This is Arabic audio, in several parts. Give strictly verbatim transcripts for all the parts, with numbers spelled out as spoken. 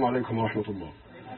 السلام عليكم ورحمة الله.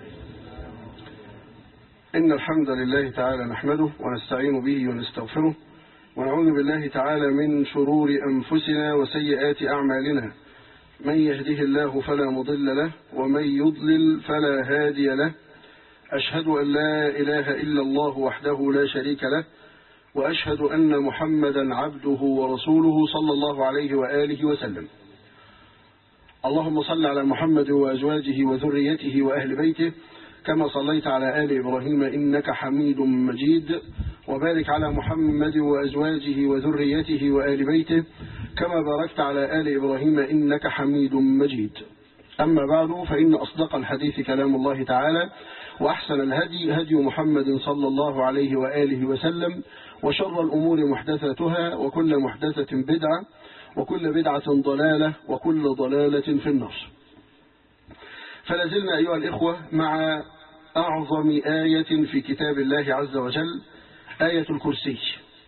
إن الحمد لله تعالى نحمده ونستعين به ونستغفره ونعوذ بالله تعالى من شرور أنفسنا وسيئات أعمالنا. من يهده الله فلا مضل له ومن يضلل فلا هادي له. أشهد أن لا إله إلا الله وحده لا شريك له، وأشهد أن محمدا عبده ورسوله صلى الله عليه وآله وسلم. اللهم صل على محمد وأزواجه وذريته وأهل بيته كما صليت على آل إبراهيم إنك حميد مجيد، وبارك على محمد وأزواجه وذريته وآل بيته كما باركت على آل إبراهيم إنك حميد مجيد. أما بعد، فإن أصدق الحديث كلام الله تعالى، وأحسن الهدي هدي محمد صلى الله عليه وآله وسلم، وشر الأمور محدثاتها، وكل محدثة بدعة، وكل بدعة ضلالة، وكل ضلالة في النار. فلازلنا أيها الإخوة مع أعظم آية في كتاب الله عز وجل، آية الكرسي،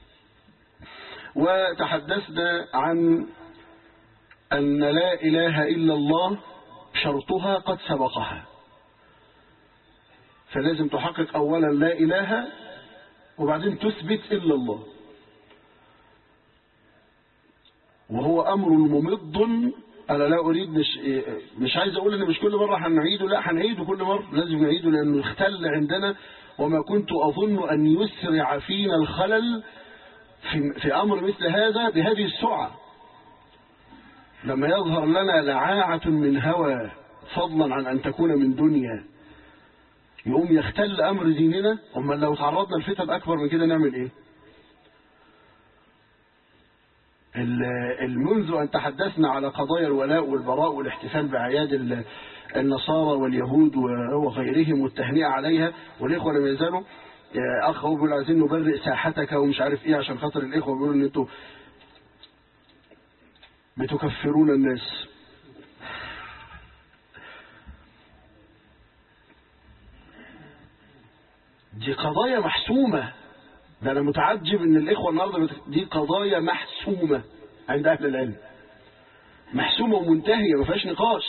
وتحدثنا عن أن لا إله إلا الله شرطها قد سبقها، فلازم تحقق أولا لا إله وبعدين تثبت إلا الله، وهو أمر ممض. أنا لا أريد، مش مش عايز أقول إن مش كل مرة هنعيده، لا هنعيده كل مرة، لازم نعيده لأنه اختل عندنا، وما كنت أظن أن يسرع فينا الخلل في, في أمر مثل هذا بهذه السرعة. لما يظهر لنا لعاعة من هوى فضلا عن أن تكون من دنيا، يقوم يختل أمر ديننا. أما لو تعرضنا لفتن أكبر من كده نعمل إيه؟ منذ أن تحدثنا على قضايا الولاء والبراء والاحتفال بأعياد النصارى واليهود وغيرهم والتهنئة عليها، والإخوة لم يزالوا أخ هو بيقول عايزين نبرئ ساحتك ومش عارف إيه، عشان خاطر الإخوة بيقولوا إن أنتوا بتكفرون الناس. دي قضايا محسومة. ده أنا متعجب إن الإخوة النهارده دي قضايا محسومة عند أهل العلم، محسومة ومنتهية ما فيهاش نقاش.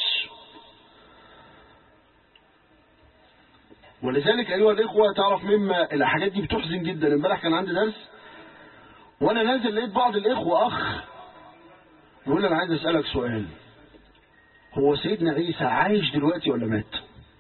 ولذلك أيها الإخوة تعرف مما الحاجات دي بتحزن جدا. امبارح كان عندي درس وأنا نازل لقيت بعض الإخوة أخ يقول أنا عايز أسألك سؤال، هو سيدنا عيسى عايش دلوقتي ولا مات؟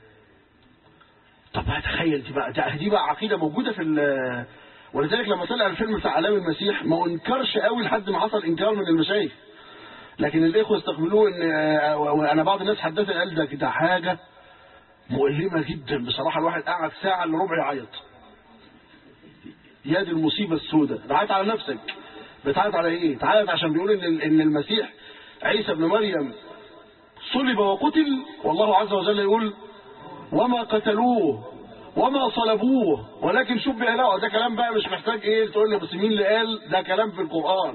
طب هتخيل دي بقى دي بقى عقيدة موجودة في. ولذلك لما طلع الفيلم بتاع علام المسيح ما انكرش قوي لحد ما حصل انكار من المشايخ، لكن الاخوه استقبلوه. ان انا بعض الناس حدثني قال ده ده حاجه مؤلمه جدا بصراحه، الواحد قعد ساعه الا ربع يعيط. يا دي المصيبه السوداء. تعيط على نفسك، بتعيط على ايه؟ تعيط عشان بيقول ان ان المسيح عيسى ابن مريم صلب وقتل، والله عز وجل يقول وما قتلوه وما صلبوه ولكن شبه له. ده كلام بقى مش محتاج ايه تقول لي بس مين اللي قال، ده كلام في القرآن.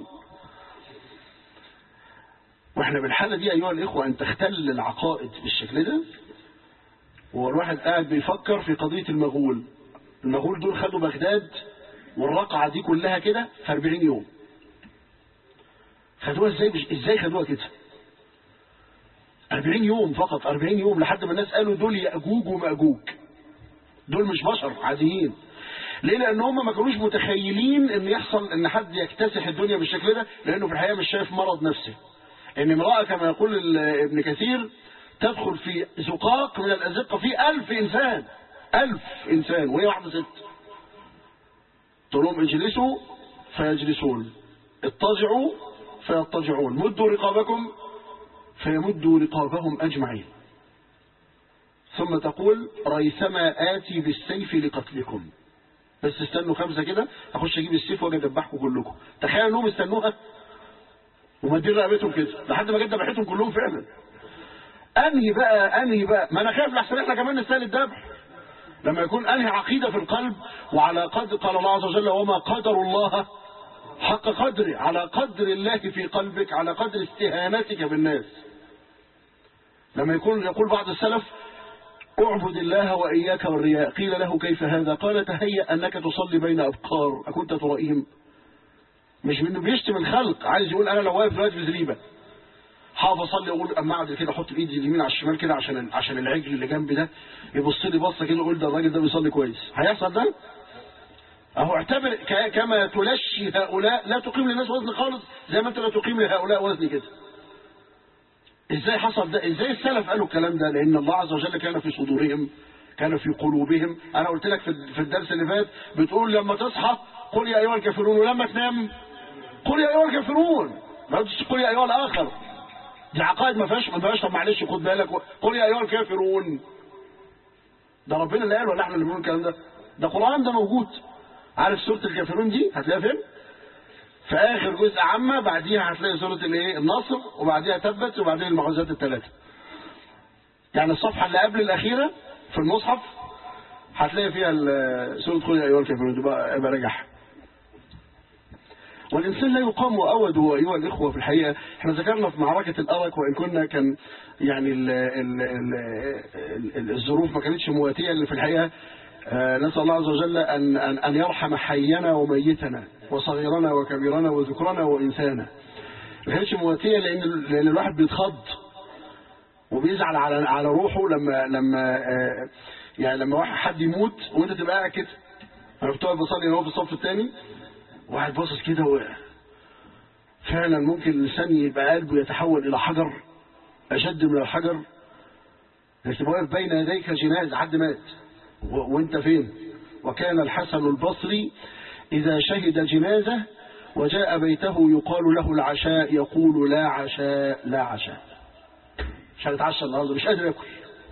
واحنا بالحالة دي ايها الاخوة ان تختل العقائد بالشكل ده، والواحد قاعد بيفكر في قضية المغول. المغول دول خدوا بغداد والرقعة دي كلها كده في أربعين يوم. خدوها ازاي؟ ازاي خدوها كده؟ أربعين يوم فقط، أربعين يوم، لحد ما الناس قالوا دول يأجوج ومأجوج، دول مش بشر عاديين. ليه؟ لان هم ما كانوش متخيلين ان يحصل ان حد يكتسح الدنيا بالشكل ده، لانه في الحقيقه مش شايف مرض نفسي. ان امراه كما يقول ابن كثير تدخل في زقاق من الازقه فيه ألف انسان، ألف انسان وهي واحده ست. تقول لهم اجلسوا فيجلسون، اضطجعوا فيضطجعون، مدوا رقابكم فيمدوا رقابهم اجمعين، ثم تقول ريثما آتي بالسيف لقتلكم، بس استنوا خمسة كده أخش أجيب السيف وأجي أدبحكم كلكم. تخيل أنهم استنوها ومدين رقبتهم كده لحد ما جت دبحتهم كلهم فعلا. أنهي بقى أنهي بقى ما أنا خايف لحسن إحنا كمان نستاهل الذبح. لما يكون أنهي عقيدة في القلب، وعلى قدر قال الله عز وجل وما قدر الله حق قدره، على قدر الله في قلبك، على قدر استهانتك بالناس. لما يكون يقول بعض السلف اعبد الله وإياك والرياء، قيل له كيف هذا؟ قال تهيأ أنك تصلي بين أبقار أكنت ترائيهم. مش منه بيشتم الخلق، عايز يقول أنا لو واقف دلوقتي في زريبة حافظ اصلي اقول اما اقعد كده احط ايدي اليمين على الشمال كده عشان عشان العجل اللي جنبي ده يبص لي بصه كده يقول ده الراجل ده بيصلي كويس. هيحصل ده؟ اهو اعتبر كما تلشي هؤلاء لا تقيم للناس وزن خالص زي ما انت لا تقيم لهؤلاء وزن كده. ازاي حصل ده؟ ازاي السلف قالوا الكلام ده؟ لان الله عز وجل كان في صدورهم، كان في قلوبهم. انا قلت لك في الدرس اللي فات بتقول لما تصحى قل يا ايها الكافرون، ولما تنام قل يا ايها الكافرون، ما قلتش قل يا ايها الاخر. دي عقائد ما فيهاش ما فيهاش. طب معلش خد بالك، قل يا ايها الكافرون ده ربنا اللي قال ولا احنا اللي بنقول الكلام ده؟ ده قرآن، ده موجود. عارف سورة الكافرون دي هتلاقيها فين؟ في اخر جزء عامة، بعديها هتلاقي سورة الايه؟ النصر، وبعديها تبت، وبعدين المعوذات الثلاثة. يعني الصفحة اللي قبل الأخيرة في المصحف هتلاقي فيها سورة قل يا أيها الكافرون، تبقى يبقى راجعها. والإنسان لا يقام وأود أيها الإخوة. في الحقيقة احنا ذكرنا في معركة الأرك، وإن كنا كان يعني ال ال ال الظروف ما كانتش مواتية، اللي في الحقيقة نسأل الله عز وجل أن, أن, أن يرحم حينا وميتنا وصغيرنا وكبيرنا وذكرنا وإنسانا. ما كانتش مواتية لأن, لأن الواحد بيتخض وبيزعل على على روحه لما لما يعني لما واحد حد يموت وانت تبقى قاعد كده. انا كنت واقف بصلي هو في الصف الثاني، واحد باصص كده، فعلا ممكن الانسان يبقى قلبه يتحول الى حجر اشد من الحجر. انك تبقى واقف بين يديك جنازه، حد مات وانت فين؟ وكان الحسن البصري اذا شهد جنازه وجاء بيته يقال له العشاء يقول لا عشاء لا عشاء، مش هنتعشى النهارده، مش قادر ياكل.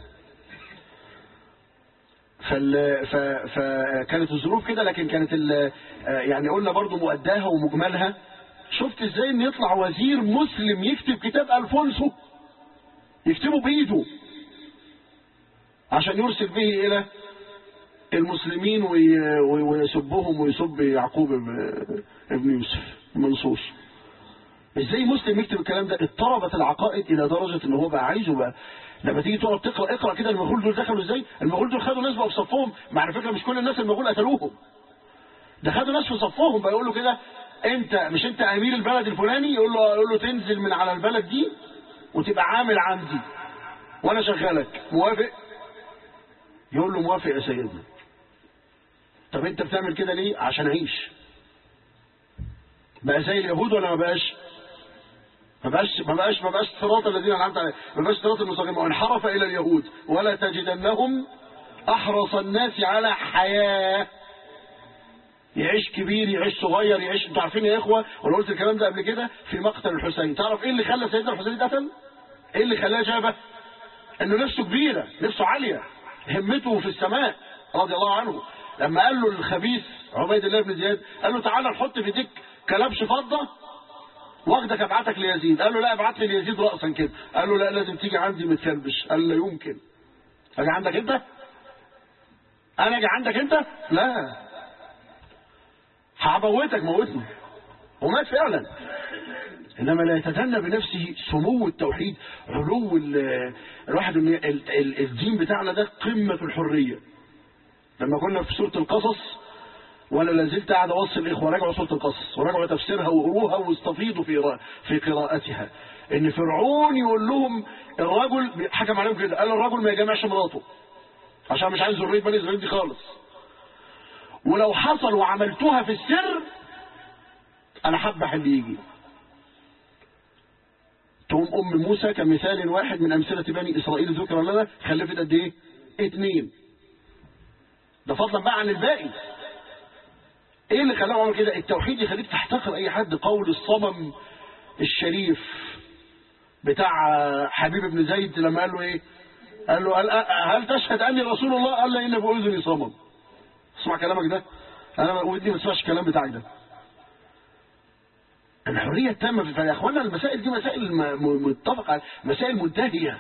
فكانت الظروف كده، لكن كانت يعني قلنا برضو مؤداها ومجملها. شفت ازاي ان يطلع وزير مسلم يكتب كتاب الفونسو، يكتبه بايده عشان يرسل به الى المسلمين ويسبهم ويسب يعقوب ابن يوسف منصوص. ازاي مسلم يكتب الكلام ده؟ اضطربت العقائد الى درجه ان هو بقى عايزه بقى لما تيجي تقعد تقرا اقرا كده المغول دول دخلوا ازاي؟ المغول دول خدوا ناس بقى في صفهم. مع على فكره مش كل الناس المغول قتلوهم، ده خدوا ناس في صفهم بقى يقول له كده انت مش انت امير البلد الفلاني؟ يقول له يقول له تنزل من على البلد دي وتبقى عامل عندي وانا شغالك، موافق؟ يقول له موافق يا سيدنا. طب انت بتعمل كده ليه؟ عشان اعيش. بقى زي اليهود ولا ما بقاش؟ ما بقاش ما بقاش ما بقاش صراط الذين انعمت عليهم، ما بقاش صراط المستقيم. وانحرف الى اليهود ولا تجدنهم احرص الناس على حياه. يعيش كبير يعيش صغير يعيش. انتوا عارفين يا اخوه، وانا قلت الكلام ده قبل كده في مقتل الحسين، تعرف ايه اللي خلى سيدنا الحسين يتقتل؟ ايه اللي خلاه جابه؟ انه نفسه كبيره، نفسه عاليه، همته في السماء رضي الله عنه. لما قال له الخبيث عبيد الله بن زياد، قال له تعالى نحط في ايديك كلبش فضه واخدك ابعتك ليزيد. قال له لا ابعت لي ليزيد راسا كده. قال له لا لازم تيجي عندي متكلبش. قال لا يمكن. اجي عندك انت؟ انا اجي عندك انت؟ لا، هبوتك موتني. ومات فعلا. انما لا يتدنى بنفسه سمو التوحيد، علو الواحد. الدين بتاعنا ده قمه الحريه. لما كنا في سوره القصص، وانا لازلت قاعد اوصي الاخوه راجعوا سوره القصص وراجعوا تفسيرها وقروها واستفيضوا في في قراءتها. ان فرعون يقول لهم الرجل حكم عليهم كده، قال الرجل ما يجمعش مراته عشان مش عايز ذريه بني اسرائيل دي خالص، ولو حصل وعملتوها في السر انا هذبح اللي يجي. تقوم ام موسى كمثال واحد من امثله بني اسرائيل ذكر لنا، خلفت قد ايه؟ اتنين. ده فضلا بقى عن الباقي. ايه اللي خلاهم يعملوا كده؟ التوحيد يخليك تحتقر اي حد. قول الصمم الشريف بتاع حبيب بن زيد لما قال له ايه؟ قال له هل تشهد اني رسول الله؟ قال لا ان باذني صمم. اسمع كلامك ده، انا ودي ما تسمعش الكلام بتاعك ده. الحريه التامه في. يا اخوانا المسائل دي مسائل متفقه، مسائل منتهيه.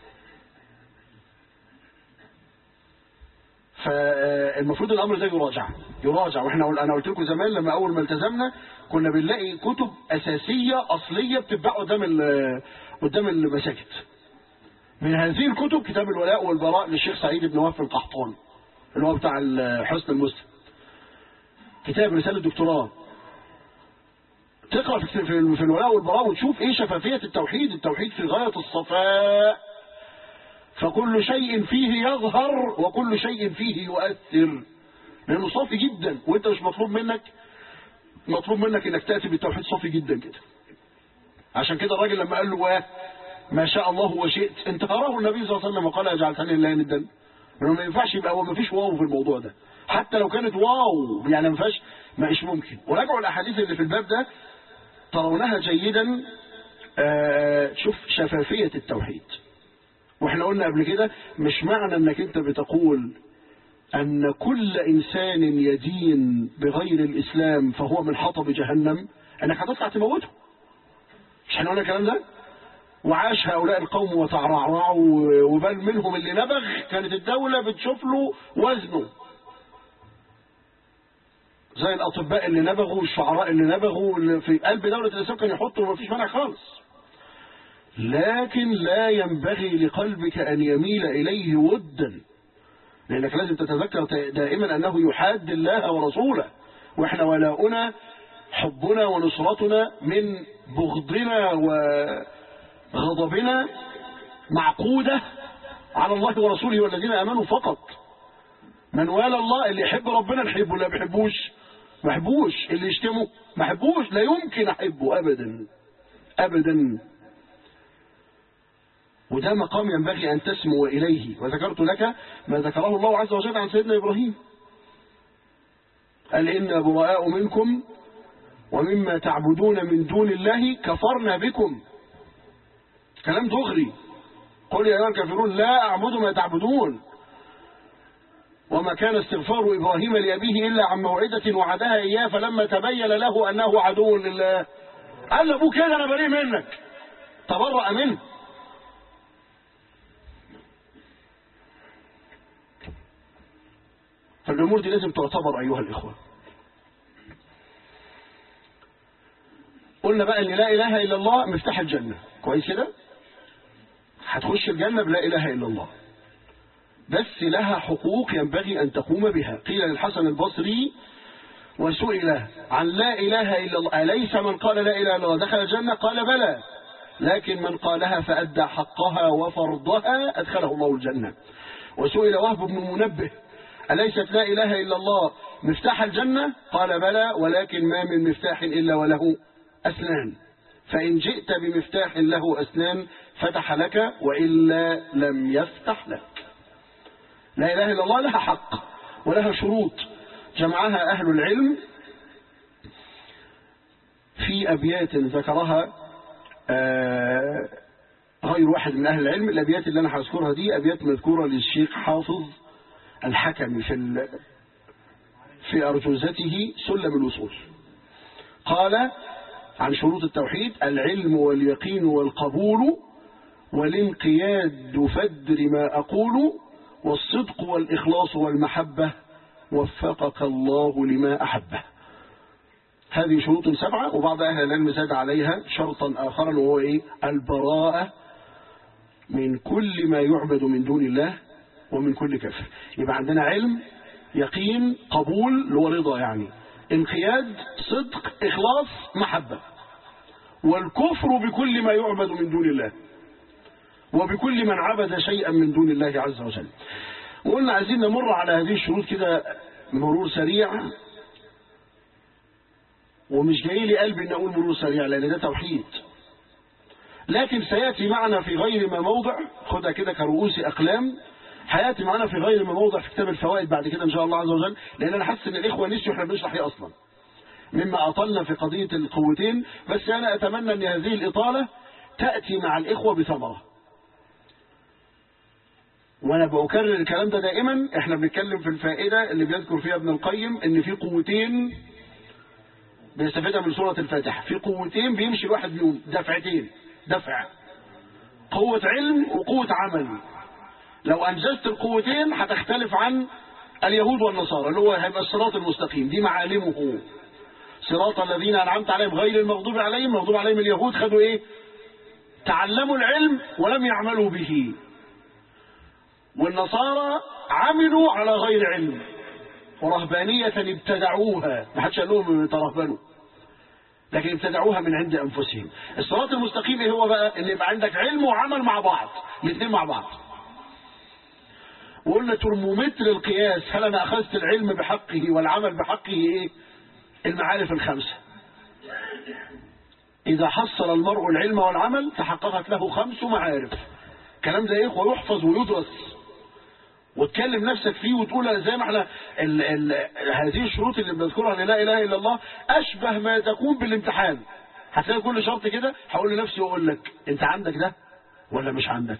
فالمفروض الامر ده يراجع يراجع واحنا انا قلت لكم زمان لما اول ما التزمنا كنا بنلاقي كتب اساسيه اصليه بتتباع قدام قدام المساجد. من هذه الكتب كتاب الولاء والبراء للشيخ سعيد بن وهب القحطاني اللي هو بتاع حسن المسلم، كتاب رساله دكتوراه تقرأ في في الولاء والبراء وتشوف ايه شفافية التوحيد. التوحيد في غاية الصفاء، فكل شيء فيه يظهر وكل شيء فيه يؤثر، لانه صافي جدا، وانت مش مطلوب منك مطلوب منك انك تأتي بالتوحيد صافي جدا كده. عشان كده الراجل لما قال له ما شاء الله وشئت انتهره النبي صلى الله عليه وسلم وقال اجعلتني لله ندا، لانه ما ينفعش يبقى هو ما فيش واو في الموضوع ده، حتى لو كانت واو يعني ما فيهاش، مش ممكن. وراجعوا الاحاديث اللي في الباب ده ترونها جيدا. آه شوف شفافية التوحيد. واحنا قلنا قبل كده مش معنى انك انت بتقول ان كل انسان يدين بغير الاسلام فهو من حطب جهنم انك هتطلع تموته. مش احنا قلنا الكلام ده؟ وعاش هؤلاء القوم وتعرعرعوا، وبل منهم اللي نبغ كانت الدولة بتشوف له وزنه، زي الأطباء اللي نبغوا والشعراء اللي نبغوا اللي في قلب دولة الإسلام كان يحطوا وما فيش مانع خالص. لكن لا ينبغي لقلبك أن يميل إليه ودا، لأنك لازم تتذكر دائما أنه يحاد الله ورسوله، وإحنا ولاؤنا حبنا ونصرتنا من بغضنا وغضبنا معقودة على الله ورسوله والذين آمنوا فقط. من والى الله اللي يحب ربنا نحبه، اللي ما بيحبوش ما بحبوش، اللي يشتمه ما بحبوش، لا يمكن أحبه أبدا أبدا. وده مقام ينبغي أن تسمو إليه. وذكرت لك ما ذكره الله عز وجل عن سيدنا إبراهيم، قال إنا براء منكم ومما تعبدون من دون الله كفرنا بكم. كلام دغري. قل يا أيها الكافرون لا أعبد ما تعبدون. وما كان استغفار إبراهيم لأبيه إلا عن موعدة وعدها إياه فلما تبين له أنه عدو لله قال لأبوه كده أنا بريء منك، تبرأ منه. فالأمور دي لازم تعتبر أيها الإخوة. قلنا بقى أن لا إله إلا الله مفتاح الجنة، كويس كده؟ هتخش الجنة بلا إله إلا الله، بس لها حقوق ينبغي أن تقوم بها. قيل للحسن البصري وسئل عن لا إله إلا الله أليس من قال لا إله إلا الله دخل الجنة؟ قال بلى، لكن من قالها فأدى حقها وفرضها أدخله الله الجنة. وسئل وهب بن منبه أليست لا إله إلا الله مفتاح الجنة؟ قال بلى، ولكن ما من مفتاح إلا وله أسنان، فإن جئت بمفتاح له أسنان فتح لك وإلا لم يفتح لك. لا إله إلا الله لها حق ولها شروط جمعها أهل العلم في أبيات ذكرها غير واحد من أهل العلم. الأبيات اللي أنا هذكرها دي أبيات مذكورة للشيخ حافظ الحكمي في في أرجوزته سلم الوصول. قال عن شروط التوحيد: العلم واليقين والقبول والانقياد فدر ما أقول والصدق والإخلاص والمحبة وفقك الله لما أحبه. هذه شروط سبعة، وبعض أهل العلم زاد عليها شرطا آخرا وهو إيه؟ البراءة من كل ما يعبد من دون الله ومن كل كفر. يبقى عندنا علم، يقين، قبول اللي هو رضا يعني، انقياد، صدق، إخلاص، محبة، والكفر بكل ما يعبد من دون الله وبكل من عبد شيئا من دون الله عز وجل. وقلنا عايزين نمر على هذه الشروط كده مرور سريع، ومش جاي لي قلبي ان اقول مرور سريع لان ده توحيد، لكن سياتي معنا في غير ما موضع، خدها كده كرؤوس اقلام، هياتي معنا في غير ما موضع في كتاب الفوائد بعد كده ان شاء الله عز وجل، لان انا حاسس ان الاخوه نسيوا احنا بنشرح ايه اصلا مما اطلنا في قضيه القوتين. بس انا اتمنى ان هذه الاطاله تاتي مع الاخوه بثمره. وانا بأكرر الكلام ده دائما، احنا بنتكلم في الفائدة اللي بيذكر فيها ابن القيم ان في قوتين بيستفيدها من سورة الفاتحة، في قوتين بيمشي الواحد بيهم، دفعتين، دفع قوة علم وقوة عمل. لو انجزت القوتين هتختلف عن اليهود والنصارى اللي هو هيبقى الصراط المستقيم، دي معالمه. صراط الذين انعمت عليهم غير المغضوب عليهم، المغضوب عليهم اليهود خدوا ايه؟ تعلموا العلم ولم يعملوا به، والنصارى عملوا على غير علم، ورهبانية ابتدعوها، ما حدش قال لهم ترهبنوا، لكن ابتدعوها من عند أنفسهم. الصراط المستقيم ايه هو بقى؟ ان يبقى عندك علم وعمل مع بعض، الاثنين مع بعض. وقلنا ترمومتر القياس، هل انا اخذت العلم بحقه والعمل بحقه ايه؟ المعارف الخمسة. اذا حصل المرء العلم والعمل تحققت له خمس معارف. الكلام ده ايه؟ ويحفظ ويدرس وتكلم نفسك فيه وتقول زي ما احنا ال ال هذه الشروط اللي بنذكرها للا اله الا الله اشبه ما تكون بالامتحان. هتلاقي كل شرط كده هقول لنفسي واقول لك انت عندك ده ولا مش عندك؟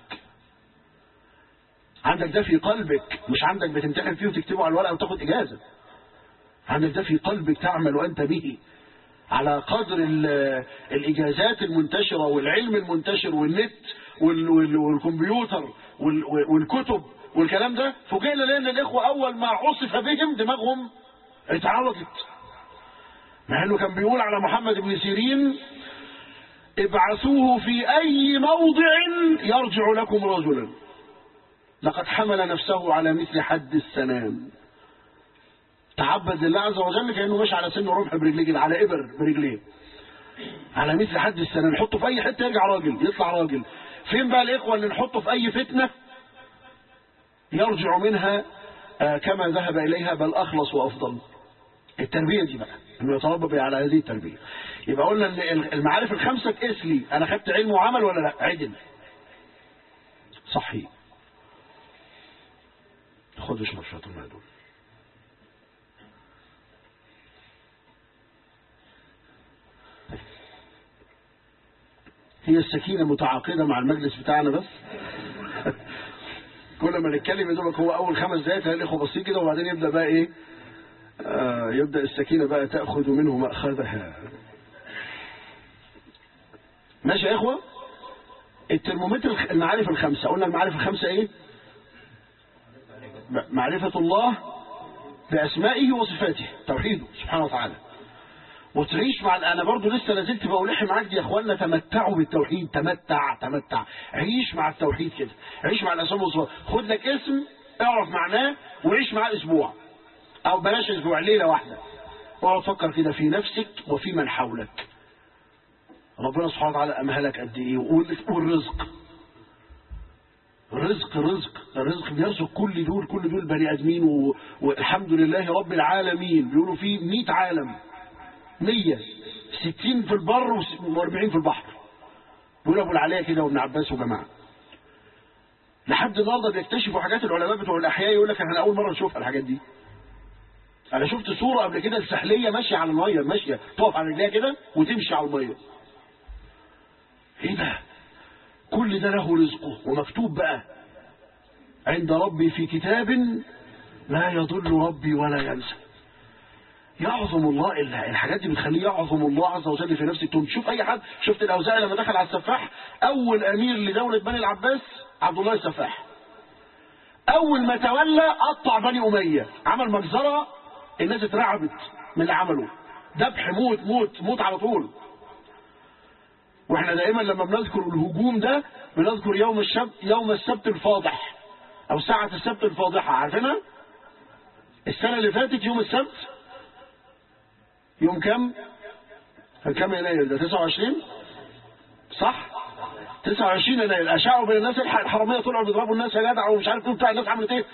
عندك ده في قلبك، مش عندك بتمتحن فيه وتكتبه على الورقه وتاخد اجازه. عندك ده في قلبك تعمل وانت به على قدر الاجازات المنتشره والعلم المنتشر والنت والكمبيوتر والكتب والكلام ده. فوجئنا لان الاخوه اول ما عصف بهم دماغهم اتعوجت، مع انه كان بيقول على محمد بن سيرين ابعثوه في اي موضع يرجع لكم رجلا لقد حمل نفسه على مثل حد السنام. تعبد لله عز وجل كانه ماشي على سن رمح برجليه كده، على ابر برجليه، على مثل حد السنام. نحطه في اي حته يرجع راجل، يطلع راجل. فين بقى الاخوه اللي نحطه في اي فتنه يرجع منها آه كما ذهب اليها بل اخلص وافضل؟ التربيه دي بقى انه يتربى على هذه التربيه. يبقى قلنا ان المعارف الخمسه تقيس لي انا خدت علم وعمل ولا لا. عدل صحيح. خد اشرب شويه الماء دول. هي السكينه متعاقده مع المجلس بتاعنا بس. كل ما نتكلم يدوبك هو اول خمس دقايق تلاقي الاخوه باصين كده وبعدين يبدا بقى ايه؟ آه يبدا السكينه بقى تاخذ منه ماخذها. ماشي يا اخوه؟ الترمومتر المعارف الخمسه، قلنا المعارف الخمسه ايه؟ معرفه الله باسمائه وصفاته، توحيده سبحانه وتعالى. وتعيش مع انا برضو لسه لازلت بقولح معاك دي يا اخوانا، تمتعوا بالتوحيد. تمتع تمتع عيش مع التوحيد كده، عيش مع الاسماء والصفات. خد لك اسم اعرف معناه وعيش معاه اسبوع او بلاش اسبوع، ليله واحده. واقعد فكر كده في نفسك وفي من حولك. ربنا سبحانه وتعالى امهلك قد ايه. والرزق رزق رزق الرزق بيرزق كل دول كل دول بني ادمين و... والحمد لله رب العالمين. بيقولوا في مئة عالم، مية ستين في البر واربعين في البحر. بيقول ابو العليا كده وابن عباس وجماعه. لحد النهارده بيكتشفوا حاجات العلماء بتوع الاحياء يقول لك احنا اول مره نشوفها الحاجات دي. انا شفت صوره قبل كده السحليه ماشيه على الميه، ماشيه تقف على رجليها كده وتمشي على الميه. ايه ده؟ كل ده له رزقه ومكتوب بقى عند ربي في كتاب لا يضل ربي ولا ينسى. يعظم الله. الحاجات دي بتخليه يعظم الله عز وجل في نفسك. تشوف اي حد، شفت الاوزاعي لما دخل على السفاح، اول امير لدوله بني العباس عبد الله السفاح، اول ما تولى قطع بني اميه، عمل مجزره، الناس اترعبت من اللي عمله، ذبح موت موت موت على طول. واحنا دائما لما بنذكر الهجوم ده بنذكر يوم السبت، يوم السبت الفاضح او ساعه السبت الفاضحه، عارفينها؟ السنه اللي فاتت يوم السبت يوم كم؟ كم يناير ده؟ تسعة وعشرين صح؟ تسعة وعشرين يناير. اشاعوا بين الناس الحراميه طلعوا بيضربوا الناس يا جدع ومش عارف ايه بتاع. الناس عملت ايه؟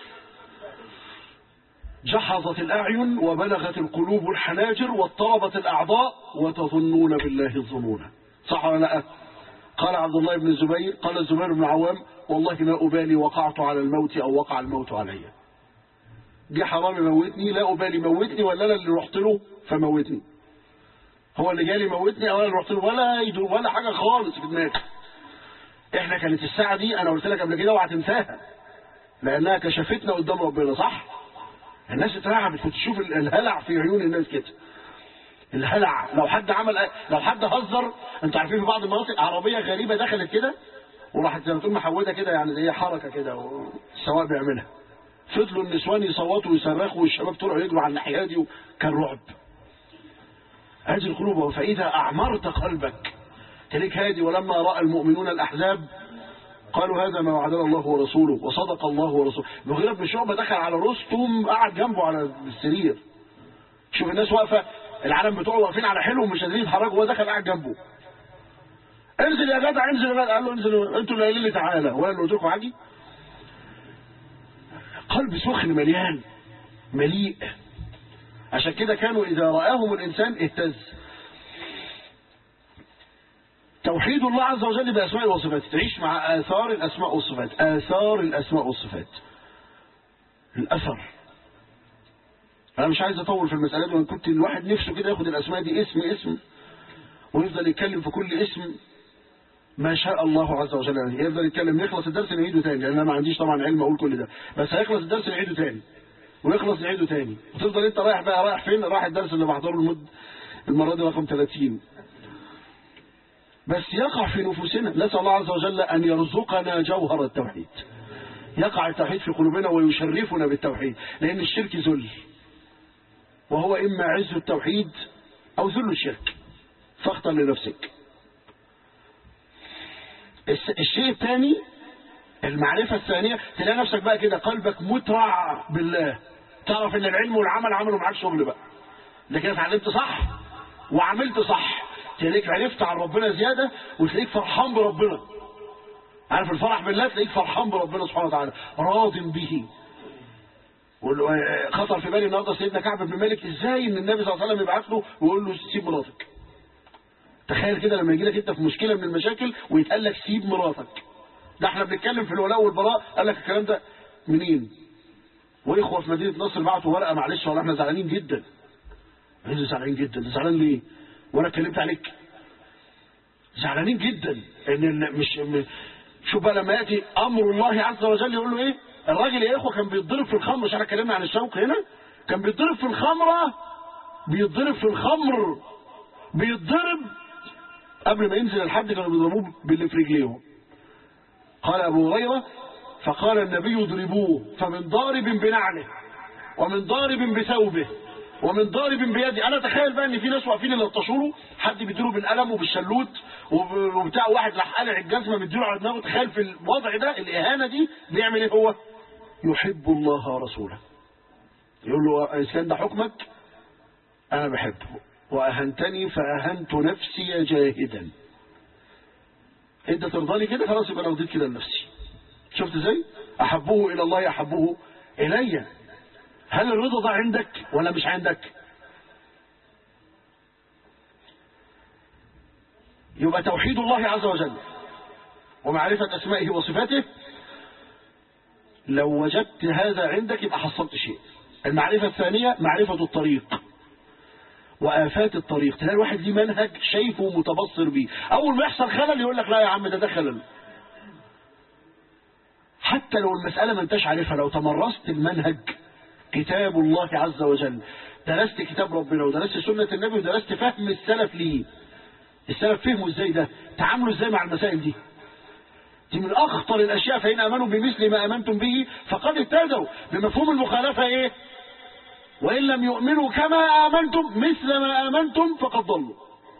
جحظت الاعين وبلغت القلوب الحناجر واضطربت الاعضاء وتظنون بالله الظنون. صح ولا لا؟ قال عبد الله بن الزبير، قال الزبير بن عوام والله ما ابالي وقعت على الموت او وقع الموت علي. جه حرامي موتني، لا أبالي موتني ولا أنا اللي رحت له فموتني. هو اللي جالي موتني أو أنا اللي رحت له، ولا يدور ولا حاجة خالص في دماغي. إحنا كانت الساعة دي أنا قلت لك قبل كده وهتنساها لأنها كشفتنا قدام ربنا. صح؟ الناس اترعبت، كنت تشوف الهلع في عيون الناس كده. الهلع لو حد عمل، لو حد هزر. أنتوا عارفين في بعض المناطق عربية غريبة دخلت كده وراحت زي ما تقول محودة كده، يعني زي حركة كده والسواق بيعملها. فضلوا النسوان يصوتوا ويصرخوا والشباب طلعوا يجروا على الناحيه دي وكان رعب. هذه القلوب. فاذا اعمرت قلبك تلك هادي. ولما راى المؤمنون الاحزاب قالوا هذا ما وعدنا الله ورسوله وصدق الله ورسوله. المغيرة بن شعبة دخل على رستم قعد جنبه على السرير. شوف الناس واقفه العالم بتوعه واقفين على حيلهم مش قادرين يتحركوا، هو دخل قاعد جنبه. انزل يا جدع انزل يا جدع، قال له انزل انتوا اللي قايلين لي تعالى وانا اللي قلت لكم عادي. قلب سخن مليان مليء. عشان كده كانوا اذا راهم الانسان اهتز. توحيد الله عز وجل باسماء وصفاته، تعيش مع اثار الاسماء والصفات، اثار الاسماء والصفات، الاثر. انا مش عايز اطول في المساله دي، وان كنت الواحد نفسه كده ياخد الاسماء دي اسم اسم ويفضل يتكلم في كل اسم ما شاء الله عز وجل، يفضل يتكلم. يخلص الدرس نعيده تاني، لان انا ما عنديش طبعا علم اقول كل ده، بس هيخلص الدرس نعيده تاني ويخلص نعيده تاني، وتفضل انت رايح بقى رايح فين؟ رايح الدرس اللي بحضره المد المره دي رقم ثلاثين. بس يقع في نفوسنا، نسال الله عز وجل ان يرزقنا جوهر التوحيد. يقع التوحيد في قلوبنا ويشرفنا بالتوحيد، لان الشرك ذل، وهو اما عز التوحيد او ذل الشرك، فاختر لنفسك. الشيء الثاني المعرفة الثانية، تلاقي نفسك بقى كده قلبك مترع بالله، تعرف ان العلم والعمل عملوا معاك شغل بقى، ده كده اتعلمت صح وعملت صح، تلاقيك عرفت عن ربنا زيادة وتلاقيك فرحان بربنا. عارف الفرح بالله؟ تلاقيك فرحان بربنا سبحانه وتعالى، راض به. خطر في بالي النهارده سيدنا كعب بن مالك، ازاي ان النبي صلى الله عليه وسلم يبعث له ويقول له سيب مراتك. تخيل كده لما يجي لك انت في مشكله من المشاكل ويتقال لك سيب مراتك. ده احنا بنتكلم في الولاء والبراء، قال لك الكلام ده منين؟ واخوه في مدينه نصر بعتوا ورقه، معلش والله احنا زعلانين جدا. عايز زعلانين جدا، زعلان ليه؟ وانا اتكلمت عليك؟ زعلانين جدا ان مش شوف بقى لما ياتي امر الله عز وجل يقول له ايه؟ الراجل يا اخوه كان بيتضرب في الخمر، مش احنا اتكلمنا عن الشوق هنا؟ كان بيتضرب في الخمره، بيتضرب في الخمر، بيتضرب قبل ما ينزل الحد كانوا بيضربوه باللي في رجليهم. قال ابو هريره فقال النبي اضربوه، فمن ضارب بنعله ومن ضارب بثوبه ومن ضارب بيده. انا اتخيل بقى ان في ناس واقفين يلطشوا له، حد بيديله بالقلم وبالشلوت وبتاع، واحد راح قالع الجزمه مديله على دماغه. تخيل في الوضع ده الاهانه دي بيعمل ايه هو؟ يحب الله ورسوله، يقول له اذا كان ده حكمك انا بحبه، واهنتني فاهنت نفسي جاهدا. انت ترضى لي كده خلاص يبقى انا رضيت كده لنفسي. شفت ازاي؟ احبه الى الله احبه الي. هل الرضا ده عندك ولا مش عندك؟ يبقى توحيد الله عز وجل ومعرفة اسمائه وصفاته، لو وجدت هذا عندك يبقى حصلت شيء. المعرفة الثانية معرفة الطريق وآفات الطريق، تلاقي الواحد ليه منهج شايفه ومتبصر بيه، أول ما يحصل خلل يقول لك لا يا عم ده ده خلل. حتى لو المسألة ما انتش عارفها، لو تمرست المنهج كتاب الله عز وجل، درست كتاب ربنا ودرست سنة النبي ودرست فهم السلف ليه، السلف فهموا ازاي ده، تعاملوا ازاي مع المسائل دي. دي من أخطر الأشياء، فإن آمنوا بمثل ما آمنتم به فقد اهتدوا. بمفهوم المخالفة إيه؟ وإن لم يؤمنوا كما آمنتم مثل ما آمنتم فقد ضلوا.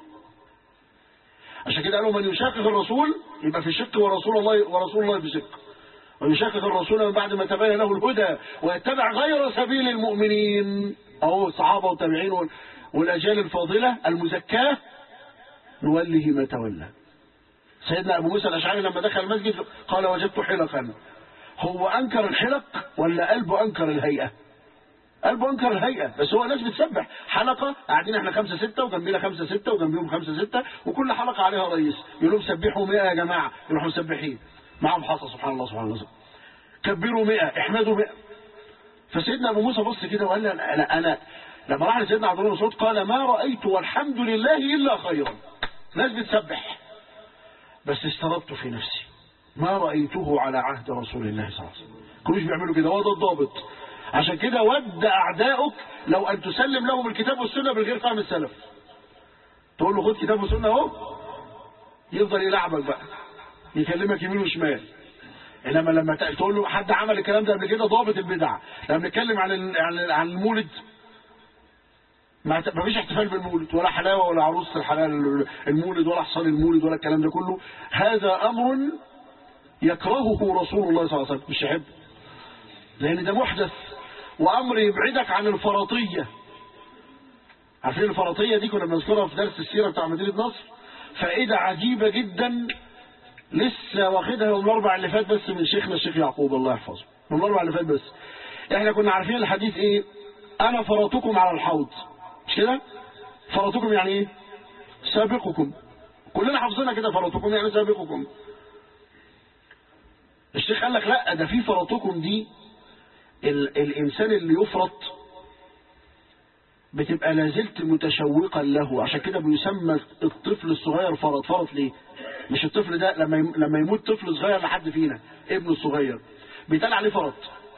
عشان كده قالوا من يشاقق الرسول يبقى في شق ورسول الله ورسول الله في شق. ويشاقق الرسول من بعد ما تبين له الهدى ويتبع غير سبيل المؤمنين، أهو الصحابة والتابعين والأجيال الفاضلة المزكاة، نوله ما تولى. سيدنا أبو موسى الأشعري لما دخل المسجد قال وجدت حلقا. هو أنكر الحلق ولا قلبه أنكر الهيئة؟ قلبه أنكر الهيئة، بس هو الناس بتسبح حلقة، قاعدين احنا خمسة ستة وجنبينا خمسة ستة وجنبيهم خمسة ستة وكل حلقة عليها رئيس، يقولوا سبحوا مئة يا جماعة، يروحوا مسبحين معهم حصى سبحان الله سبحان الله، كبروا مئة احمدوا مئة. فسيدنا أبو موسى بص كده وقال لي أنا, أنا لما راح لسيدنا عبد الله بن مسعود قال ما رأيت والحمد لله إلا خيرا. ناس بتسبح بس استربت في نفسي ما رأيته على عهد رسول الله صلى الله عليه وسلم. كلوش بيعملوا كده، هو ده الضابط. عشان كده ود أعدائك لو أن تسلم لهم الكتاب والسنة بالغير فهم السلف. تقول له خد كتاب وسنة اهو، يفضل يلعبك بقى يكلمك يمين وشمال. انما لما تقول له حد عمل الكلام ده قبل كده، ضابط البدع. لما نتكلم عن عن المولد، ما فيش احتفال بالمولد ولا حلاوه ولا عروسه الحلال المولد ولا حصان المولد ولا الكلام ده كله. هذا امر يكرهه رسول الله صلى الله عليه وسلم، مش يحبه، لان ده محدث وامر يبعدك عن الفرطيه. عارفين الفرطية دي كنا بنذكرها في درس السيرة بتاع مدينة نصر، فائدة عجيبة جدا لسه واخدها يوم الاربع اللي فات بس من شيخنا الشيخ يعقوب الله يحفظه، يوم الاربع اللي فات بس. احنا كنا عارفين الحديث ايه؟ انا فرطكم على الحوض، مش كده؟ فرطكم يعني ايه؟ سابقكم، كلنا حافظينها كده، فرطكم يعني سابقكم. الشيخ قال لك لا، ده في فرطكم دي ال الانسان اللي يفرط بتبقى لازلت متشوقا له، عشان كده بيسمى الطفل الصغير فرط. فرط ليه؟ مش الطفل ده لما لما يموت طفل صغير لحد فينا ابنه الصغير بيتقال عليه فرط.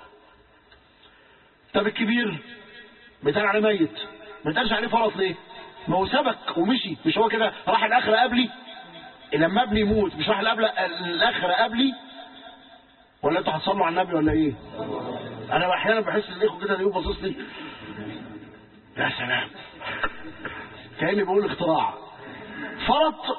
طب الكبير بيتقال عليه ميت، ما بيتقالش عليه فرط ليه؟ ما هو سبق ومشي، مش هو كده راح الاخره قبلي؟ لما ابني يموت مش راح الاخره قبلي؟ ولا انتوا هتصلوا على النبي ولا ايه؟ انا احيانا بحس ان الاخوه كده يبقى باصص لي يا سلام كاني بقول اختراع. فرط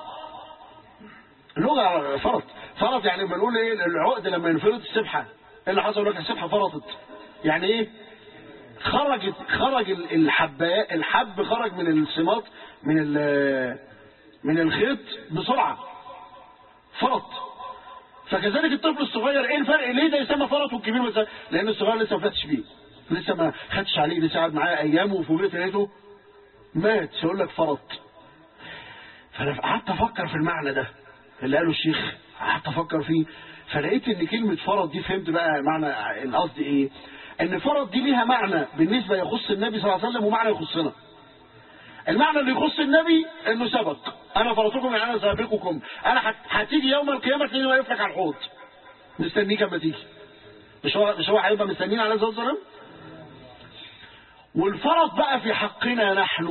لغه، فرط فرط يعني بنقول ايه؟ العقد لما ينفرط السبحه، ايه اللي حصل لك؟ السبحه فرطت يعني ايه؟ خرجت خرج الحباء الحب خرج من السماط من من الخيط بسرعه، فرط. فكذلك الطفل الصغير، ايه الفرق؟ ليه ده يسمى فرط والكبير مثلا؟ لان الصغير لسه ما فاتش بيه، لسه ما خدش عليه، لسه قاعد معاه ايام وفوجئت لقيته مات، يقول لك فرط. فانا قعدت افكر في المعنى ده اللي قاله الشيخ، قعدت افكر فيه، فلقيت ان كلمه فرط دي فهمت بقى معنى القصد ايه؟ ان فرط دي ليها معنى بالنسبه يخص النبي صلى الله عليه وسلم ومعنى يخصنا. المعنى اللي يخص النبي انه سبق، انا فرطكم يعني انا سابقكم، انا هتيجي يوم القيامه تلاقيني واقف لك على الحوض مستنيك اما تيجي. مش هو مش هو هيبقى مستنيين عليه الصلاه والسلام؟ والفرط بقى في حقنا نحن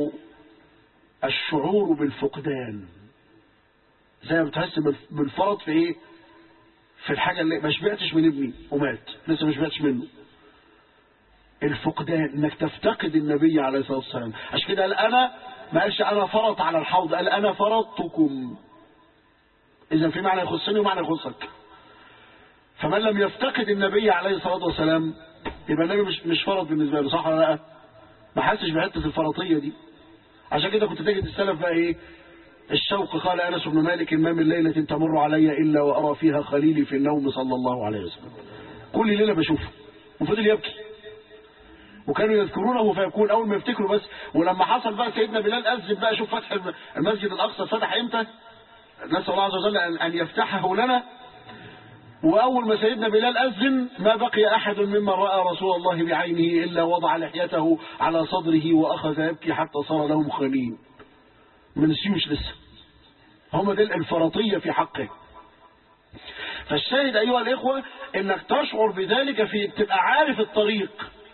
الشعور بالفقدان، زي ما بتحس بالفرط في ايه؟ في الحاجه اللي ما شبعتش من ابني ومات لسه ما شبعتش منه. الفقدان انك تفتقد النبي عليه الصلاه والسلام، عشان كده قال انا، ما قالش انا فرط على الحوض، قال انا فرطتكم. اذا في معنى يخصني ومعنى يخصك. فمن لم يفتقد النبي عليه الصلاه والسلام يبقى النبي مش مش فرط بالنسبه له، صح ولا لا؟ ما حسش بحته الفرطيه دي. عشان كده كنت تجد السلف بقى ايه؟ الشوق. قال انس بن مالك ما من ليله تمر علي الا وارى فيها خليلي في النوم صلى الله عليه وسلم. كل ليله بشوفه، وفضل يبكي. وكانوا يذكرونه فيكون اول ما يفتكروا بس. ولما حصل بقى سيدنا بلال اذن بقى، شوف فتح المسجد الاقصى فتح امتى؟ نسال الله عز وجل ان يفتحه لنا. واول ما سيدنا بلال اذن ما بقي احد ممن راى رسول الله بعينه الا وضع لحيته على صدره واخذ يبكي حتى صار لهم خليل. ما نسيوش لسه. هم دي الفرطيه في حقه. فالشاهد ايها الاخوه انك تشعر بذلك، في تبقى عارف الطريق،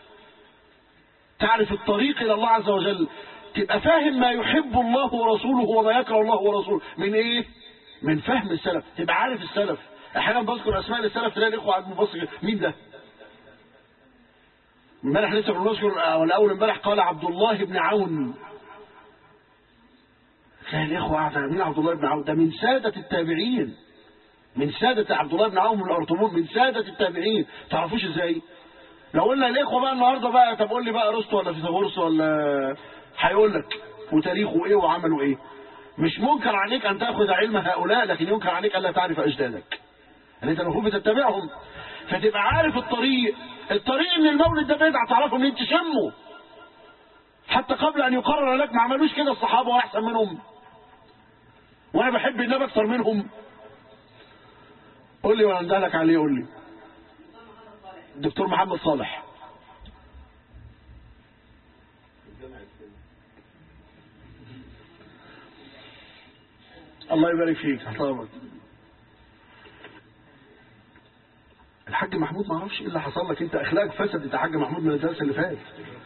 تعرف الطريق الى الله عز وجل، تبقى فاهم ما يحب الله ورسوله وما يكره الله ورسوله. من ايه؟ من فهم السلف، تبقى عارف السلف. احيانا بذكر اسماء السلف تلاقي الاخوه قاعد مبص مين ده؟ امبارح لسه بنذكر ولا اول امبارح قال عبد الله بن عون. تلاقي الاخوه قاعده مين عبد الله بن عون؟ ده من ساده التابعين، من ساده عبد الله بن عون من الارطبون، من ساده التابعين. تعرفوش ازاي؟ لو قلنا الاخوه بقى النهارده بقى، طب قول لي بقى ارسطو ولا فيثاغورس ولا، هيقول لك وتاريخه ايه وعملوا ايه. مش منكر عليك ان تاخذ علم هؤلاء، لكن ينكر عليك الا تعرف اجدادك، ان انت المفروض بتتبعهم. فتبقى عارف الطريق. الطريق ان المولد ده بدعه تعرفه منين؟ تشمه. حتى قبل ان يقرر لك ما عملوش كده الصحابه وانا احسن منهم، وانا بحب النبي اكثر منهم. قول لي وانا اندهلك عليه. قول لي الدكتور محمد صالح. الله يبارك فيك. طبعا الحاج محمود ما اعرفش ايه اللي حصل لك، انت اخلاقك فسدت يا حاج محمود من الدرس اللي فات.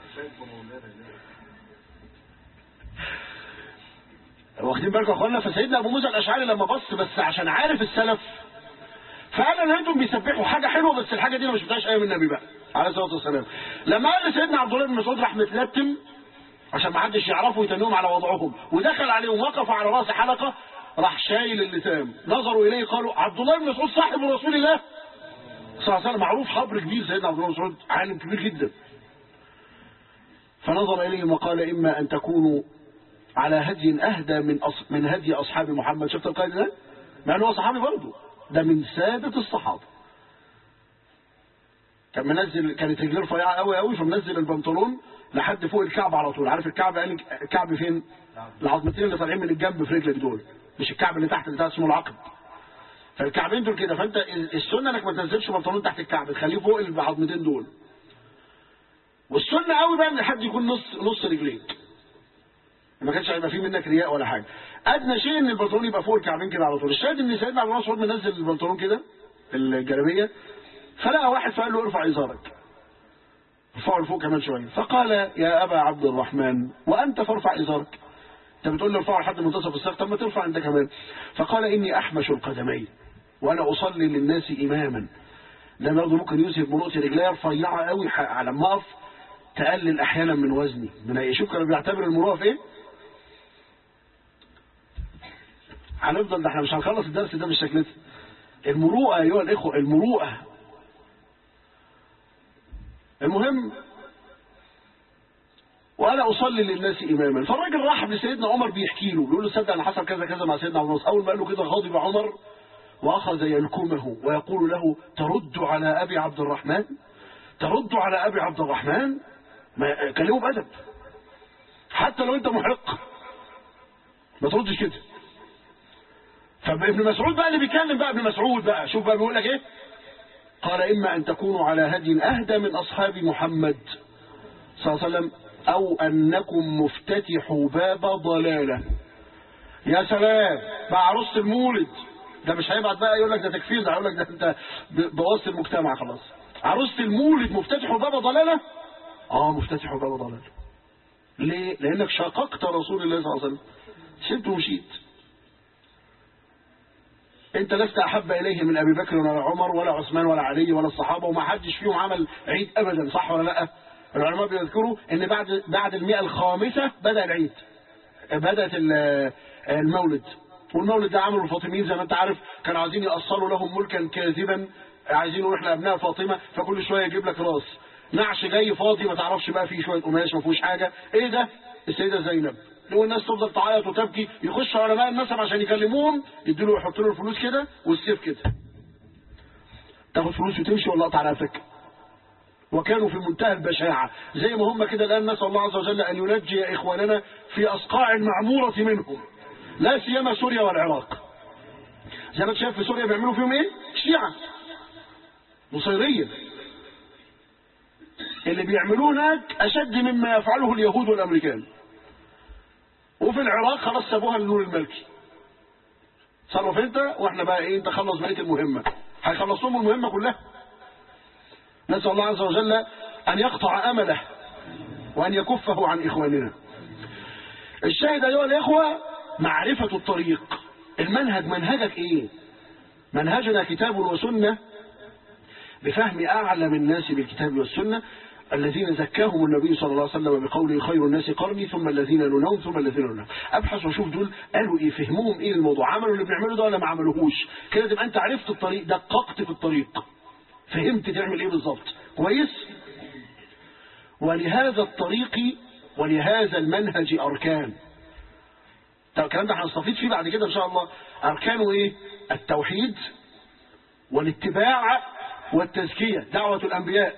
واخدين بالكم يا اخوانا؟ فسيدنا ابو موسى الاشعري لما بص بس عشان عارف السلف، فانا لقيتهم بيسبحوا حاجه حلوه، بس الحاجه دي انا ما شفتهاش ايام النبي بقى عليه الصلاه والسلام. لما قال لسيدنا عبد الله بن مسعود راح متلتم عشان ما حدش يعرفه ويتنهم على وضعهم، ودخل عليهم وقف على راس حلقه، راح شايل اللسان، نظروا اليه قالوا عبد الله بن مسعود صاحب رسول الله صلى الله عليه وسلم. معروف حبر كبير سيدنا عبد الله بن مسعود، عالم كبير جدا. فنظر إليهم وقال إما أن تكونوا على هدي أهدى من أص... من هدي أصحاب محمد. شفت القائد ده؟ مع أنه صحابي برضه، ده من سادة الصحابة. كان منزل، كانت رجليه رفيعة قوي قوي، فمنزل البنطلون لحد فوق الكعب على طول. عارف الكعب يعني الكعب فين؟ العظمتين اللي طالعين من الجنب في رجلك دول، مش الكعب اللي تحت اللي تحت اسمه العقد. فالكعبين دول كده، فانت السنه انك ما تنزلش بنطلون تحت الكعب، تخليه فوق العظمتين دول. والسنه قوي بقى ان حد يكون نص نص رجليك، ما كانش هيبقى فيه منك رياء ولا حاجه. ادنى شيء ان البنطلون يبقى فوق الكعبين كده على طول. الشاهد ان سيدنا عبد الله مسعود منزل البنطلون كده في الجلابيه، فلقى واحد فقال له ارفع ازارك، ارفعه لفوق كمان شويه. فقال يا ابا عبد الرحمن وانت فارفع ازارك، انت بتقول لي ارفعه لحد منتصف الساق، طب ما ترفع انت كمان. فقال اني احمش القدمين وانا اصلي للناس اماما. ده برضه ممكن يوسف بنقطه رجليه رفيعه قوي، على ما اقف تقلل احيانا من وزني. من شوف كانوا بيعتبر المروءه في ايه. هنفضل ده احنا مش هنخلص الدرس ده بالشكل ده. المروءه ايها الاخوه، المروءه. المهم وانا اصلي للناس اماما. فالراجل راح لسيدنا عمر بيحكي له، بيقول له صدق انا حصل كذا كذا مع سيدنا عبد الله. اول ما قال له كده غضب عمر واخذ يلكمه ويقول له ترد على ابي عبد الرحمن، ترد على ابي عبد الرحمن. ما كلمه بادب، حتى لو انت محق ما تردش كده. فابن مسعود بقى اللي بيتكلم بقى، ابن مسعود بقى شوف بقى بيقول لك ايه. قال اما ان تكونوا على هدي اهدى من اصحاب محمد صلى الله عليه وسلم او انكم مفتتحوا باب ضلاله. يا سلام بقى عروسه المولد، ده مش هيبعت بقى يقول لك ده تكفير، ده هيقول لك ده انت بوظت المجتمع خلاص. عروسه المولد مفتتحوا باب ضلاله. اه مفتتحوا باب ضلاله. ليه؟ لانك شققت رسول الله صلى الله عليه وسلم، سبت ومشيت. انت لست احب اليه من ابي بكر ولا عمر ولا عثمان ولا علي ولا الصحابه، وما حدش فيهم عمل عيد ابدا، صح ولا لا؟ العلماء بيذكروا ان بعد بعد المئة الخامسة بدا العيد، بدات المولد. والمولد ده عملوا الفاطميين زي ما انت عارف، كانوا عايزين يأصلوا لهم ملكا كاذبا، عايزين يقولوا احنا ابناء فاطمه، فكل شويه يجيب لك راس نعش جاي فاضي ما تعرفش بقى فيه شويه قماش ما فيهوش حاجه. ايه ده؟ السيده زينب. لو الناس تفضل تعيط وتبكي، يخش علماء النسب عشان يكلموهم، يدوا له يحطوا له الفلوس كده والسيف كده. تاخد فلوس وتمشي ولا اقطع راسك. وكانوا في منتهى البشاعه، زي ما هم كده الان. نسال الله عز وجل ان ينجي اخواننا في اصقاع المعموره منهم، لا سيما سوريا والعراق. زي ما انت شايف في سوريا بيعملوا فيهم ايه؟ الشيعه نصيريه. اللي بيعملوه هناك اشد مما يفعله اليهود والامريكان. وفي العراق خلاص سابوها للنور الملكي. صرف انت واحنا بقى ايه، انت خلص بقيه المهمه. هيخلص لهم المهمه كلها. نسال الله عز وجل ان يقطع امله وان يكفه عن اخواننا. الشاهد ايها الاخوه معرفه الطريق، المنهج. منهجك ايه؟ منهجنا كتاب وسنه، بفهم اعلم الناس بالكتاب والسنه الذين زكاهم النبي صلى الله عليه وسلم بقوله خير الناس قرني ثم الذين يلونهم ثم الذين يلونهم. ابحث واشوف دول قالوا ايه، فهموهم ايه الموضوع، عملوا اللي بيعملوا ده ولا ما عملوهوش. كده تبقى انت عرفت الطريق، دققت في الطريق، فهمت تعمل ايه بالظبط. كويس. ولهذا الطريق ولهذا المنهج اركان. طب الكلام ده هنستفيد فيه بعد كده ان شاء الله. اركانه ايه؟ التوحيد والاتباع والتزكيه، دعوه الانبياء.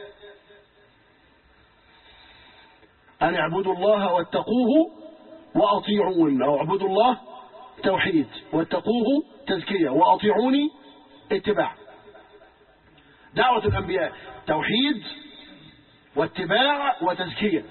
أن اعبدوا الله واتقوه وأطيعون، أو اعبدوا الله توحيد واتقوه تزكية وأطيعوني اتباع. دعوة الأنبياء توحيد واتباع وتزكية.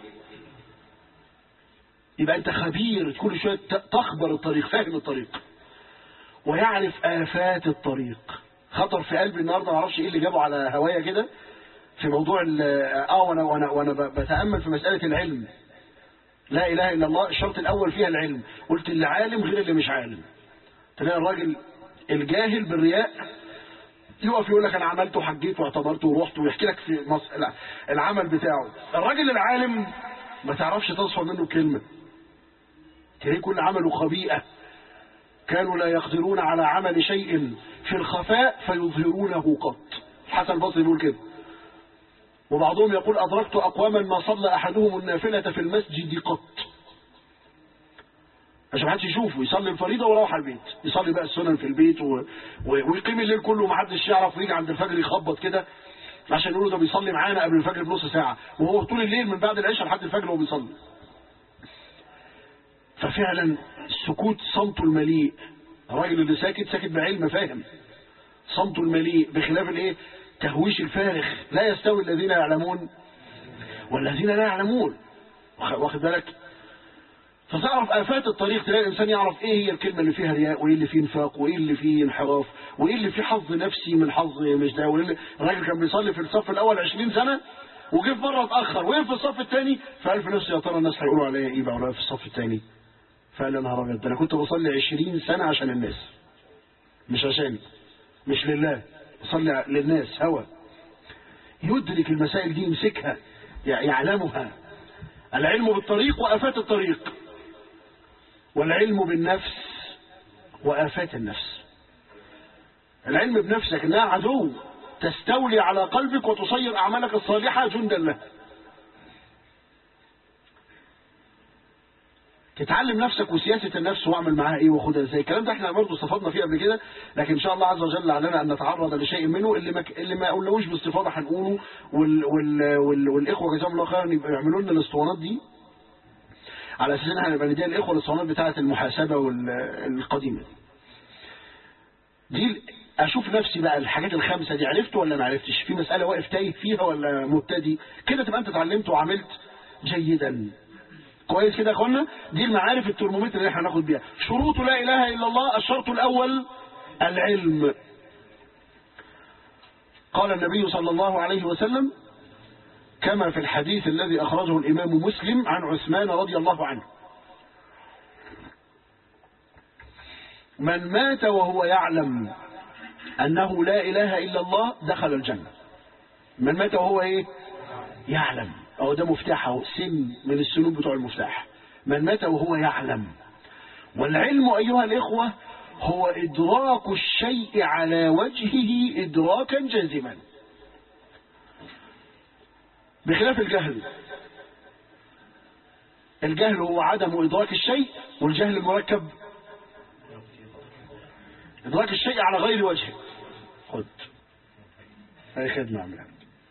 يبقى أنت خبير، كل شوية تخبر الطريق، فاهم الطريق ويعرف آفات الطريق. خطر في قلبي النهارده، ما اعرفش ايه اللي جابه على هوايا كده في موضوع اه وانا وانا وانا بتامل في مساله العلم. لا اله الا الله، الشرط الاول فيها العلم. قلت اللي عالم غير اللي مش عالم. تلاقي الراجل الجاهل بالرياء يقف يقول لك انا عملت وحجيت واعتبرت ورحت، ويحكي لك في مص... العمل بتاعه. الراجل العالم ما تعرفش تصفى منه كلمه، تلاقيه كل عمله خبيئه. كانوا لا يقدرون على عمل شيء في الخفاء فيظهرونه قط. الحسن البصري بيقول كده. وبعضهم يقول أدركت أقواما ما صلى أحدهم النافلة في المسجد قط، عشان ما حدش يشوفه، يصلي الفريضة ويروح على البيت، يصلي بقى السنن في البيت و... و... ويقيم الليل كله وما حدش يعرف، ويجي عند الفجر يخبط كده عشان يقولوا ده بيصلي معانا قبل الفجر بنص ساعة، وهو طول الليل من بعد العشاء لحد الفجر وهو بيصلي. ففعلا السكوت صمت المليء، الراجل اللي ساكت ساكت بعلم فاهم، صمت المليء، بخلاف الايه؟ تهويش الفارغ. لا يستوي الذين يعلمون والذين لا يعلمون، واخد بالك؟ فتعرف آفات الطريق، تلاقي الإنسان يعرف إيه هي الكلمة اللي فيها رياء، وإيه اللي فيه نفاق، وإيه اللي فيه انحراف، وإيه اللي فيه حظ نفسي من حظ مش ده. الراجل كان بيصلي في الصف الأول عشرين سنة وجه في مرة اتأخر وقف في الصف الثاني، فقال في نفسه يا ترى الناس هيقولوا عليا إيه بقى ولا في الصف الثاني؟ فقال يا نهار أبيض، ده أنا كنت بصلي عشرين سنة عشان الناس، مش عشاني، مش لله، بصلي للناس هوى. يدرك المسائل دي، يمسكها، يعلمها. العلم بالطريق وآفات الطريق، والعلم بالنفس وآفات النفس. العلم بنفسك انها عدو تستولي على قلبك وتصير أعمالك الصالحة جندا له. تتعلم نفسك وسياسة النفس واعمل معاها ايه وخدها ازاي. الكلام ده احنا برضه استفدنا فيه قبل كده، لكن ان شاء الله عز وجل علينا ان نتعرض لشيء منه اللي ما اللي ما قلناهوش باستفاضه هنقوله، وال... وال... وال... والاخوه جزاهم الله خيرا يبقى يعملوا لنا الاسطوانات دي على اساس ان احنا نبقى نديها الاخوه الاسطوانات بتاعه المحاسبه والقديمه دي. اشوف نفسي بقى الحاجات الخمسه دي عرفت ولا ما عرفتش، في مساله واقف تايه فيها ولا مبتدي كده، تبقى انت اتعلمت وعملت جيدا كويس كده يا اخوانا. دي المعارف الترمومتر اللي احنا هناخد بيها. شروط لا اله الا الله، الشرط الاول العلم. قال النبي صلى الله عليه وسلم كما في الحديث الذي اخرجه الامام مسلم عن عثمان رضي الله عنه: من مات وهو يعلم انه لا اله الا الله دخل الجنه. من مات وهو ايه؟ يعلم. أو ده مفتاحه، سن من السنون بتوع المفتاح. من مات وهو يعلم. والعلم أيها الإخوة هو إدراك الشيء على وجهه إدراكا جازما، بخلاف الجهل. الجهل هو عدم إدراك الشيء، والجهل المركب إدراك الشيء على غير وجهه. خد هاي خدمة عملها.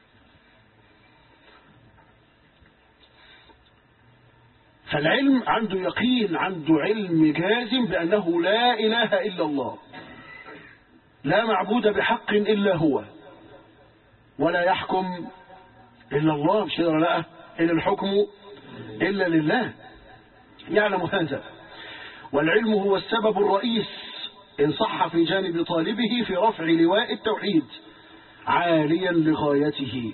فالعلم عنده يقين، عنده علم جازم بأنه لا إله إلا الله، لا معبود بحق إلا هو، ولا يحكم إلا الله، مش كده لا، إن الحكم إلا لله. يعلم هذا. والعلم هو السبب الرئيس إن صح في جانب طالبه في رفع لواء التوحيد عاليا لغايته.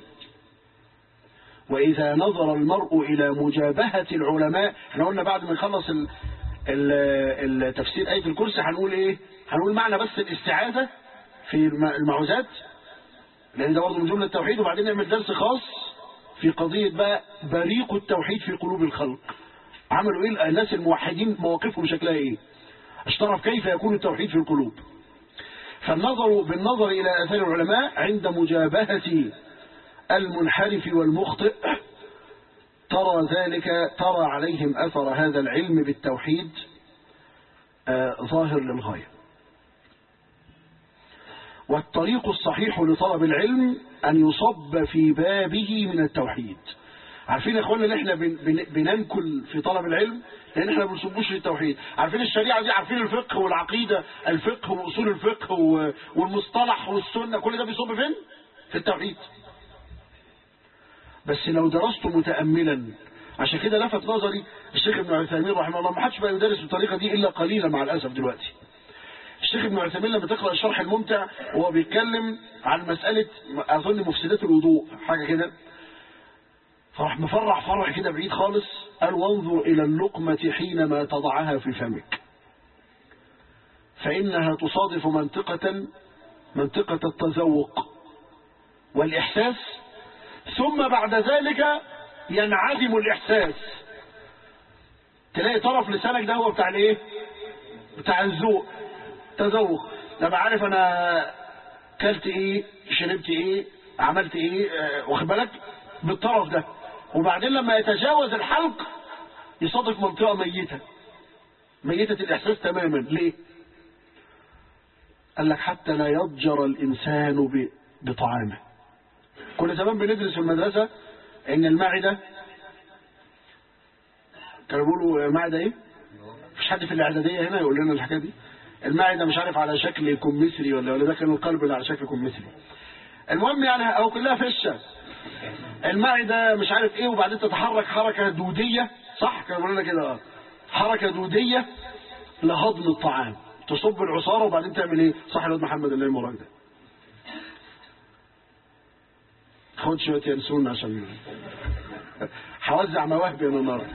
وإذا نظر المرء إلى مجابهة العلماء، احنا قلنا بعد ما نخلص التفسير آية الكرسي هنقول إيه؟ هنقول معنى بس الاستعاذة في المعوذات، لأن ده برضه من جملة التوحيد، وبعدين نعمل درس خاص في قضية بقى بريق التوحيد في قلوب الخلق. عملوا إيه الناس الموحدين، مواقفهم شكلها إيه؟ اشترف كيف يكون التوحيد في القلوب. فالنظر بالنظر إلى آثار العلماء عند مجابهة المنحرف والمخطئ ترى ذلك، ترى عليهم أثر هذا العلم بالتوحيد آه ظاهر للغاية. والطريق الصحيح لطلب العلم أن يصب في بابه من التوحيد. عارفين يا اخوانا ان احنا بن بن بننكل في طلب العلم لان احنا ما بنصبوش للتوحيد. عارفين الشريعه دي، عارفين الفقه والعقيده، الفقه واصول الفقه والمصطلح والسنه، كل ده بيصب فين؟ في التوحيد. بس لو درسته متاملا، عشان كده لفت نظري الشيخ ابن عثيمين رحمه الله، ما حدش بقى يدرس بالطريقه دي الا قليلا مع الاسف دلوقتي. الشيخ ابن عثيمين لما تقرا الشرح الممتع وهو بيتكلم عن مساله اظن مفسدات الوضوء حاجه كده، فراح مفرع فرع كده بعيد خالص، قال: وانظر إلى اللقمة حينما تضعها في فمك فإنها تصادف منطقة منطقة التذوق والإحساس، ثم بعد ذلك ينعدم الإحساس. تلاقي طرف لسانك ده هو بتاع الايه؟ بتاع الذوق، تذوق. لما عارف أنا كلت إيه، شربت إيه، عملت ايه واخد بالك بالطرف ده. وبعدين لما يتجاوز الحلق يصادف منطقة ميتة ميتة الإحساس تماما. ليه؟ قال لك حتى لا يضجر الإنسان بطعامه. كل زمان بندرس في المدرسة إن المعدة كانوا بيقولوا معدة إيه؟ مفيش حد في الإعدادية هنا يقول لنا الحكاية دي. المعدة مش عارف على شكل كمثري ولا ولا ده كان القلب اللي على شكل كمثري. المهم يعني أو كلها فشة. المعدة مش عارف إيه وبعدين تتحرك حركة دودية صح؟ كانوا بيقولوا لنا كده حركة دودية لهضم الطعام. تصب العصارة وبعدين تعمل ايه؟ صح الواد محمد اللي المراك ده خد شوية ينسون عشان هوزع مواهبي انا النهارده.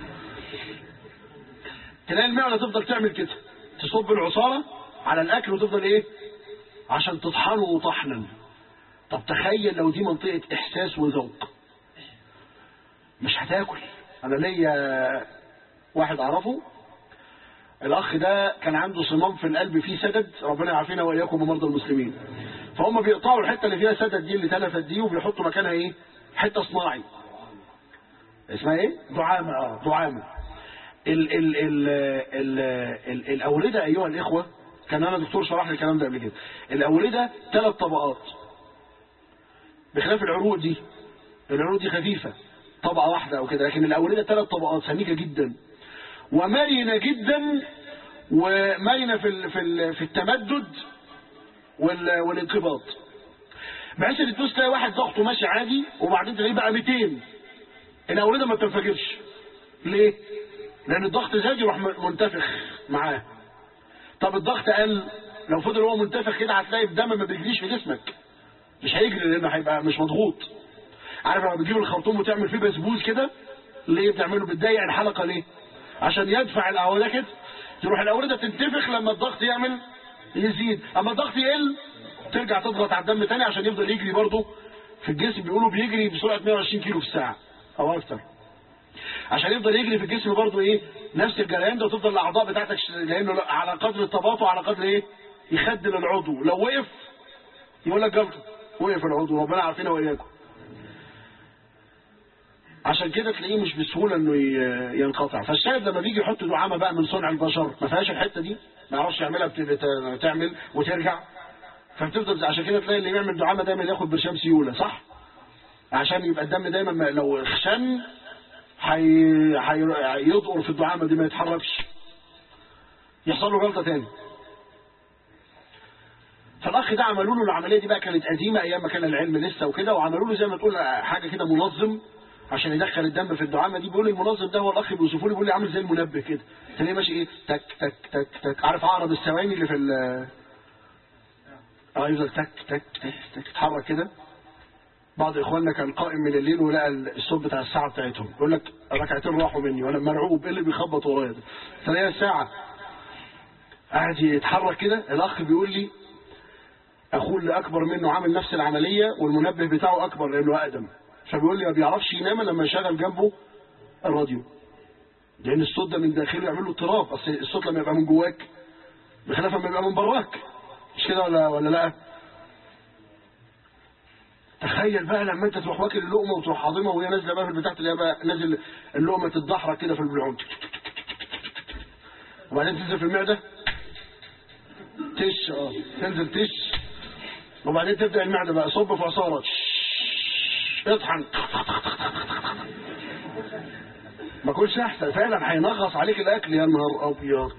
تلاقي المعدة تفضل تعمل كده تصب العصارة على الاكل وتفضل ايه؟ عشان تطحنه طحنا. طب تخيل لو دي منطقة احساس وذوق مش هتاكل. انا ليا واحد اعرفه الاخ ده كان عنده صمام في القلب فيه سدد ربنا يعافينا واياكم ومرضى المسلمين. فهم بيقطعوا الحته اللي فيها سدد دي اللي تلفت دي وبيحطوا مكانها ايه؟ حته صناعي اسمها ايه؟ دعامه. اه دعامه. ال ال ال ال ال الاورده ايها الاخوه كان انا دكتور شرح لي الكلام ده قبل كده. الاورده ثلاث طبقات بخلاف العروق دي. العروق دي خفيفه طبقه واحده او كده لكن الاورده ثلاث طبقات سميكه جدا ومرنة جدا ومرنة في في في التمدد والانقباض بحيث ان تدوس تلاقي واحد ضغطه ماشي عادي وبعدين تلاقيه بقى مئتين. الاورده ما بتنفجرش. ليه؟ لان الضغط زاد يروح منتفخ معاه. طب الضغط قل لو فضل هو منتفخ كده هتلاقي الدم ما بيجريش في جسمك مش هيجري لانه هيبقى مش مضغوط. عارف لما بتجيب الخرطوم وتعمل فيه بسبوس كده ليه بتعمله؟ بتضيق الحلقه ليه؟ عشان يدفع الاورده كده تروح الاورده تنتفخ لما الضغط يعمل يزيد. اما الضغط يقل ترجع تضغط على الدم تاني عشان يفضل يجري برضه في الجسم. بيقولوا بيجري بسرعه مئة وعشرين كيلو في الساعه او اكتر عشان يفضل يجري في الجسم برضه ايه نفس الجريان ده وتفضل الاعضاء بتاعتك لانه على قدر التباطؤ على قدر ايه يخدل العضو. لو وقف يقول لك جلطه وقف العضو ربنا عارفينها واياكم. عشان كده تلاقيه مش بسهوله انه ينقطع. فالشاهد لما بيجي يحط دعامه بقى من صنع البشر ما فيهاش الحته دي ما يعرفش يعملها تعمل وترجع فبتفضل. عشان كده تلاقي اللي بيعمل دعامه دايما ياخد برشام سيوله صح عشان يبقى الدم دايما لو خشن هيضقر في الدعامه دي ما يتحركش يحصل له غلطه تاني. فالاخ ده عملوا له العمليه دي بقى كانت قديمه ايام ما كان العلم لسه وكده وعملوا له زي ما تقول حاجه كده منظم عشان يدخل الدم في الدعامه دي. بيقول لي المنظم ده هو الاخ بيوصفه لي بيقول لي عامل زي المنبه كده تلاقيه ماشي ايه تك تك تك تك عارف عقرب الثواني اللي في ال اه يفضل تك تك تك تك تتحرك كده. بعض اخواننا كان قائم من الليل ولقى الصوت بتاع الساعه بتاعتهم يقول لك ركعتين راحوا مني وانا مرعوب ايه اللي بيخبط ورايا ده تلاقيها الساعه قاعد يتحرك كده. الاخ بيقول لي اخوه اللي اكبر منه عامل نفس العمليه والمنبه بتاعه اكبر لانه اقدم فبيقول لي ما بيعرفش ينام لما يشغل جنبه الراديو لان الصوت ده من داخله يعمل له اضطراب. اصل الصوت لما يبقى من جواك بخلاف لما يبقى من براك مش كده ولا ولا لا؟ تخيل بقى لما انت تروح واكل اللقمه وتروح حاضمها وهي نازله بقى في البتاع اللي هي بقى نازل اللقمه تتدحرج كده في البلعوم وبعدين تنزل في المعده تش اه تنزل تش وبعدين تبدا المعده بقى صب في عصاره اطحن ما كلش احسن فعلا هينغص عليك الاكل. يا نهار ابيض.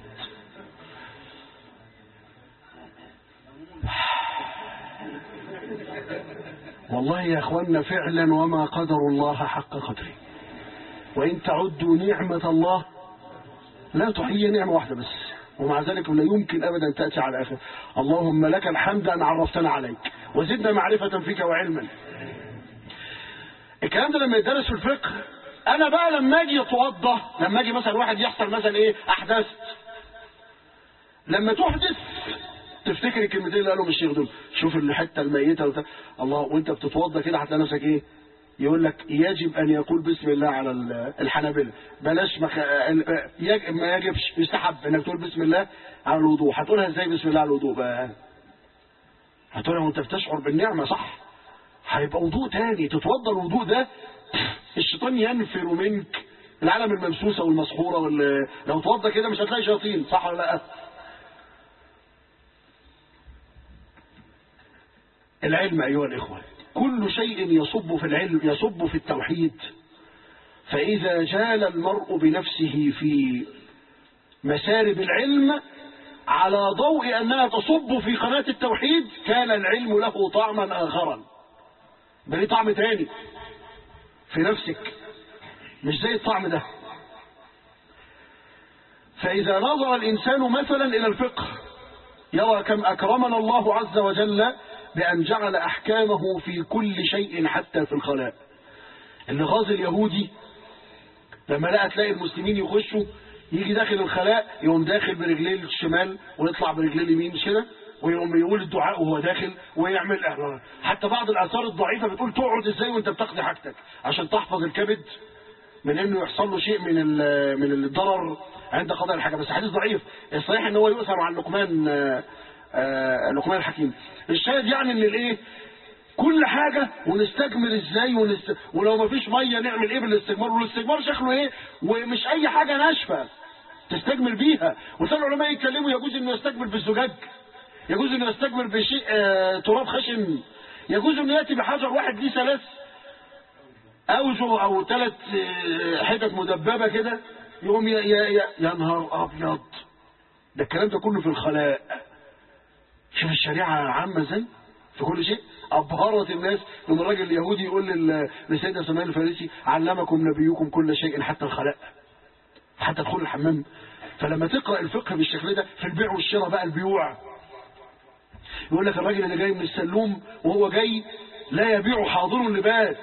والله يا اخوانا فعلا وما قدر الله حق قدره وان تعدوا نعمه الله لا تحيي نعمه واحده بس ومع ذلك لا يمكن ابدا تاتي على اخر. اللهم لك الحمد ان عرفتنا عليك وزدنا معرفه فيك وعلما. الكلام ده لما يدرس في الفقه انا بقى لما اجي اتوضى لما اجي مثلا واحد يحصل مثلا ايه احدثت لما تحدث تفتكر الكلمتين اللي قالهم الشيخ دول شوف الحته الميته وت... الله وانت بتتوضى كده هتلاقي نفسك ايه يقول لك يجب ان يقول بسم الله على الحنابلة بلاش مخ... يج... ما يجبش يستحب انك تقول بسم الله على الوضوء. هتقولها ازاي بسم الله على الوضوء بقى؟ هتقولها وانت بتشعر بالنعمه صح هيبقى وضوء تاني، تتوضى الوضوء ده الشيطان ينفر منك العالم الممسوسه والمسحوره، وال... لو توضى كده مش هتلاقي شياطين، صح ولا لا؟ العلم ايها الاخوه، كل شيء يصب في العلم يصب في التوحيد. فاذا جال المرء بنفسه في مسارب العلم على ضوء انها تصب في قناه التوحيد، كان العلم له طعما اخرا، ده ليه طعم تاني في نفسك مش زي الطعم ده. فإذا نظر الإنسان مثلا إلى الفقه يرى كم أكرمنا الله عز وجل بأن جعل أحكامه في كل شيء حتى في الخلاء. الغاز اليهودي لما لقى تلاقي المسلمين يخشوا، يجي داخل الخلاء يقوم داخل برجليه الشمال ويطلع برجليه اليمين كده، ويقوم يقول الدعاء وهو داخل ويعمل احرار. حتى بعض الآثار الضعيفة بتقول تقعد ازاي وانت بتقضي حاجتك عشان تحفظ الكبد من انه يحصل له شيء من من الضرر عند قضاء الحاجه. بس حديث ضعيف. الصحيح ان هو يؤثر عن لقمان لقمان الحكيم. الشاهد يعني ان الايه كل حاجه ونستجمر ازاي ونست... ولو ما فيش ميه نعمل ايه بالاستجمار، والاستجمار شكله ايه، ومش اي حاجه ناشفه تستجمر بيها. وكان العلماء يتكلموا يجوز انه يستجمر بالزجاج، يجوز انه يستجمر بشيء آه تراب خشن، يجوز انه ياتي بحجر واحد ليه ثلاث اوجه او ثلاث حتت مدببه كده، يقوم يا يا يا, يا نهار ابيض. ده الكلام ده كله في الخلاء. شوف الشريعه عامه ازاي في كل شيء. ابهرت الناس لما الراجل اليهودي يقول لسيدنا سلمان الفارسي علمكم نبيكم كل شيء حتى الخلاء، حتى دخول الحمام. فلما تقرا الفقه بالشكل ده في البيع والشراء بقى، البيوع يقول لك الراجل اللي جاي من السلوم وهو جاي لا يبيع حاضر لبات.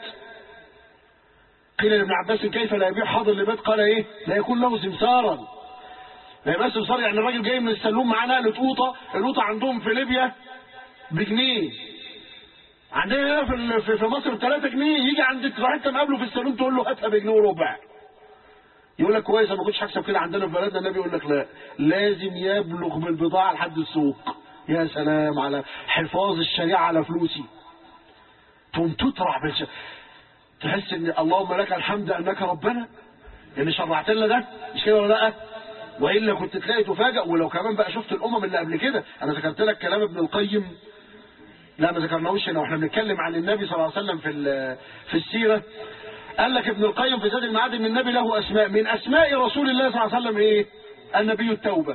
قيل لابن عباس كيف لا يبيع حاضر لبات؟ قال ايه؟ لا يكون له سمسارا. لا يبقى سمسار يعني الراجل جاي من السلوم معاه نقله قوطه، القوطه عندهم في ليبيا بجنيه، عندنا هنا في في مصر بثلاثة جنيه. يجي عندك راح انت مقابله في السلوم تقول له هاتها بجنيه وربع، يقول لك كويس انا ما كنتش هكسب كده عندنا في بلدنا. النبي يقول لك لا، لازم يبلغ بالبضاعه لحد السوق. يا سلام على حفاظ الشريعه على فلوسي. تقوم تطرح بالش... تحس ان اللهم لك الحمد انك ربنا اللي شرعت لنا ده، مش كده ولا لا؟ والا كنت تلاقي تفاجئ. ولو كمان بقى شفت الامم اللي قبل كده، انا ذكرت لك كلام ابن القيم، لا ما ذكرناهوش هنا واحنا بنتكلم عن النبي صلى الله عليه وسلم في في السيره. قال لك ابن القيم في زاد المعاد ان النبي له اسماء، من اسماء رسول الله صلى الله عليه وسلم ايه؟ النبي التوبه.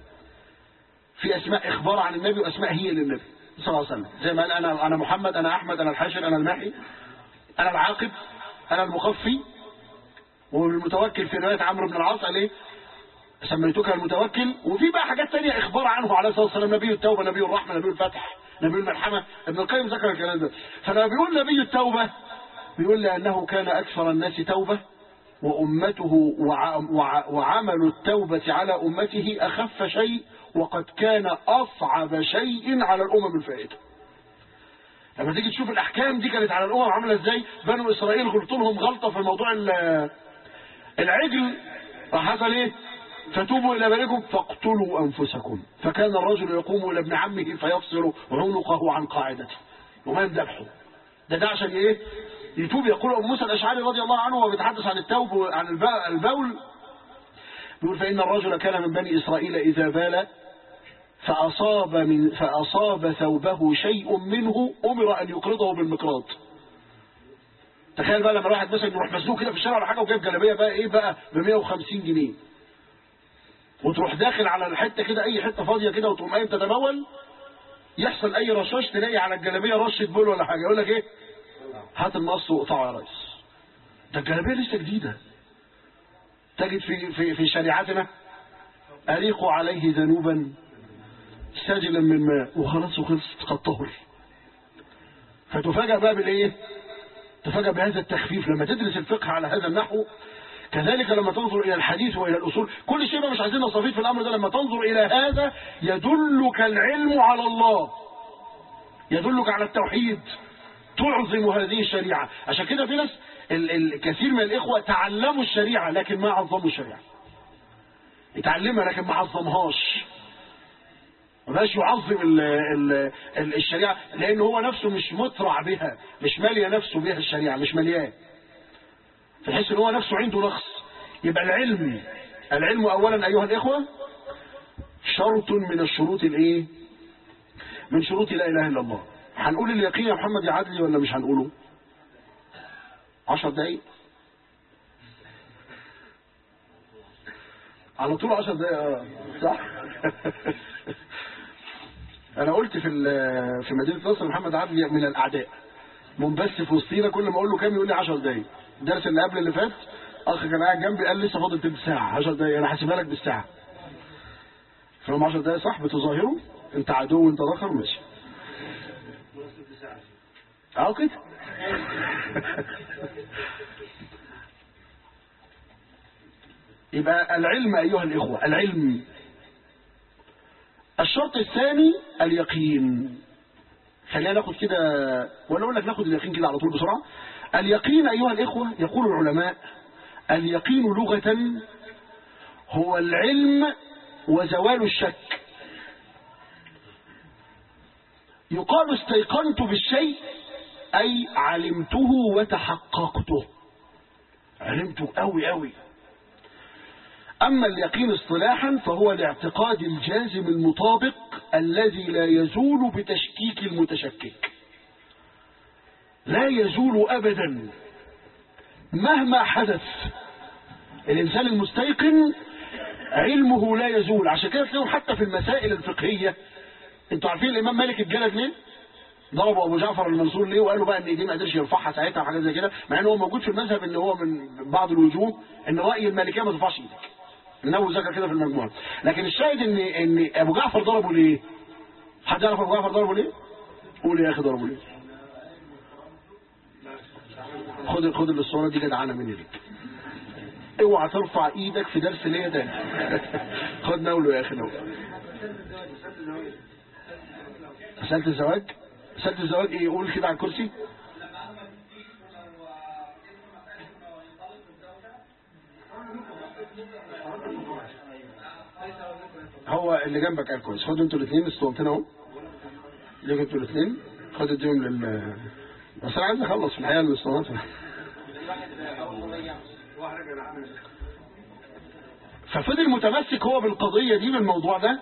في اسماء اخبار عن النبي واسماء هي للنبي صلى الله عليه وسلم، زي ما قال انا انا محمد، انا احمد، انا الحاشر، انا الماحي، انا العاقب، انا المخفي. والمتوكل في روايه عمرو بن العاص قال ايه؟ سميتك المتوكل. وفي بقى حاجات ثانيه اخبار عنه عليه الصلاه والسلام، نبي التوبه، نبي الرحمه، نبي الفتح، نبي الملحمه. ابن القيم ذكر الكلام ده. فلما بيقول نبي التوبه بيقول لأنه كان أكثر الناس توبة، وأمته وعمل التوبة على أمته أخف شيء، وقد كان أصعب شيء على الأمم الفائتة. لما تيجي تشوف الأحكام دي كانت على الأمم عاملة إزاي. بنو إسرائيل غلطوا لهم غلطة في موضوع العجل، فحصل إيه؟ فتوبوا إلى بارئكم فاقتلوا أنفسكم. فكان الرجل يقوم إلى ابن عمه فيفصل عنقه عن قاعدته وما يذبحه. ده ده عشان إيه؟ يتوب. يقول أبو موسى الأشعري رضي الله عنه وهو بيتحدث عن التوب عن البول، بيقول فإن الرجل كان من بني إسرائيل إذا بال فأصاب من فأصاب ثوبه شيء منه أمر أن يقرضه بالمقراض. تخيل بقى لما واحد مثلا يروح مسلوق كده في الشارع ولا حاجة وجايب جلابية بقى إيه بقى ب مية وخمسين جنيه، وتروح داخل على الحتة كده أي حتة فاضية كده وتقوم قايم تتبول، يحصل أي رشاش تلاقي على الجلابية رشة بول ولا حاجة، يقول لك إيه؟ هات المقص وقطعه يا ريس. ده الجلابيه لسه جديده. تجد في في في شريعتنا اريقوا عليه ذنوبا سجلا من ماء، وخلاص وخلصت قد طهر. فتفاجأ بقى بالايه؟ تفاجأ بهذا التخفيف لما تدرس الفقه على هذا النحو. كذلك لما تنظر الى الحديث والى الاصول، كل شيء بقى مش عايزين نصافير في الامر ده. لما تنظر الى هذا يدلك العلم على الله، يدلك على التوحيد، تعظم هذه الشريعة. عشان كده في ناس الكثير من الإخوة تعلموا الشريعة لكن ما عظموا الشريعة. اتعلمها لكن ما عظمهاش. ما بقاش يعظم ال ال ال الشريعة، لأن هو نفسه مش مترع بها، مش مالية نفسه بها الشريعة، مش مليان، فيحس ان هو نفسه عنده نقص. يبقى العلم العلم أولا أيها الإخوة شرط من الشروط الايه؟ من شروط لا إله إلا الله. هنقول اليقين يا محمد يا عدلي ولا مش هنقوله؟ عشر دقايق على طول، عشر دقايق صح. انا قلت في في مدينه نصر محمد عدلي من الاعداء منبث في وسطينا، كل ما اقول له كام يقول لي عشر دقايق. الدرس اللي قبل اللي فات اخ كان قاعد جنبي قال لسه فاضل تلت ساعه، عشر دقايق انا هحسبها لك بالساعه. فهم عشر دقايق صح بتظاهروا انت عدو وانت ذكر ماشي اه كده. يبقى العلم أيها الإخوة، العلم. الشرط الثاني اليقين. خلينا ناخد كده ولا أقول لك ناخد اليقين كده على طول بسرعة. اليقين أيها الإخوة يقول العلماء اليقين لغة هو العلم وزوال الشك. يقال استيقنت بالشيء أي علمته وتحققته، علمته قوي قوي. أما اليقين اصطلاحا فهو الاعتقاد الجازم المطابق الذي لا يزول بتشكيك المتشكك، لا يزول أبدا مهما حدث. الإنسان المستيقن علمه لا يزول. عشان كده تلاقوا حتى في المسائل الفقهية، انتوا عارفين الإمام مالك اتجلد ليه؟ ضربوا أبو جعفر المنصور ليه؟ وقالوا بقى إن دي ما قدرش يرفعها ساعتها وحاجات زي كده، مع إنه هو موجود في المذهب إن هو من بعض الوجوه إن رأي المالكية ما ترفعش إيدك. النووي ذكر كده في المجموعة. لكن الشاهد إن إن أبو جعفر ضربه ليه؟ حد يعرف أبو جعفر ضربه ليه؟ قول يا أخي ضربه ليه؟ خد خد الصورة دي جدعانة مني ليك. اوعى ترفع ايدك في درس ليا تاني. خد ناوله يا اخي ناوله. مسألة الزواج؟ مسألة الزواج ايه؟ قول كده على الكرسي. هو اللي جنبك قال كويس. خدوا انتوا الاثنين اسطوانتين اهو. ليكوا انتوا الاثنين. خد اديهم لل بس انا عايز اخلص في الحقيقه الاسطوانات. ففضل متمسك هو بالقضية دي بالموضوع ده.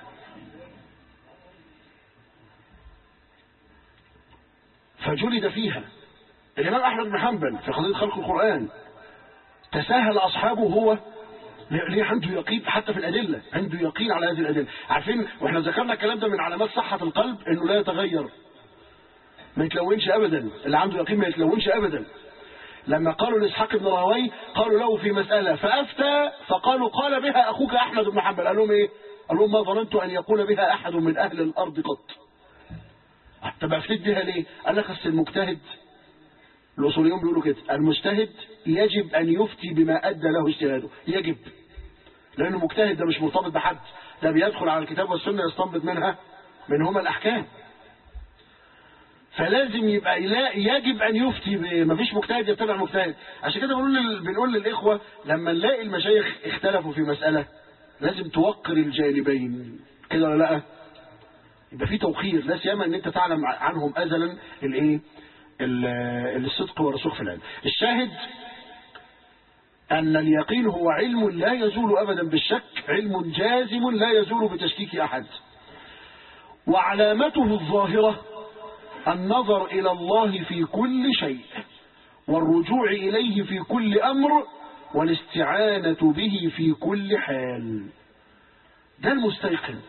فجلد فيها. الإمام أحمد بن حنبل في قضية خلق القرآن تساهل أصحابه، هو ليه عنده يقين حتى في الأدلة، عنده يقين على هذه الأدلة. عارفين واحنا ذكرنا الكلام ده من علامات صحة القلب انه لا يتغير، ما يتلونش أبدا. اللي عنده يقين ما يتلونش أبدا. لما قالوا لإسحاق بن راهويه قالوا له في مسألة فأفتى فقالوا قال بها أخوك أحمد بن حنبل، قال لهم إيه؟ قال لهم ما ظننت أن يقول بها أحد من أهل الأرض قط. طب أفتيت بها ليه؟ قال لك أصل المجتهد، الأصوليون بيقولوا كده، المجتهد يجب أن يفتي بما أدى له اجتهاده، يجب، لأنه مجتهد، ده مش مرتبط بحد، ده بيدخل على الكتاب والسنة يستنبط منها منهما الأحكام. فلازم يبقى لا يجب أن يفتي، ما فيش مجتهد يتبع مجتهد. عشان كده بنقول بنقول للإخوة لما نلاقي المشايخ اختلفوا في مسألة لازم توقر الجانبين كده ولا لا؟ يبقى في توقير، لا سيما ان انت تعلم عنهم ازلا الايه الصدق والرسوخ في العلم. الشاهد ان اليقين هو علم لا يزول ابدا بالشك، علم جازم لا يزول بتشكيك احد. وعلامته الظاهرة النظر إلى الله في كل شيء، والرجوع إليه في كل أمر، والاستعانة به في كل حال. ده المستيقن.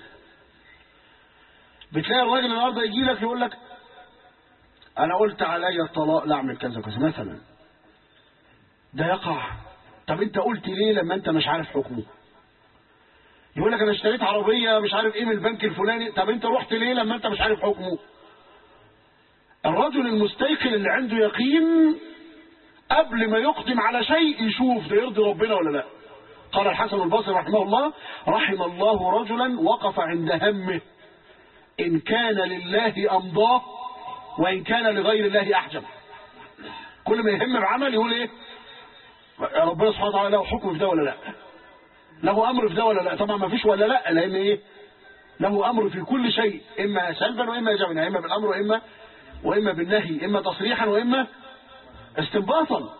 بتلاقي الراجل النهارده يجي لك يقول لك أنا قلت عليا الطلاق لا أعمل كذا كذا مثلا، ده يقع. طب أنت قلت ليه لما أنت مش عارف حكمه؟ يقول لك أنا اشتريت عربية مش عارف إيه من البنك الفلاني، طب أنت رحت ليه لما أنت مش عارف حكمه؟ الرجل المستيقن اللي عنده يقين قبل ما يقدم على شيء يشوف ده يرضي ربنا ولا لا. قال الحسن البصري رحمه الله رحم الله رجلا وقف عند همه إن كان لله أمضاه وإن كان لغير الله أحجب. كل ما يهم بعمل يقول إيه؟ ربنا سبحانه وتعالى له حكم في ده ولا لا؟ له أمر في ده ولا لا؟ طبعا ما فيش ولا لا، لأن إيه؟ له أمر في كل شيء، إما سلبا وإما إيجابا، إما بالأمر وإما وإما بالنهي، إما تصريحا وإما استنباطا.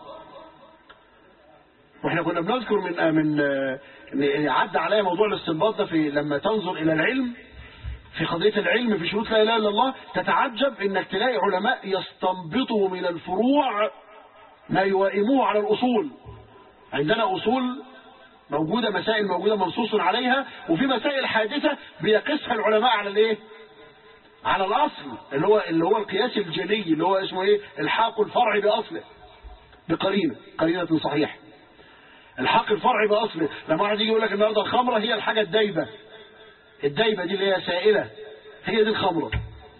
واحنا كنا بنذكر من من عدى عليا موضوع الاستنباط ده في لما تنظر إلى العلم في قضية العلم في شروط لا إله إلا الله، تتعجب إنك تلاقي علماء يستنبطوا من الفروع ما يوائموه على الأصول. عندنا أصول موجودة، مسائل موجودة منصوص عليها، وفي مسائل حادثة بيقيسها العلماء على الايه؟ على الأصل اللي هو اللي هو القياس الجلي اللي هو اسمه ايه؟ الحاق الفرع بأصله بقرينة قرينة صحيحة. الحاق الفرع بأصله، لما واحد يجي يقول لك النهارده الخمرة هي الحاجة الدايبة، الدايبة دي اللي هي سائلة، هي دي الخمرة.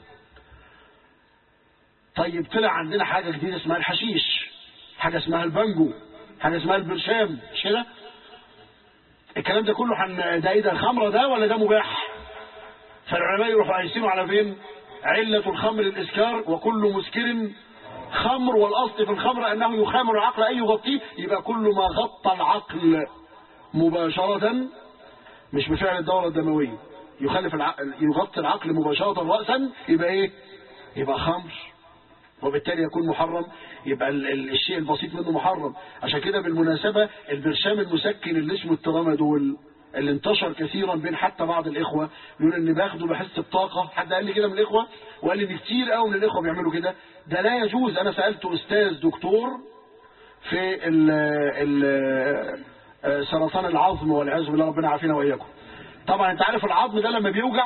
طيب طلع عندنا حاجة جديدة اسمها الحشيش، حاجة اسمها البانجو، حاجة اسمها البرشام، مش كده؟ الكلام ده كله حن ده ايه ده الخمرة ده ولا ده مباح؟ فالعلماء يروحوا قايسينه على فين؟ علة الخمر الإسكار، وكل مسكر خمر، والأصل في الخمر أنه يخامر العقل أي يغطيه، يبقى كل ما غطى العقل مباشرة مش بفعل الدورة الدموية، يخالف العقل يغطي العقل مباشرة رأسا، يبقى ايه؟ يبقى خمر، وبالتالي يكون محرم، يبقى ال ال الشيء البسيط منه محرم. عشان كده بالمناسبة البرشام المسكن اللي اسمه الترامادول اللي انتشر كثيرا بين حتى بعض الإخوة، يقول ان باخده بحس بطاقة، حد قال لي كده من الإخوة وقال لي ان كتير قوي من الإخوة بيعملوا كده، ده لا يجوز. أنا سألت أستاذ دكتور في ال ال سرطان العظم والعياذ بالله، ربنا يعافينا وإياكم. طبعا انت عارف العظم ده لما بيوجع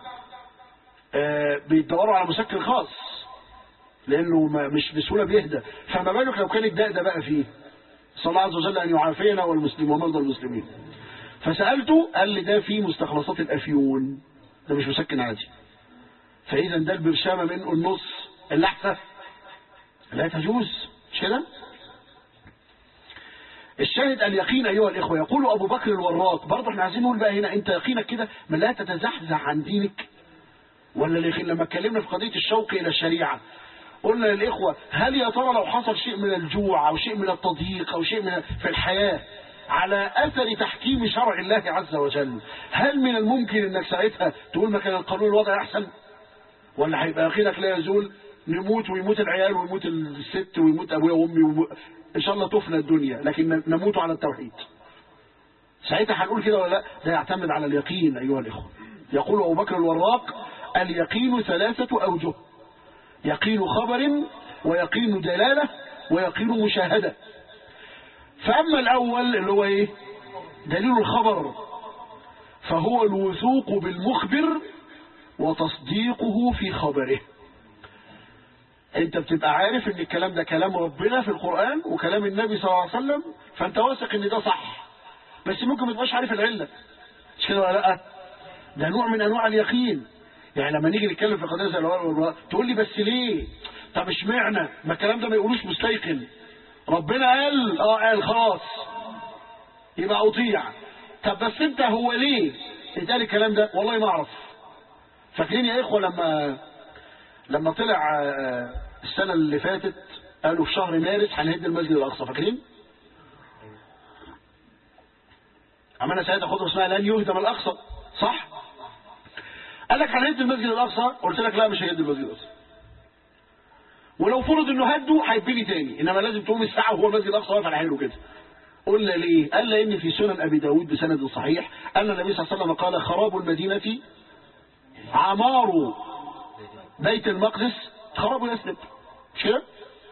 بيدوروا على مسكن خاص لأنه مش بسهولة بيهدى، فما بالك لو كان الداء ده بقى فيه. صلى الله عز وجل أن يعافينا والمسلمين ومرضى المسلمين. فسألته قال لي ده فيه مستخلصات الأفيون، ده مش مسكن عادي. فإذا ده البرشامة منه النص اللحسة لا تجوز، مش كده؟ الشاهد اليقين أيها الإخوة. يقول أبو بكر الوراق، برضه احنا عايزين نقول بقى هنا أنت يقينك كده من لا تتزحزح عن دينك ولا اليقين. لما اتكلمنا في قضية الشوق إلى الشريعة قلنا للإخوة هل يا ترى لو حصل شيء من الجوع أو شيء من التضييق أو شيء من في الحياة على أثر تحكيم شرع الله عز وجل، هل من الممكن أنك ساعتها تقول مكان القانون الوضع أحسن؟ ولا هيبقى يقينك لا يزول نموت ويموت العيال ويموت الست ويموت أبويا وأمي وم... إن شاء الله تفنى الدنيا لكن نموت على التوحيد؟ ساعتها هنقول كده ولا لا؟ ده يعتمد على اليقين أيها الإخوة. يقول أبو بكر الوراق اليقين ثلاثة أوجه: يقين خبر، ويقين دلالة، ويقين مشاهدة. فأما الأول اللي هو إيه؟ دليل الخبر، فهو الوثوق بالمخبر وتصديقه في خبره. انت بتبقى عارف ان الكلام ده كلام ربنا في القرآن وكلام النبي صلى الله عليه وسلم، فانت واثق ان ده صح، بس ممكن ما تبقاش عارف العلة، مش كده ولا لا؟ ده نوع من انواع اليقين. يعني لما نيجي نتكلم في قضيه زي الولاء والبراء تقول لي بس ليه؟ طب اشمعنى؟ ما الكلام ده ما يقولوش مستيقن. ربنا قال اه قال خلاص يبقى اطيع. طب بس انت هو ليه اتقال الكلام ده؟ والله ما اعرف. فاكرين يا اخوه لما لما طلع السنه اللي فاتت قالوا في شهر مارس هنهد المسجد الاقصى، فاكرين؟ عملنا ساعتها خطوه اسمها لن يهدم الاقصى، صح؟ قال لك هنهد المسجد الاقصى، قلت لك لا مش هيهد المسجد الاقصى. ولو فرض انه هده هيتبني تاني، انما لازم تقوم الساعه وهو المسجد الاقصى واقف على حيله كده. قلنا ليه؟ قال لان في سنن ابي داود بسند صحيح ان النبي صلى الله عليه وسلم قال خراب المدينه عمار بيت المقدس خراب يسلب، مش كده؟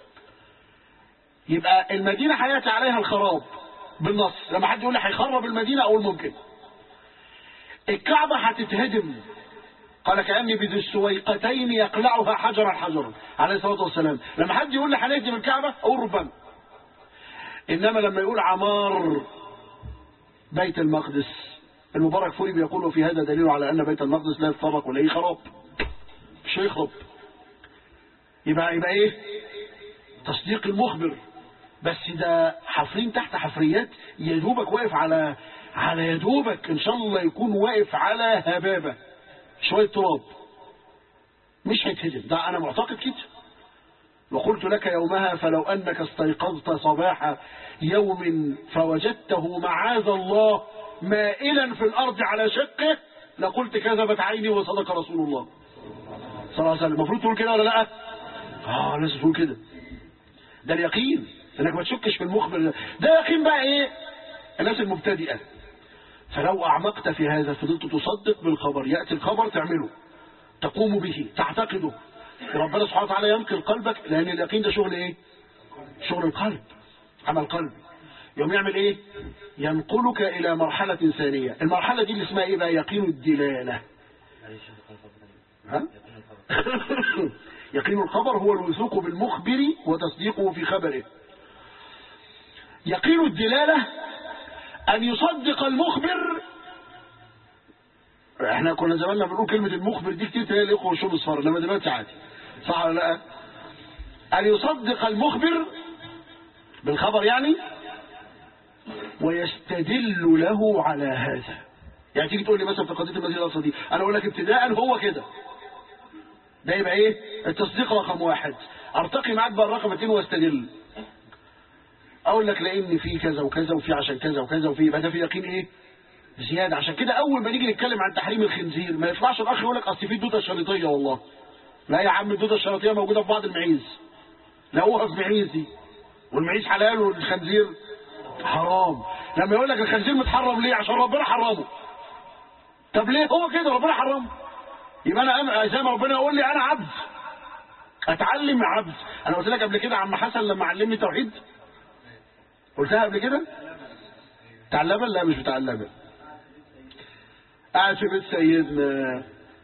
يبقى المدينه هياتي عليها الخراب بالنص. لما حد يقول لي هيخرب المدينه اقول ممكن. الكعبه هتتهدم، قال كأني بذي السويقتين يقلعها حجرا حجرا عليه الصلاة والسلام. لما حد يقول لي هنهدم الكعبة أقول ربما. إنما لما يقول عمار بيت المقدس، المبارك فوري بيقول في هذا دليل على أن بيت المقدس لا يتطرق ولا أي خراب، مش هيخرب. يبقى يبقى إيه؟ تصديق المخبر. بس ده حفرين تحت حفريات، يدوبك واقف على على يدوبك إن شاء الله يكون واقف على هبابة شوية تراب، مش هيتهدم. ده أنا معتقد كده. وقلت لك يومها فلو أنك استيقظت صباح يوم فوجدته معاذ الله مائلا في الأرض على شقه لقلت كذبت عيني وصدق رسول الله صلى الله عليه وسلم. المفروض تقول كده ولا لا؟ اه لازم تقول كده. ده اليقين انك ما تشكش في المخبر ده. ده يقين بقى ايه؟ الناس المبتدئه. فلو اعمقت في هذا فضلت تصدق بالخبر، ياتي الخبر تعمله، تقوم به، تعتقده، ربنا سبحانه وتعالى ينقل قلبك، لان اليقين ده شغل ايه؟ شغل القلب، عمل قلب. يوم يعمل ايه؟ ينقلك الى مرحله ثانيه. المرحله دي اللي اسمها ايه بقى؟ يقين الدلاله. ها؟ يقين الخبر هو الوثوق بالمخبر وتصديقه في خبره. يقين الدلاله ان يصدق المخبر. احنا كنا زماننا بنقول كلمه المخبر دي كتير تلاقي الاخوه والشوب اصفر، انما دلوقتي عادي، صح ولا لا؟ ان يصدق المخبر بالخبر يعني، ويستدل له على هذا. يعني تيجي تقول لي مثلا في قضيه المسجد الاقصى دي، انا اقول لك ابتداء هو كده، ده يبقى ايه؟ التصديق رقم واحد. ارتقي معاك بقى الرقم اثنين واستدل. اقول لك لان في كذا وكذا وفي عشان كذا وكذا وفي، يبقى ده في يقين ايه؟ زياده. عشان كده اول ما نيجي نتكلم عن تحريم الخنزير ما يطلعش الاخ يقول لك اصل في الدوده الشريطيه. والله لا يا عم، الدوده الشريطيه موجوده في بعض المعيز، لقوها في معيز دي، والمعيز حلال والخنزير حرام. لما يقول لك الخنزير متحرم ليه؟ عشان ربنا حرمه. طب ليه هو كده ربنا حرمه؟ يبقى انا زي ما ربنا يقول لي انا عبد اتعلم يا عبد. انا قلت لك قبل كده عم حسن لما علمني توحيد، قلتها قبل كده، تعلمها؟ لا مش بتعلمها. قاعد في بيت سيدنا،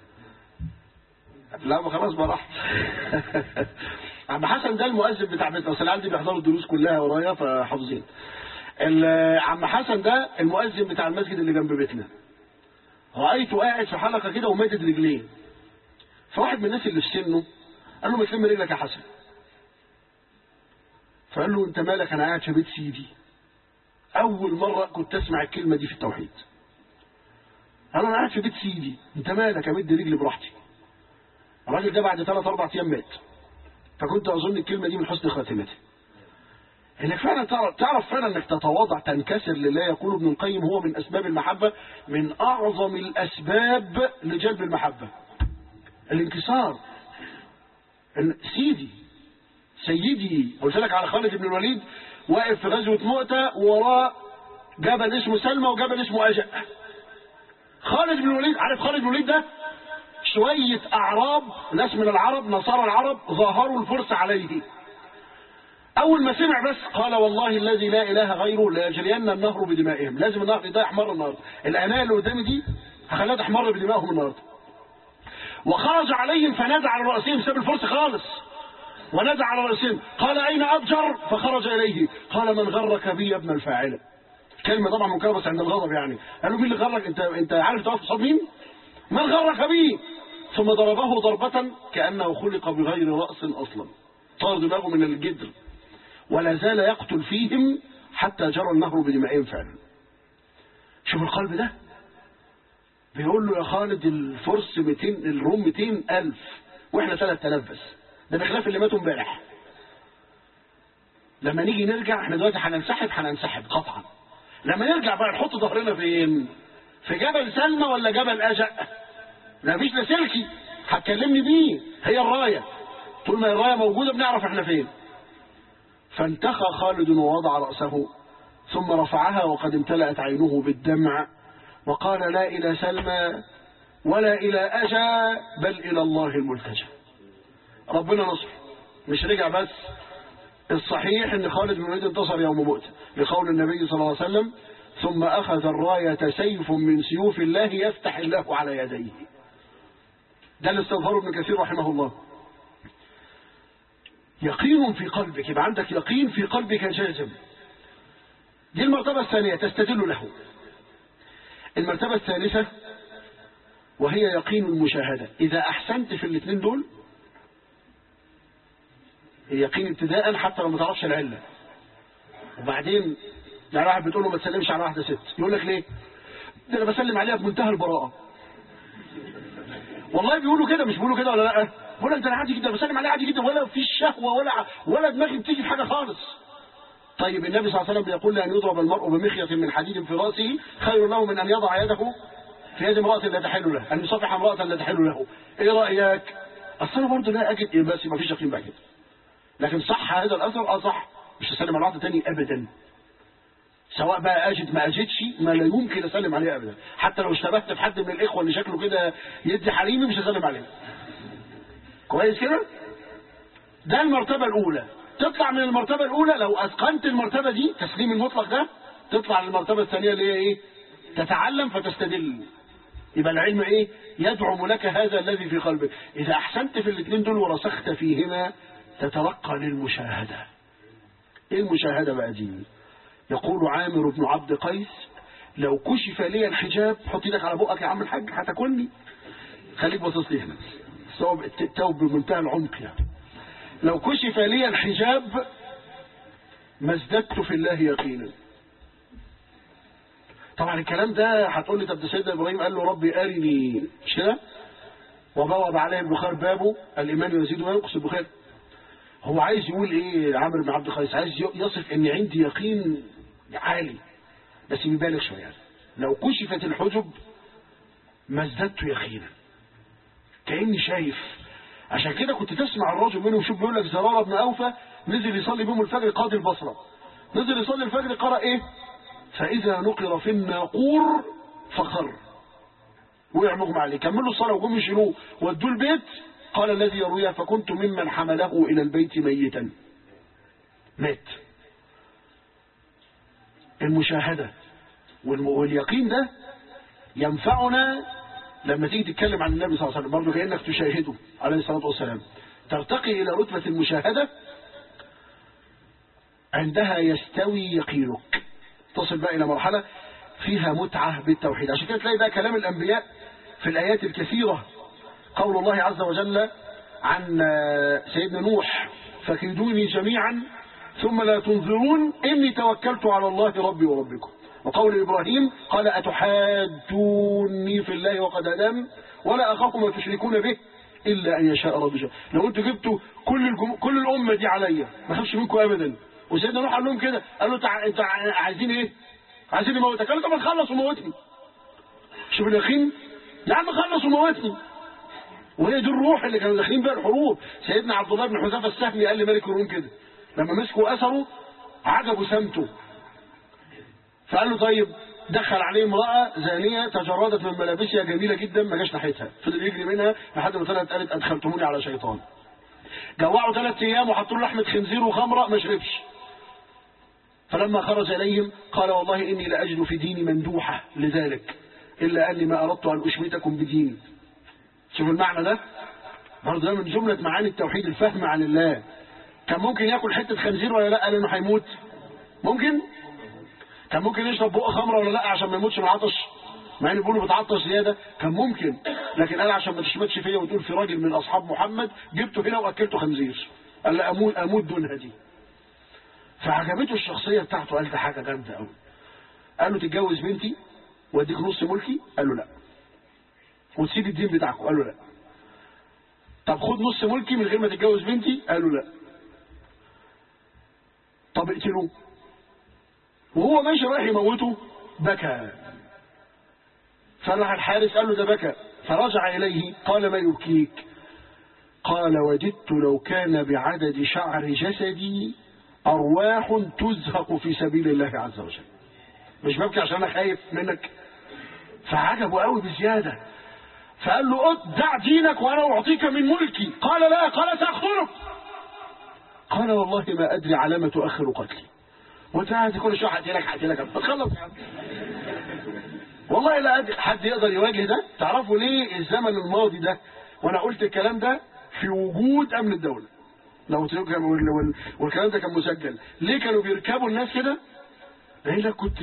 لا ما خلاص بقى راحت. عم حسن ده المؤذن بتاع بيتنا، اصل العيال دي بيحضروا الدروس كلها ورايا فحافظين. عم حسن ده المؤذن بتاع المسجد اللي جنب بيتنا. رايته قاعد في حلقه كده ومادد رجليه، فواحد من الناس اللي في سنه قال له ما تلم رجلك يا حسن. فقال له انت مالك؟ انا قاعد في بيت سيدي. اول مره كنت اسمع الكلمه دي في التوحيد. قال له انا قاعد في بيت سيدي، انت مالك؟ امد رجلي براحتي. الراجل ده بعد ثلاث اربع ايام مات. فكنت اظن الكلمه دي من حسن خاتمته. انك فعلا تعرف, تعرف فعلا انك تتواضع تنكسر لله. يقول ابن القيم هو من اسباب المحبه، من اعظم الاسباب لجلب المحبه الانكسار. سيدي سيدي. قلت لك على خالد بن الوليد واقف في غزوه مؤتة ووراه جبل اسمه سلمى وجبل اسمه أجأ. خالد بن الوليد، عارف خالد بن الوليد ده؟ شويه اعراب، ناس من العرب، نصارى العرب، ظاهروا الفرس عليه. اول ما سمع بس قال والله الذي لا اله غيره ليجرين النهر بدمائهم. لازم النهر ده يحمر النهارده، الاناء اللي قدامي دي هخليها تحمر بدمائهم النهارده. وخرج عليهم فنادى على رؤسهم، ساب الفرس خالص ونادى على رؤسهم قال اين ابجر؟ فخرج اليه قال من غرك بي يا ابن الفاعله. كلمه طبعا مكربس عند الغضب يعني. قال له مين اللي غرك؟ انت انت عارف تقف قصاد مين؟ من غرك بي؟ ثم ضربه ضربه كانه خلق بغير راس اصلا، طار دماغه من الجدر، ولا زال يقتل فيهم حتى جرى النهر بدمائهم فعلا. شوف القلب ده، بيقول له يا خالد الفرس مئتين، الروم مئتين ألف واحنا ثلاثة آلاف بس، ده بخلاف اللي ماتوا امبارح. لما نيجي نرجع احنا دلوقتي هننسحب هننسحب قطعا. لما نرجع بقى نحط ظهرنا فين؟ في جبل سلمى ولا جبل أجأ؟ لا فيش لاسلكي هتكلمني بيه، هي الرايه. طول ما الرايه موجوده بنعرف احنا فين. فانتخى خالد ووضع رأسه ثم رفعها وقد امتلأت عينه بالدمع وقال لا إلى سلمى ولا إلى أجا بل إلى الله الملتجى. ربنا نصر، مش رجع بس. الصحيح ان خالد بن الوليد انتصر يوم مؤتة لقول النبي صلى الله عليه وسلم ثم أخذ الراية سيف من سيوف الله يفتح الله على يديه. ده اللي استظهره ابن كثير رحمه الله. يقين في قلبك، يبقى عندك يقين في قلبك جازم. دي المرتبة الثانية تستدل له. المرتبة الثالثة وهي يقين المشاهدة. إذا أحسنت في الاثنين دول، اليقين ابتداء حتى لو ما تعرفش العلة. وبعدين يعني واحد بتقول له ما تسلمش على واحدة ست، يقول لك ليه؟ ده أنا بسلم عليها بمنتهى البراءة. والله بيقولوا كده، مش بيقولوا كده ولا لا؟ بقول لك ده انا عادي جدا بسلم عليه عادي جدا، ولا في شهوه ولا ولا دماغي بتيجي في حاجه خالص. طيب النبي صلى الله عليه وسلم بيقول لأن يضرب المرء بمخيط من حديد في راسه خير له من ان يضع يده في يد امرأة لا تحل له أن يصافح امرأة لا تحل له، إيه رأيك؟ أصل أنا برضه لا أجد إيه، بس ما فيش يقين بقى كده. لكن صح هذا الأثر؟ أه صح، مش هسلم على واحدة تاني أبدا، سواء بقى أجد ما أجدش، ما لا يمكن أسلم عليه أبدا، حتى لو اشتبهت في حد من الإخوة اللي شكله كده يدي حريمي مش هسلم عليه. كويس كده؟ ده المرتبة الأولى. تطلع من المرتبة الأولى لو أتقنت المرتبة دي تسليم المطلق ده، تطلع للمرتبة الثانية اللي هي إيه؟ تتعلم فتستدل. يبقى العلم إيه؟ يدعم لك هذا الذي في قلبك. إذا أحسنت في الاثنين دول ورسخت فيهما تترقى للمشاهدة. إيه المشاهدة بقى دي؟ يقول عامر بن عبد قيس: لو كشف لي الحجاب، حط ايدك على بقك يا عم الحاج هتاكلني، خليك باصص لي هنا، التوب بمنتهى العمق يعني. لو كشف لي الحجاب ما ازددت في الله يقينا. طبعا الكلام ده هتقول لي طب ده سيدنا ابراهيم قال له ربي ارني، مش كده؟ وبوب عليه البخاري بابه الايمان يزيد وينقص البخاري. هو عايز يقول ايه عامر بن عبد القيس؟ عايز يصف ان عندي يقين عالي، بس بيبالغ شويه. لو كشفت الحجب ما ازددت يقينا، كاني شايف. عشان كده كنت تسمع الرجل منهم شوف بيقول لك زرارة بن اوفى نزل يصلي بهم الفجر قاضي البصره، نزل يصلي الفجر قرأ ايه؟ فاذا نقر في الناقور فخر، وقع مغمى عليه. كملوا الصلاه وجم يشيلوه ودوه البيت. قال الذي يرويها: فكنت ممن حمله الى البيت ميتا، مات. المشاهده واليقين ده ينفعنا لما تيجي تتكلم عن النبي صلى الله عليه وسلم، برضه كأنك تشاهده عليه الصلاة والسلام، ترتقي إلى رتبة المشاهدة، عندها يستوي يقينك، تصل بقى إلى مرحلة فيها متعة بالتوحيد. عشان كده تلاقي بقى كلام الأنبياء في الآيات الكثيرة، قول الله عز وجل عن سيدنا نوح: فكيدوني جميعا ثم لا تنظرون إني توكلت على الله ربي وربكم. وقول إبراهيم: قال أتحاجوني في الله وقد هداني ولا أخاف ما تشركون به إلا أن يشاء ربي. لو أنتوا جبتوا كل الجم... كل الأمة دي عليا ما أخافش منكم أبدا. وسيدنا نوح قال لهم كده، قال له: تع... أنتوا عايزين إيه؟ عايزين نموتك؟ قال له: طب خلص وموتني. شوف اليقين، يا عم خلص وموتني. وهي دي الروح اللي كانوا داخلين بها الحروب. سيدنا عبد الله بن حذافة السهمي قال لملك الروم كده لما مسكوا أثره عجبوا سمته، فقال له: طيب. دخل عليه امرأة زانية تجردت من ملابسها جميلة جدا، ما جاش ناحيتها، فضل يجري منها لحد ما طلعت قالت: أدخلتموني على شيطان. جوعوا ثلاث أيام وحطوا له لحمة خنزير وخمرة، ما شربش. فلما خرج إليهم قال: والله إني لأجد في ديني مندوحة لذلك، إلا أني ما أردت أن أشمتكم بديني. شوف المعنى ده برضه، ده من جملة معاني التوحيد، الفهم عن الله. كان ممكن ياكل حتة خنزير ولا لا لأنه هيموت؟ ممكن. كان ممكن يشرب بقى خمره ولا لا عشان ما يموتش من العطش؟ مع ان بيقولوا بتعطش زياده، كان ممكن. لكن قال عشان ما تشمتش فيا وتقول في راجل من اصحاب محمد جبته هنا واكلته خنزير، قال لا اموت اموت دونها دي. فعجبته الشخصيه بتاعته، قال ده حاجه جامده قوي. قال له: تتجوز بنتي واديك نص ملكي؟ قال له: لا. وتسيب الدين بتاعكم؟ قال له: لا. طب خد نص ملكي من غير ما تتجوز بنتي؟ قال له: لا. طب اقتلوه. وهو ماشي رايح يموته بكى، فراح الحارس قال له: ده بكى. فرجع إليه قال: ما يبكيك؟ قال: وددت لو كان بعدد شعر جسدي أرواح تزهق في سبيل الله عز وجل. مش ببكي عشان أنا خايف منك. فعجبه قوي بزيادة، فقال له: دع دينك وأنا أعطيك من ملكي. قال: لا. قال: سأقتلك. قال: والله ما أدري على ما تؤخر قتلي. وانت قاعد كل شويه هقتلك هقتلك اتخلص يا عم. والله لا أدري حد يقدر يواجه ده. تعرفوا ليه الزمن الماضي ده وانا قلت الكلام ده في وجود امن الدوله، لو والكلام ده كان مسجل، ليه كانوا بيركبوا الناس كده؟ لانك كنت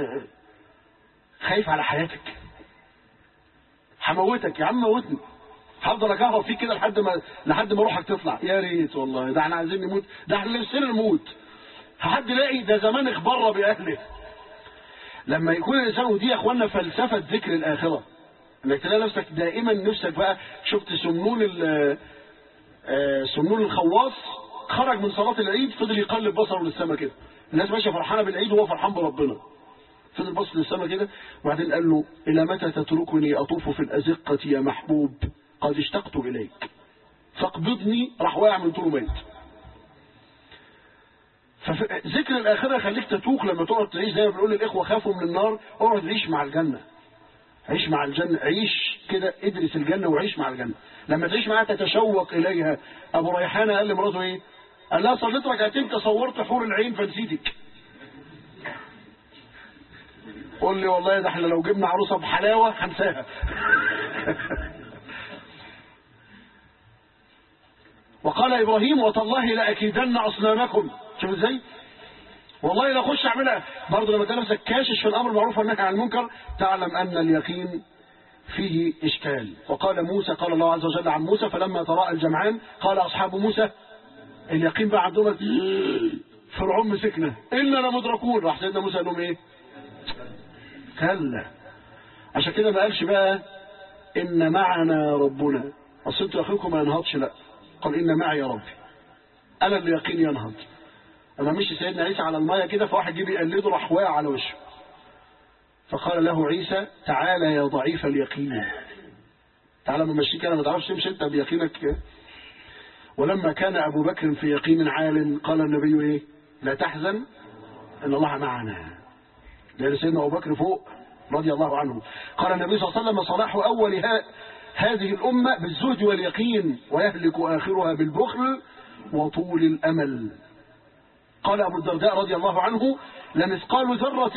خايف على حياتك. هموتك يا عم، موتني، هفضل اكهرب فيك كده لحد ما لحد ما روحك تطلع. يا ريت والله، ده احنا عايزين نموت، ده احنا نفسنا نموت. حد يلاقي ده زمان اخبر بأهله. لما يكون الإنسان، ودي يا أخوانا فلسفة ذكر الآخرة، انك تلاقي نفسك دائما نفسك بقى. شفت سمنون سمنون الخواص خرج من صلاة العيد فضل يقلب بصره للسماء كده، الناس ماشية فرحانة بالعيد وهو فرحان بربنا. فضل بص للسما كده وبعدين قال له إلى متى تتركني أطوف في الأزقة يا محبوب؟ قد اشتقت إليك فاقبضني. راح واقع من طوله ميت. فذكر الآخرة يخليك تتوق لما تقعد تعيش زي ما بنقول للإخوة خافوا من النار، اقعد عيش مع الجنة، عيش مع الجنة، عيش كده، ادرس الجنة وعيش مع الجنة. لما تعيش معاها تتشوق إليها. أبو ريحانة قال لمراته إيه؟ قال لها صليت ركعتين تصورت حور العين فنسيتك. قول لي والله ده احنا لو جبنا عروسة بحلاوة هنساها. وقال إبراهيم وتالله لأكيدن أصنامكم. شوف ازاي؟ والله لا اخش اعملها. برضه لما تلاقي نفسك كاشش في الامر المعروف والنهي عن المنكر تعلم ان اليقين فيه اشكال. وقال موسى قال الله عز وجل عن موسى فلما تراءى الجمعان قال اصحاب موسى اليقين بقى عندهم فرعون مسكنا انا لمدركون. راح سيدنا موسى قال لهم ايه؟ كلا. عشان كده ما قالش بقى ان معنا ربنا اصل انتوا اخوكم ما ينهضش، لا قال ان معي ربي انا اللي يقين ينهض. لما مشي سيدنا عيسى على المايه كده فواحد جه بيقلده راح واقع على وشه. فقال له عيسى تعالى يا ضعيف اليقين، تعالى ما مشيك انا ما تعرفش تمشي انت بيقينك. ولما كان ابو بكر في يقين عال قال النبي ايه؟ لا تحزن ان الله معنا. لان سيدنا ابو بكر فوق رضي الله عنه. قال النبي صلى الله عليه وسلم صلاح اول ها هذه الامه بالزهد واليقين ويهلك اخرها بالبخل وطول الامل. قال أبو الدرداء رضي الله عنه لمثقال ذرة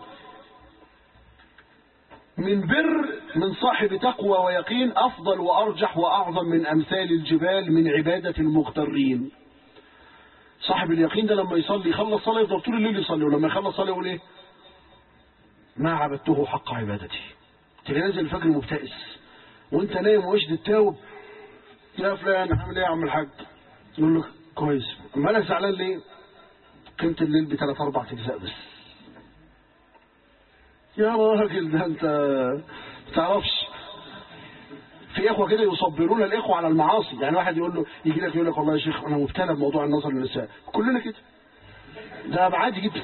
من بر من صاحب تقوى ويقين أفضل وأرجح وأعظم من أمثال الجبال من عبادة المغترين. صاحب اليقين ده لما يصلي يخلص صلاة يفضل طول الليل يصلي، ولما يخلص صلاة يقول إيه؟ ما عبدته حق عبادتي. تلاقي نازل الفجر مبتئس وانت نايم وجد التاوب يا فلان عامل ايه يا عم الحاج؟ يقول له كويس. اما انا زعلان ليه؟ قمت الليل بثلاث اربع اجزاء بس. يا راجل ده انت ما تعرفش. في اخوه كده يصبرون الاخوه على المعاصي. يعني واحد يقول له يجي لك يقول لك والله يا شيخ انا مبتلى بموضوع النظر للنساء. كلنا كده، ده عادي جدا.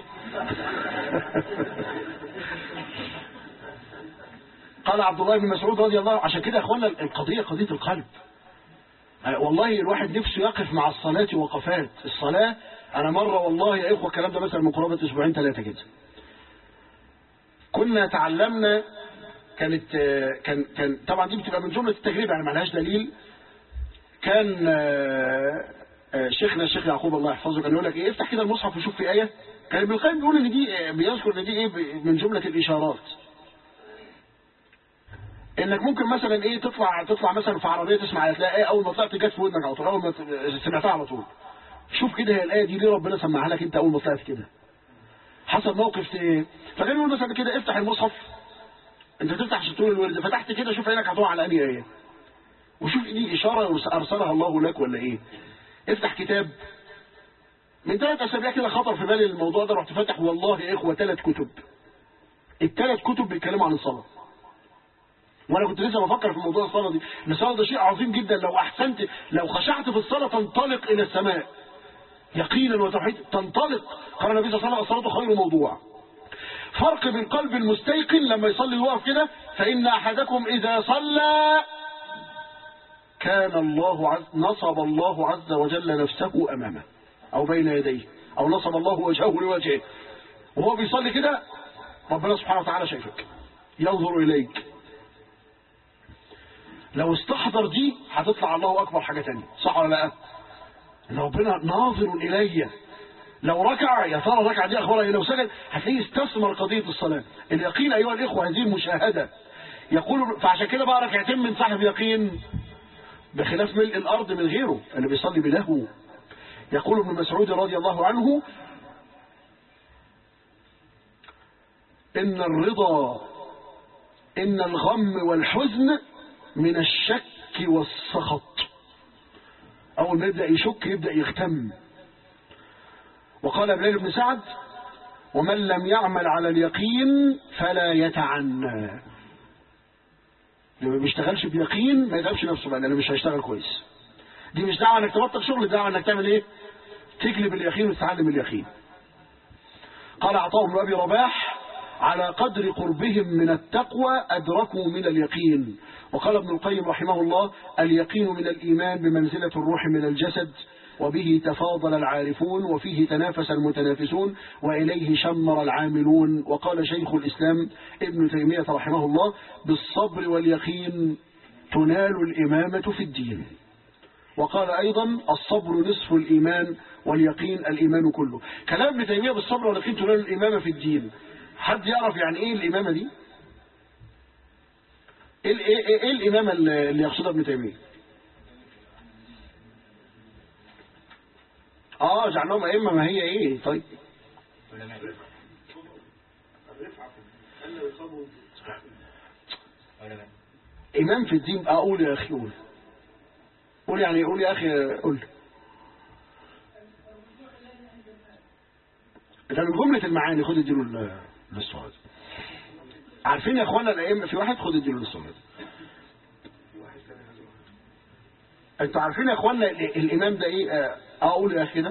قال عبد الله بن مسعود رضي الله عنه عشان كده يا اخوانا القضيه قضيه القلب. والله الواحد نفسه يقف مع الصلاه وقفات الصلاه. انا مره والله يا اخوه الكلام ده مثلا من قرابه اسبوعين ثلاثه كده كنا تعلمنا. كانت كان كان طبعا دي بتبقى من جمله التجربه يعني ما لهاش دليل. كان شيخنا الشيخ يعقوب الله يحفظه كان يقول لك ايه افتح كده المصحف وشوف في ايه. كان ابن القيم بيقول ان دي بيذكر ان دي ايه من جمله الاشارات. انك ممكن مثلا ايه تطلع تطلع مثلا في عربيه تسمع تلاقي ايه اول ما طلعت جت في ودنك على طول اول ما سمعتها على طول. شوف كده هي الايه دي ليه ربنا سمعها لك انت اول ما طلعت كده. حصل موقف ايه؟ فكان يقول مثلا كده افتح المصحف انت تفتح عشان تقول الورد فتحت كده شوف عينك هتقع على انهي ايه وشوف دي اشاره ارسلها الله لك ولا ايه. افتح كتاب من ثلاث اسابيع كده خطر في بالي الموضوع ده رحت فاتح والله يا اخوه ثلاث كتب. الثلاث كتب بيتكلموا عن الصلاه. وانا كنت لسه بفكر في موضوع الصلاه دي. الصلاه ده شيء عظيم جدا لو احسنت لو خشعت في الصلاه تنطلق الى السماء يقينا وتوحيد تنطلق. قال النبي صلى الله عليه وسلم الصلاه خير موضوع. فرق بين قلب المستيقن لما يصلي ويقف كده فإن أحدكم إذا صلى كان الله عز نصب الله عز وجل نفسه أمامه أو بين يديه أو نصب الله وجهه لوجهه وهو بيصلي كده ربنا سبحانه وتعالى شايفك ينظر إليك. لو استحضر دي هتطلع الله أكبر حاجة تانية صح ولا لا؟ إن ربنا ناظر إلي. لو ركع يا ترى ركع دي اخبارها ايه؟ لو سجد هتلاقيه استثمر قضيه الصلاه. اليقين ايها الاخوه هذه المشاهده. يقول فعشان كده بقى ركعتين من صاحب يقين بخلاف ملء الارض من غيره اللي بيصلي بلهو. يقول ابن مسعود رضي الله عنه ان الرضا ان الغم والحزن من الشك والسخط. اول ما يبدا يشك يبدا يختم. وقال بلال بن سعد ومن لم يعمل على اليقين فلا يتعنى. اللي ما بيشتغلش بيقين ما يتعبش نفسه بقى لانه مش هيشتغل كويس. دي مش دعوه انك تبطل شغل، دعوه انك تعمل ايه؟ تجلب اليقين وتتعلم اليقين. قال عطاء بن ابي رباح على قدر قربهم من التقوى أدركوا من اليقين. وقال ابن القيم رحمه الله: اليقين من الإيمان بمنزلة الروح من الجسد، وبه تفاضل العارفون، وفيه تنافس المتنافسون، وإليه شمر العاملون. وقال شيخ الإسلام ابن تيمية رحمه الله: بالصبر واليقين تنال الإمامة في الدين. وقال أيضا: الصبر نصف الإيمان واليقين الإيمان كله. كلام ابن تيمية بالصبر واليقين تنال الإمامة في الدين، حد يعرف يعني إيه الإمامة دي؟ إيه, إيه, إيه, إيه الإمامة اللي يقصدها ابن تيمية؟ آه جعلناهم أئمة، ما هي إيه؟ طيب إمام في الدين. أقول يا أخي قول قول يعني قول يا أخي قول. ده من جملة المعاني. خد اديله للصلاة. عارفين يا اخوانا الائمه في واحد؟ خد اديله للصلاة. انتوا عارفين يا اخوانا الامام ده ايه؟ اقول يا اخي ده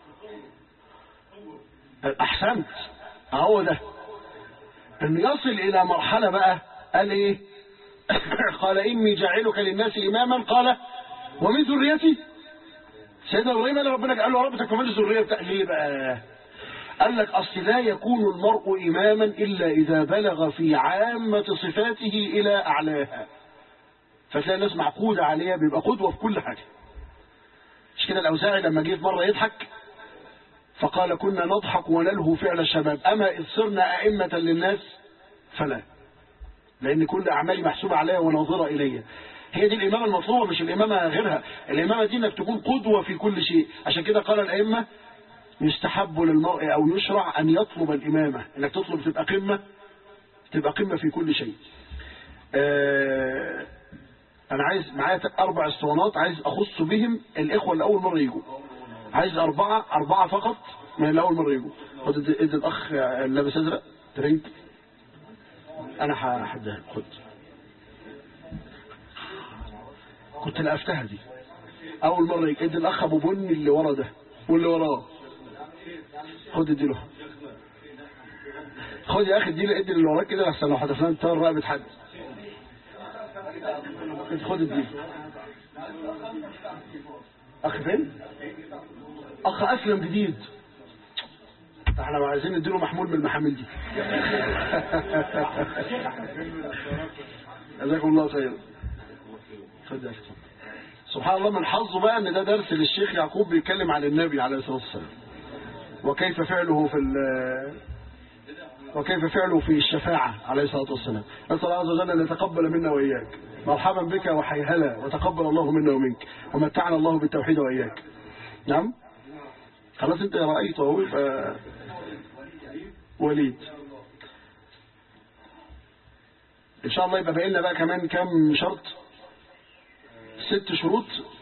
احسنت. اهو ده ان يصل الى مرحلة بقى. قال ايه؟ قال اني جاعلك للناس اماما. قال ومن ذريتي. سيدنا ابراهيم قال ربنا قال له رب تكفل الذريه بتاع. ليه بقى؟ قال لك أصل لا يكون المرء إماما إلا إذا بلغ في عامة صفاته إلى أعلاها. فتلاقي الناس معقودة عليها، بيبقى قدوة في كل حاجة. مش كده الأوزاعي لما جه في مرة يضحك فقال: كنا نضحك ونلهو فعل الشباب، أما إذ صرنا أئمة للناس فلا، لأن كل أعمالي محسوبة عليها وناظرة إليها. هي دي الإمامة المطلوبة، مش الإمامة غيرها. الإمامة دي إنك تكون قدوة في كل شيء. عشان كده قال الأئمة: يستحب للمرء أو يشرع أن يطلب الإمامة. إنك تطلب تبقى قمة، تبقى قمة في كل شيء. آه أنا عايز معايا أربع اسطوانات عايز أخص بهم الإخوة اللي أول مرة يجوا. عايز أربعة أربعة فقط من اللي أول مرة يجوا. خد إيد الأخ اللابس أزرق تريد. أنا هحدها. خد. كنت لقفتها دي أول مرة يجي. إيد الأخ أبو بني اللي ورا ده واللي وراه. خد اديله. خد يا اخي اديله. ادي اللي وراك كده احسن لو حدفنا انت رقبه حد. خد اديله. اخ فين؟ اخ اسلم جديد. احنا عايزين نديله محمول من المحامل دي. جزاكم الله خير. خد يا اخي. سبحان الله من حظه بقى ان ده درس للشيخ يعقوب بيتكلم عن النبي عليه الصلاه والسلام وكيف فعله في وكيف فعله في الشفاعة عليه الصلاة والسلام. نسأل الله عز وجل أن يتقبل منا وإياك. مرحبا بك وحيهلا، وتقبل الله منا ومنك، ومتعنا الله بالتوحيد وإياك. نعم خلاص انت رأيته اهو. يبقى وليد ان شاء الله. يبقى بقى لنا بقى كمان كام شرط؟ ست شروط.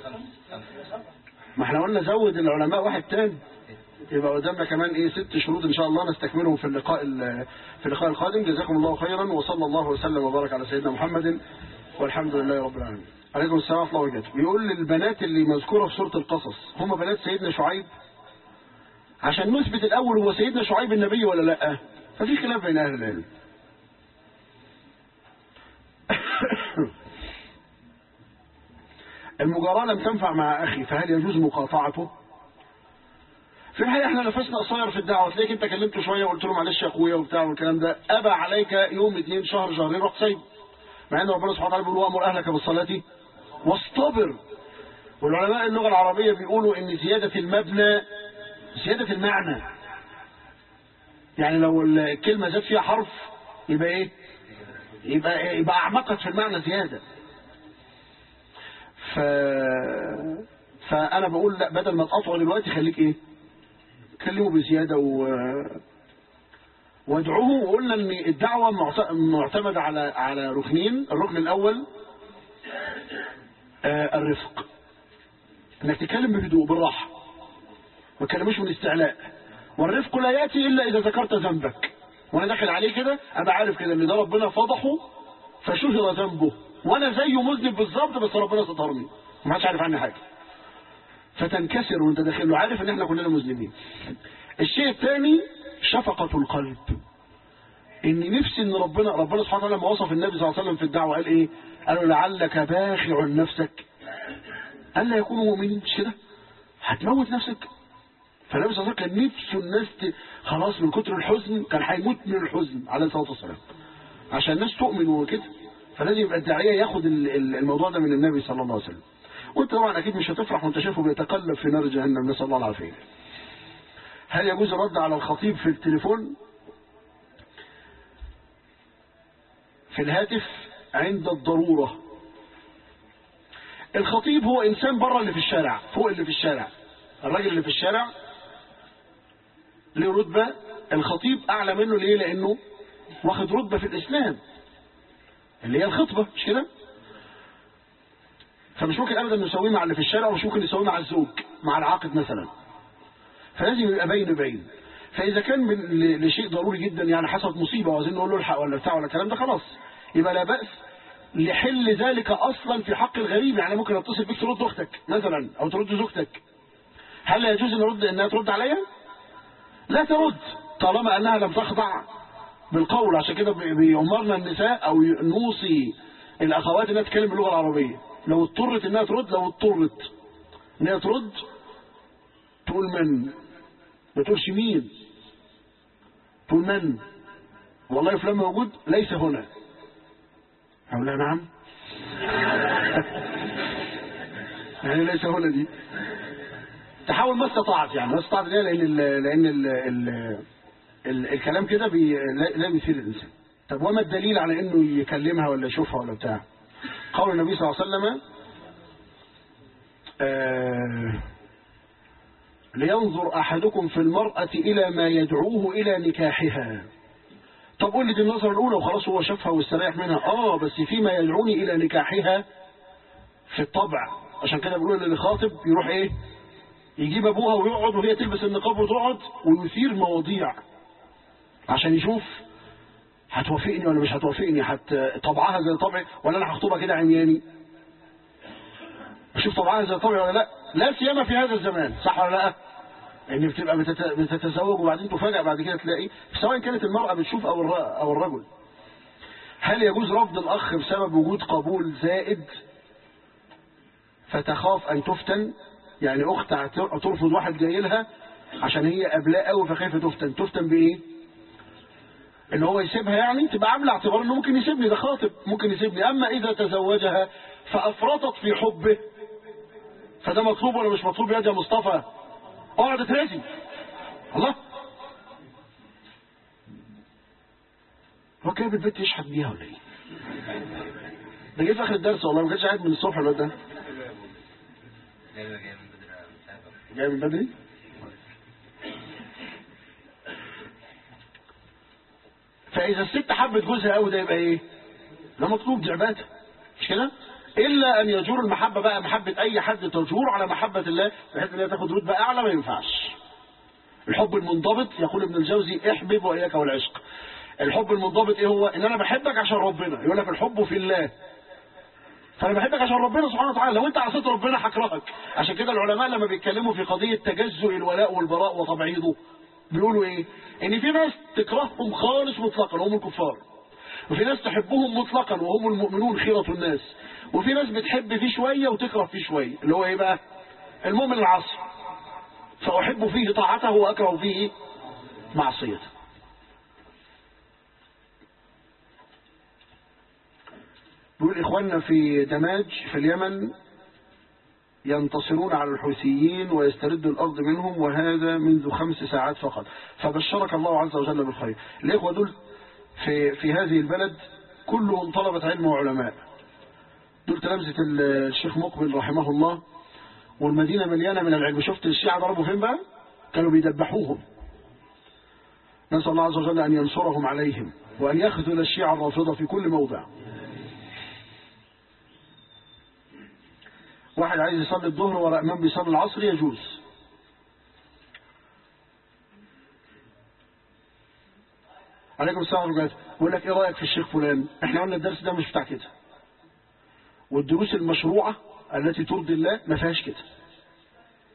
ما احنا قلنا زود العلماء واحد تاني، يبقى قدامنا كمان ايه ست شروط ان شاء الله نستكملهم في اللقاء في اللقاء القادم. جزاكم الله خيرا، وصلى الله وسلم وبارك على سيدنا محمد، والحمد لله رب العالمين. عليكم السلام ورحمه الله وبركاته. بيقول للبنات اللي مذكوره في سوره القصص هم بنات سيدنا شعيب، عشان نثبت الاول هو سيدنا شعيب النبي ولا لا، ففي خلاف بين اهل العلم. المجاراة لم تنفع مع اخي، فهل يجوز مقاطعته؟ في الحقيقة احنا نفسنا قصير في الدعوة. تلاقيك انت كلمته شوية وقلت له معلش يا اخويا وبتاع والكلام ده، ابى عليك يوم اثنين شهر شهرين رحت سايب. مع ان ربنا سبحانه وتعالى بيقول: وامر اهلك بالصلاة واصطبر. والعلماء اللغة العربية بيقولوا ان زيادة المبنى زيادة المعنى. يعني لو الكلمة زاد فيها حرف يبقى ايه؟ يبقى يبقى اعمقت في المعنى زيادة. ف فانا بقول لا، بدل ما تقطعه دلوقتي خليك ايه؟ كلموا بزيادة و... وادعوه. وقلنا ان الدعوة معتمدة على على ركنين. الركن الاول آه الرفق، انك تتكلم بهدوء بالراحة، ما تكلموش من استعلاء. والرفق لا يأتي الا اذا ذكرت ذنبك. وانا داخل عليه كده ابقى عارف كده ان ده ربنا فضحه فشهر ذنبه، وانا زيه مذنب بالظبط، بس ربنا سترني ومحدش عارف عني حاجة، فتنكسر وانت داخل له عارف ان احنا كلنا مذنبين. الشيء الثاني شفقة القلب، ان نفسي ان ربنا ربنا سبحانه وتعالى لما وصف النبي صلى الله عليه وسلم في الدعوه قال ايه؟ قال لعلك باخع نفسك الا يكونوا مؤمنين. مش كده؟ هتموت نفسك. فالنبي صلى الله عليه وسلم كان نفسه الناس ت... خلاص من كتر الحزن كان هيموت من الحزن عليه الصلاه والسلام عشان الناس تؤمن وكده. فلازم يبقى الداعيه ياخد الموضوع ده من النبي صلى الله عليه وسلم. وانت طبعا اكيد مش هتفرح وانت شايفه بيتقلب في نار جهنم، نسال الله العافيه. هل يجوز الرد على الخطيب في التليفون في الهاتف عند الضروره؟ الخطيب هو انسان بره اللي في الشارع، فوق اللي في الشارع. الراجل اللي في الشارع له رتبه، الخطيب اعلى منه. ليه؟ لانه واخد رتبه في الاسلام اللي هي الخطبه، مش كده؟ فمش ممكن ابدا نسويه مع اللي في الشارع، ومش ممكن نسويه مع الزوج، مع العاقد مثلا. فلازم يبقى بين بين. فاذا كان من لشيء ضروري جدا، يعني حصلت مصيبه وعايزين نقول له الحق ولا بتاع ولا الكلام ده، خلاص يبقى لا باس لحل ذلك اصلا في حق الغريب. يعني ممكن اتصل بيك ترد اختك مثلا او ترد زوجتك، هل يجوز ان ارد انها ترد عليا؟ لا ترد طالما انها لم تخضع بالقول. عشان كده بيأمرنا النساء او نوصي الاخوات انها تتكلم باللغه العربيه. لو اضطرت انها ترد، لو اضطرت انها ترد تقول من، ما تقولش مين، تقول من. والله فلان موجود ليس هنا. اقول لها نعم. يعني ليس هنا دي تحاول ما استطعت، يعني ما استطعت ليه؟ لان ال لان ال ال ال الكلام كده بي لا بيثير الانسان. طب وما الدليل على انه يكلمها ولا يشوفها ولا بتاع؟ قول النبي صلى الله عليه وسلم آه لينظر احدكم في المرأة الى ما يدعوه الى نكاحها. طب قول لي دي النظرة الاولى وخلاص هو شافها واستريح منها. اه بس فيما يدعوني الى نكاحها في الطبع. عشان كده بيقولوا ان اللي خاطب يروح ايه؟ يجيب ابوها ويقعد وهي تلبس النقاب وتقعد ويثير مواضيع عشان يشوف هتوافقني ولا مش هتوافقني، هت طبعها زي طبعي ولا انا هخطبها كده عمياني. اشوف طبعها زي طبعي ولا لا. لا سيما في هذا الزمان، صح ولا لا؟ يعني بتبقى بتتزوج وبعدين تفاجئ بعد كده تلاقي، سواء كانت المرأة بتشوف او او الرجل. هل يجوز رفض الاخ بسبب وجود قبول زائد فتخاف ان تفتن؟ يعني اخت ترفض واحد جاي لها عشان هي قبلاه قوي فخايفه تفتن. تفتن بايه؟ ان هو يسيبها، يعني تبقى عامله اعتبار انه ممكن يسيبني، ده خاطب ممكن يسيبني. اما اذا تزوجها فافرطت في حبه فده مطلوب ولا مش مطلوب؟ يا مصطفى اقعد ترازي الله. هو جايب البيت يشحت بيها ولا ايه؟ ده جاي في اخر الدرس والله، ما كانش قاعد من الصبح الواد ده. جاي من بدري. فاذا الست حبت جوزها قوي ده يبقى ايه؟ ده مطلوب، دي عباده، مش كده؟ الا ان يجور المحبه بقى محبه اي حد تجور على محبه الله بحيث ان هي تاخد رتبه اعلى، ما ينفعش. الحب المنضبط يقول ابن الجوزي احبب واياك والعشق. الحب المنضبط ايه هو؟ ان انا بحبك عشان ربنا. يقول لك الحب في الله، فانا بحبك عشان ربنا سبحانه وتعالى. لو انت عصيت ربنا هكرهك. عشان كده العلماء لما بيتكلموا في قضيه تجزؤ الولاء والبراء وتبعيضه بيقولوا ايه؟ ان في ناس تكرههم خالص مطلقا وهم الكفار، وفي ناس تحبهم مطلقا وهم المؤمنون خيرة الناس، وفي ناس بتحب فيه شويه وتكره فيه شويه، اللي هو ايه بقى؟ المؤمن العاصي. فاحب فيه طاعته واكره فيه معصيته. بيقول إخواننا في دماج في اليمن ينتصرون على الحوثيين ويستردوا الأرض منهم، وهذا منذ خمس ساعات فقط. فبشرك الله عز وجل بالخير. الإخوة دول في, في هذه البلد كلهم طلبة علم وعلماء. دول تلامذة الشيخ مقبل رحمه الله، والمدينة مليانة من العلم. شفت الشيعة ضربوا فين بقى؟ كانوا بيدبحوهم. نسأل الله عز وجل أن ينصرهم عليهم وأن يخذل الشيعة الرافضة في كل موضع. واحد عايز يصلي الظهر وراء امام بيصلي العصر يجوز. عليكم السلام ورحمة الله. بقول لك ايه رايك في الشيخ فلان؟ احنا قلنا الدرس ده مش بتاع كده، والدروس المشروعه التي ترضي الله ما فيهاش كده.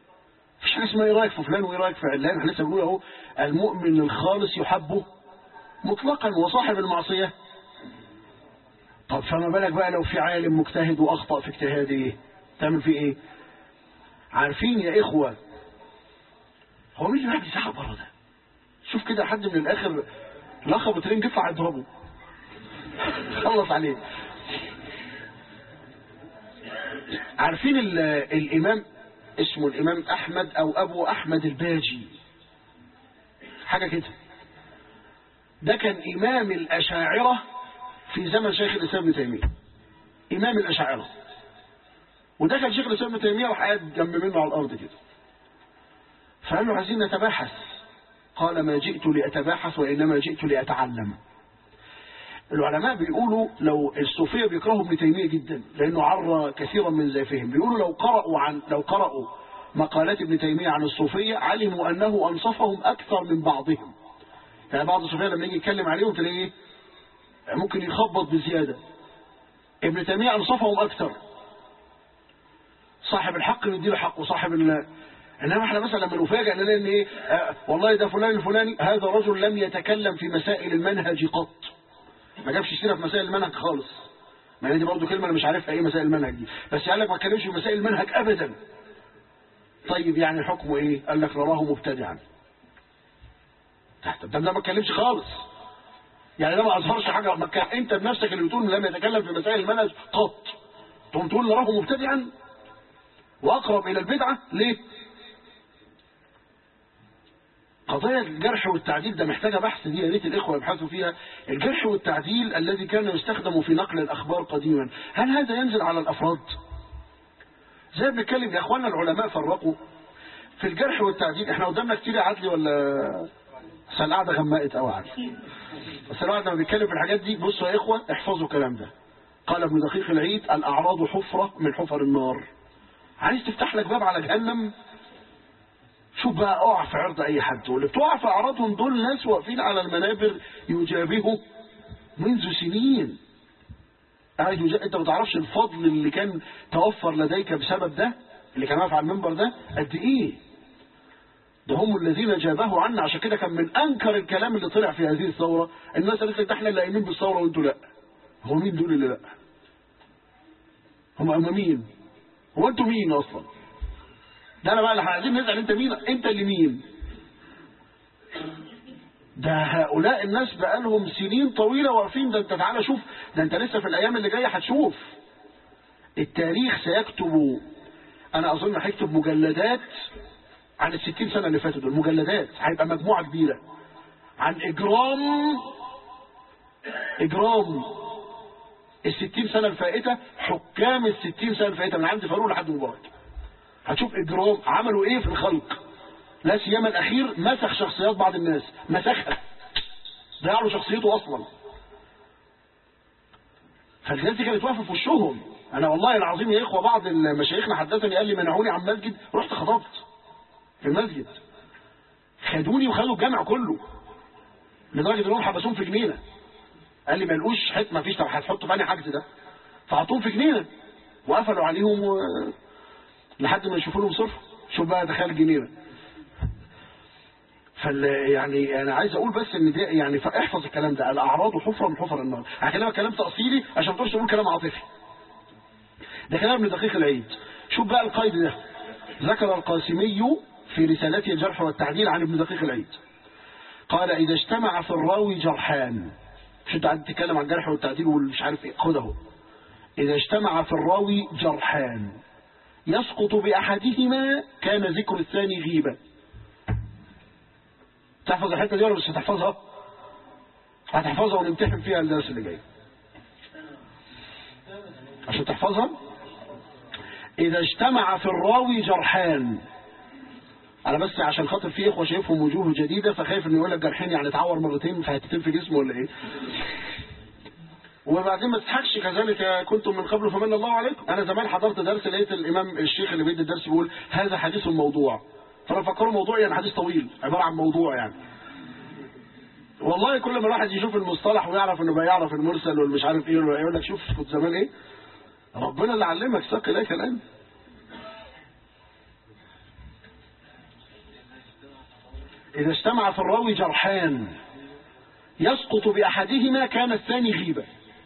مفيش حاجه اسمها ايه رايك في فلان وايه رايك في علان. احنا لسه بنقول اهو المؤمن الخالص يحبه مطلقا وصاحب المعصية. طب فما بالك بقى لو في عالم مجتهد وأخطأ في اجتهاده تعمل فيه ايه؟ عارفين يا إخوة هو مين اللي راح يسحب بره ده؟ شوف كده حد من الآخر لخبط بطرين يطلع يضربه خلص عليه. عارفين الإمام اسمه الإمام أحمد أو أبو أحمد الباجي حاجة كده، ده كان إمام الأشاعرة في زمن شيخ الإسلام ابن تيمية، إمام الأشاعرة. وده كان شيخ الإسلام ابن تيمية وقاعد جنب منه على الأرض كده، فقال له عايزين نتباحث. قال ما جئت لأتباحث وإنما جئت لأتعلم. العلماء بيقولوا لو الصوفية بيكرهوا ابن تيمية جدا لأنه عرى كثيرا من زيفهم، بيقولوا لو قرأوا عن لو قرأوا مقالات ابن تيمية عن الصوفية علموا أنه أنصفهم أكثر من بعضهم. يعني بعض الصوفية لما يجي يتكلم عليهم تلاقيه ممكن يخبط بزيادة، ابن تيمية أنصفهم أكثر. صاحب الحق يديله حقه، صاحب ال... انما احنا مثلا لما نفاجئ نلاقي ان ايه آه والله ده فلان الفلاني هذا رجل لم يتكلم في مسائل المنهج قط، ما جابش سيره في مسائل المنهج خالص. ما دي برضه كلمه انا مش عارفها ايه مسائل المنهج دي، بس قال لك ما اتكلمش في مسائل المنهج ابدا. طيب يعني حكمه ايه؟ قال لك نراه مبتدعا. طب ده ما اتكلمش خالص، يعني ده ما اظهرش حاجه. ما كان انت بنفسك اللي بتقول لم يتكلم في مسائل المنهج قط تقوم تقول نراه مبتدعا واقرب الى البدعه ليه؟ قضايا الجرح والتعديل ده محتاجة بحث، دي يا ريت الإخوة يبحثوا فيها. الجرح والتعديل الذي كان يستخدم في نقل الأخبار قديما، هل هذا ينزل على الأفراد؟ زي بنتكلم يا أخوانا العلماء فرقوا في الجرح والتعديل. احنا قدامنا كتير يا عدلي ولا بس القعدة غمقت أو عدلي؟ بس الواحد لما بيتكلم في الحاجات دي بصوا يا إخوة احفظوا الكلام ده. قال ابن دقيق العيد الأعراض حفرة من حفر النار. عايز تفتح لك باب على جهنم؟ شوف بقى اقع في عرض اي حد، واللي بتقع في اعراضهم دول ناس واقفين على المنابر يجابهوا منذ سنين. قاعد يجا... انت ما تعرفش الفضل اللي كان توفر لديك بسبب ده، اللي كان واقف على المنبر ده قد ايه. ده هم الذين جابهوا عنا، عشان كده كان من انكر الكلام اللي طلع في هذه الثوره الناس قالت لك احنا اللي قايمين بالثوره وانتوا لا. هو مين دول اللي لا؟ هم هم مين؟ هو انتوا مين اصلا؟ ده انا بقى اللي عايزين نسال انت مين؟ انت اللي مين؟ ده هؤلاء الناس بقى لهم سنين طويله واقفين. ده انت تعالى شوف، ده انت لسه في الايام اللي جايه هتشوف التاريخ سيكتب. انا اظن هيكتب مجلدات عن الستين سنه اللي فاتوا دول، مجلدات هيبقى مجموعه كبيره عن اجرام اجرام الستين سنه الفائته، حكام الستين سنه الفائته من عند فاروق لحد مبارك. هتشوف اجرام عملوا ايه في الخلق. لا سيما الاخير مسخ شخصيات بعض الناس، مسخها ضيع له شخصيته اصلا. فالناس دي كانت واقفه في وشهم. انا والله العظيم يا اخوه بعض مشايخنا حدثني قال لي منعوني عن مسجد، رحت خطبت في المسجد، خدوني وخلوا الجامع كله لدرجه انهم حبسوهم في جنينه. قال لي ما لقوش حته، ما فيش. طب هتحطوا في انهي حجز ده؟ فحطوهم في جنينه وقفلوا عليهم و... لحد ما يشوفوا لهم صرف. شوف بقى تخيل الجنينه. فال يعني انا عايز اقول بس ان ده يعني احفظ الكلام ده، الاعراض حفره من حفر النار. هكلمك كلام تاصيلي عشان ما تقولش تقول كلام عاطفي. ده كلام ابن دقيق العيد. شوف بقى القيد ده، ذكر القاسمي في رسالته الجرح والتعديل عن ابن دقيق العيد. قال اذا اجتمع في الراوي جرحان، مش انت قاعد تتكلم عن الجرح والتعديل والمش عارف ايه، خد اهو. اذا اجتمع في الراوي جرحان يسقط باحدهما كان ذكر الثاني غيبه. تحفظ الحته دي ولا مش هتحفظها؟ هتحفظها ونمتحن فيها الدرس اللي جاي عشان تحفظها. اذا اجتمع في الراوي جرحان، انا بس عشان خاطر في اخوه شايفهم وجوه جديده فخايف انه يقول لك جرحين يعني اتعور مرتين فهتتم في جسمه ولا ايه. وبعدين ما تضحكش، كذلك كنتم من قبل فمن الله عليكم. انا زمان حضرت درس لقيت الامام الشيخ اللي بيدي الدرس بيقول هذا حديث موضوع، فانا فكروا موضوع يعني حديث طويل عباره عن موضوع يعني. والله كل ما الواحد يشوف المصطلح ويعرف انه بيعرف المرسل والمش عارف ايه يقول لك شوف كنت زمان ايه. ربنا اللي علمك ساق اليك الان. اذا اجتمع في الراوي جرحان يسقط بأحدهما كان الثاني غيبة،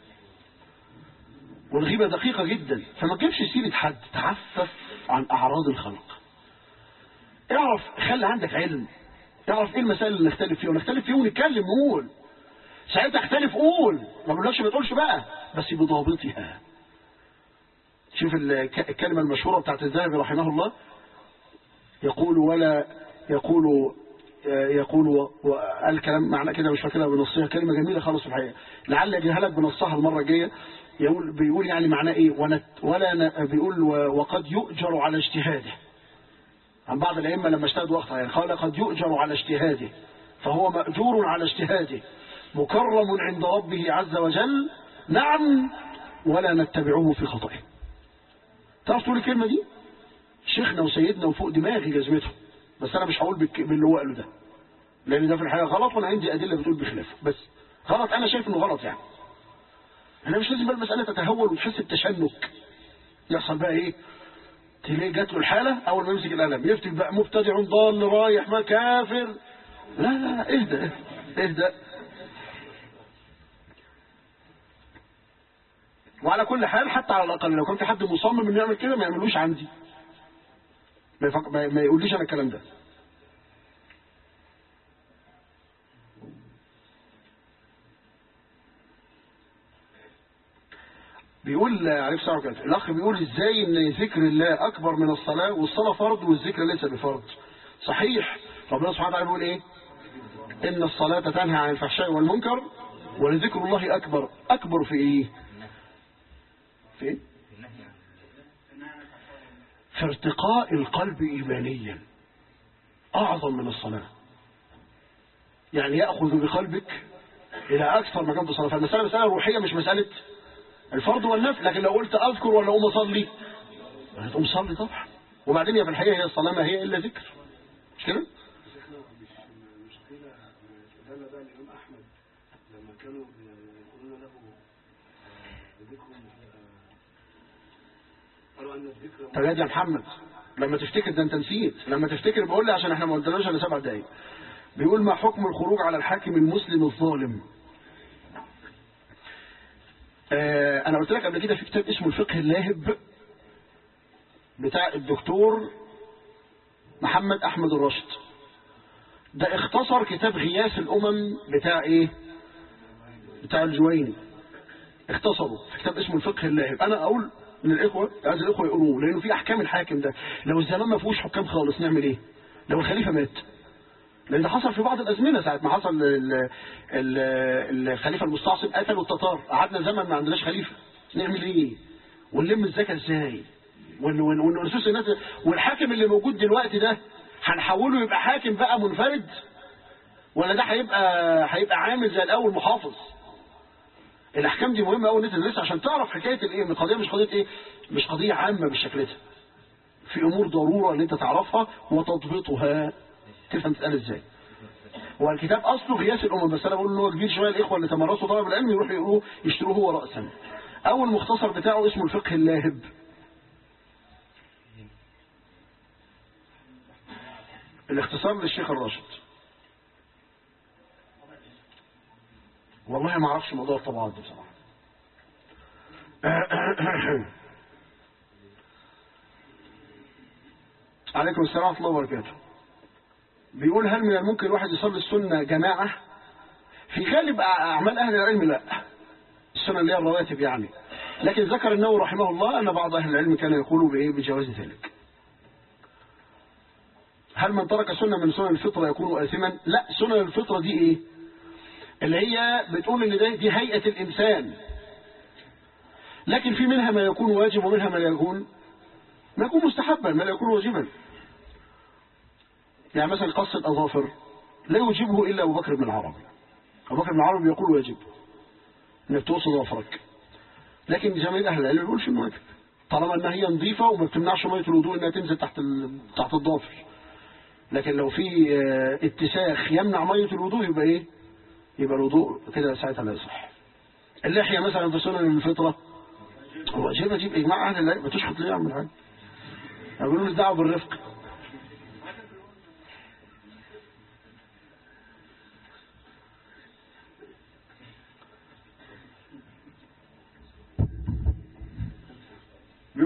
والغيبة دقيقة جدا. فما تجيبش سيرة حد، تعفف عن أعراض الخلق. اعرف، خلي عندك علم، اعرف ايه المسائل اللي نختلف فيها، ونختلف فيها ونتكلم نقول. ساعتها اختلف قول، ما بقولكش ما تقولش بقى، بس بضابطها. شوف الكلمة المشهورة بتاعت الذهبي رحمه الله، يقول ولا يقول يقول الكلام معنى كده مش فاكرها بنصها، كلمة جميلة خالص في الحقيقة، لعل اجيبها لك بنصها المرة الجاية. يقول بيقول يعني معناه ايه، ونت ولا بيقول وقد يؤجر على اجتهاده. عن بعض الائمه لما اجتهدوا وقتها يعني قال قد يؤجر على اجتهاده، فهو مأجور على اجتهاده، مكرم عند ربه عز وجل، نعم، ولا نتبعه في خطئه. تعرف تقول الكلمة دي؟ شيخنا وسيدنا وفوق دماغي جزمته، بس انا مش هقول باللي هو قاله ده، لان ده في الحقيقه غلط، وانا عندي ادله بتقول بخلافه، بس غلط، انا شايف انه غلط. يعني انا مش لازم بقى المساله تتهول وتحس بتشنك، يحصل بقى ايه، تلاقي جات له الحاله اول ما يمسك القلم يفتي بقى مبتدع ضال رايح ما كافر. لا لا لا، اهدى اهدى. وعلى كل حال حتى على الاقل لو كان في حد مصمم انه يعمل كده ما يعملوش عندي، ما, يفق... ما يقوليش انا الكلام ده. بيقول عليه الصلاه والسلام، الاخ بيقول ازاي ان ذكر الله اكبر من الصلاه، والصلاه فرض والذكر ليس بفرض. صحيح، ربنا سبحانه وتعالى بيقول ايه، ان الصلاه تنهى عن الفحشاء والمنكر ولذكر الله اكبر. اكبر في ايه، في ايه، في ارتقاء القلب ايمانيا، اعظم من الصلاه. يعني ياخذ بقلبك الى اكثر مكان في الصلاه. فالمساله مساله روحيه مش مساله الفرض والنفل. لكن لو قلت اذكر ولا اقوم اصلي، هتقوم صلي طبعا. وبعدين هي في الحقيقه هي الصلاه ما هي الا ذكر، مش كده؟ استدل بقى الإمام أحمد لما كانوا يقولون له ذكرهم، قالوا أن الذكر. طب يا محمد لما تفتكر ده انت نسيت، لما تفتكر بقول لي عشان احنا ما قلناش الا سبع دقايق. بيقول ما حكم الخروج على الحاكم المسلم الظالم؟ آه انا قلت لك قبل كده في كتاب اسمه الفقه اللاهب بتاع الدكتور محمد احمد الراشد، ده اختصر كتاب غياث الامم بتاع ايه، بتاع الجويني، اختصره في كتاب اسمه الفقه اللاهب. انا اقول للاخوه، عايز الاخوه يقروه، لانه في احكام الحاكم ده. لو الزمان ما فيهوش حكام خالص نعمل ايه؟ لو الخليفه مات، لان ده حصل في بعض الازمنه، ساعه ما حصل ال ال الخليفه المستعصم قتلوا التتار، قعدنا زمن ما عندناش خليفه، نعمل ايه؟ ونلم الزكاه ازاي؟ ونرسوس الناس، والحاكم اللي موجود دلوقتي ده هنحوله يبقى حاكم بقى منفرد، ولا ده هيبقى هيبقى عامل زي الاول محافظ؟ الاحكام دي مهمه قوي ان انت تدرسها عشان تعرف حكايه الايه، ان القضيه مش قضيه ايه، مش قضيه عامه بالشكل ده، في امور ضروره ان انت تعرفها وتضبطها، تفهم تتقال ازاي. والكتاب اصله غياث الامم، بس انا بقول ان هو كبير شويه، الاخوه اللي تمرسوا طلب العلم يروحوا يقروه يشتروه هو راسا. اول مختصر بتاعه اسمه الفقه اللاهب. الاختصار للشيخ الراشد. والله ما اعرفش موضوع الطبعات ده بصراحه. عليكم السلام ورحمه الله وبركاته. بيقول هل من الممكن الواحد يصلي السنه جماعه؟ في غالب اعمال اهل العلم لا، السنه اللي هي الرواتب يعني. لكن ذكر النووي رحمه الله ان بعض اهل العلم كان يقول بايه، بجواز ذلك. هل من ترك سنه من سنن الفطره يكون آثما؟ لا، سنن الفطره دي ايه؟ اللي هي بتقول ان ده دي هيئه الانسان، لكن في منها ما يكون واجب ومنها ما يكون ما يكون مستحبا، ما لا يكون واجبا. يعني مثلا قص الاظافر لا يوجبه الا ابو بكر بن العربي. ابو بكر بن العربي يقول واجب انك تقص ظفرك، لكن جميع اهل العلم يقولش انه واجب، طالما انها هي نظيفه وما بتمنعش ميه الوضوء انها تنزل تحت تحت الظافر. لكن لو في اتساخ يمنع ميه الوضوء يبقى ايه؟ يبقى الوضوء كده ساعتها لا يصح. اللحيه مثلا في سنن الفطره واجبه، جيب اجماع اهل العلم، ما تشخط ليه يعمل حاجه، يقولوا لي دعوه بالرفق.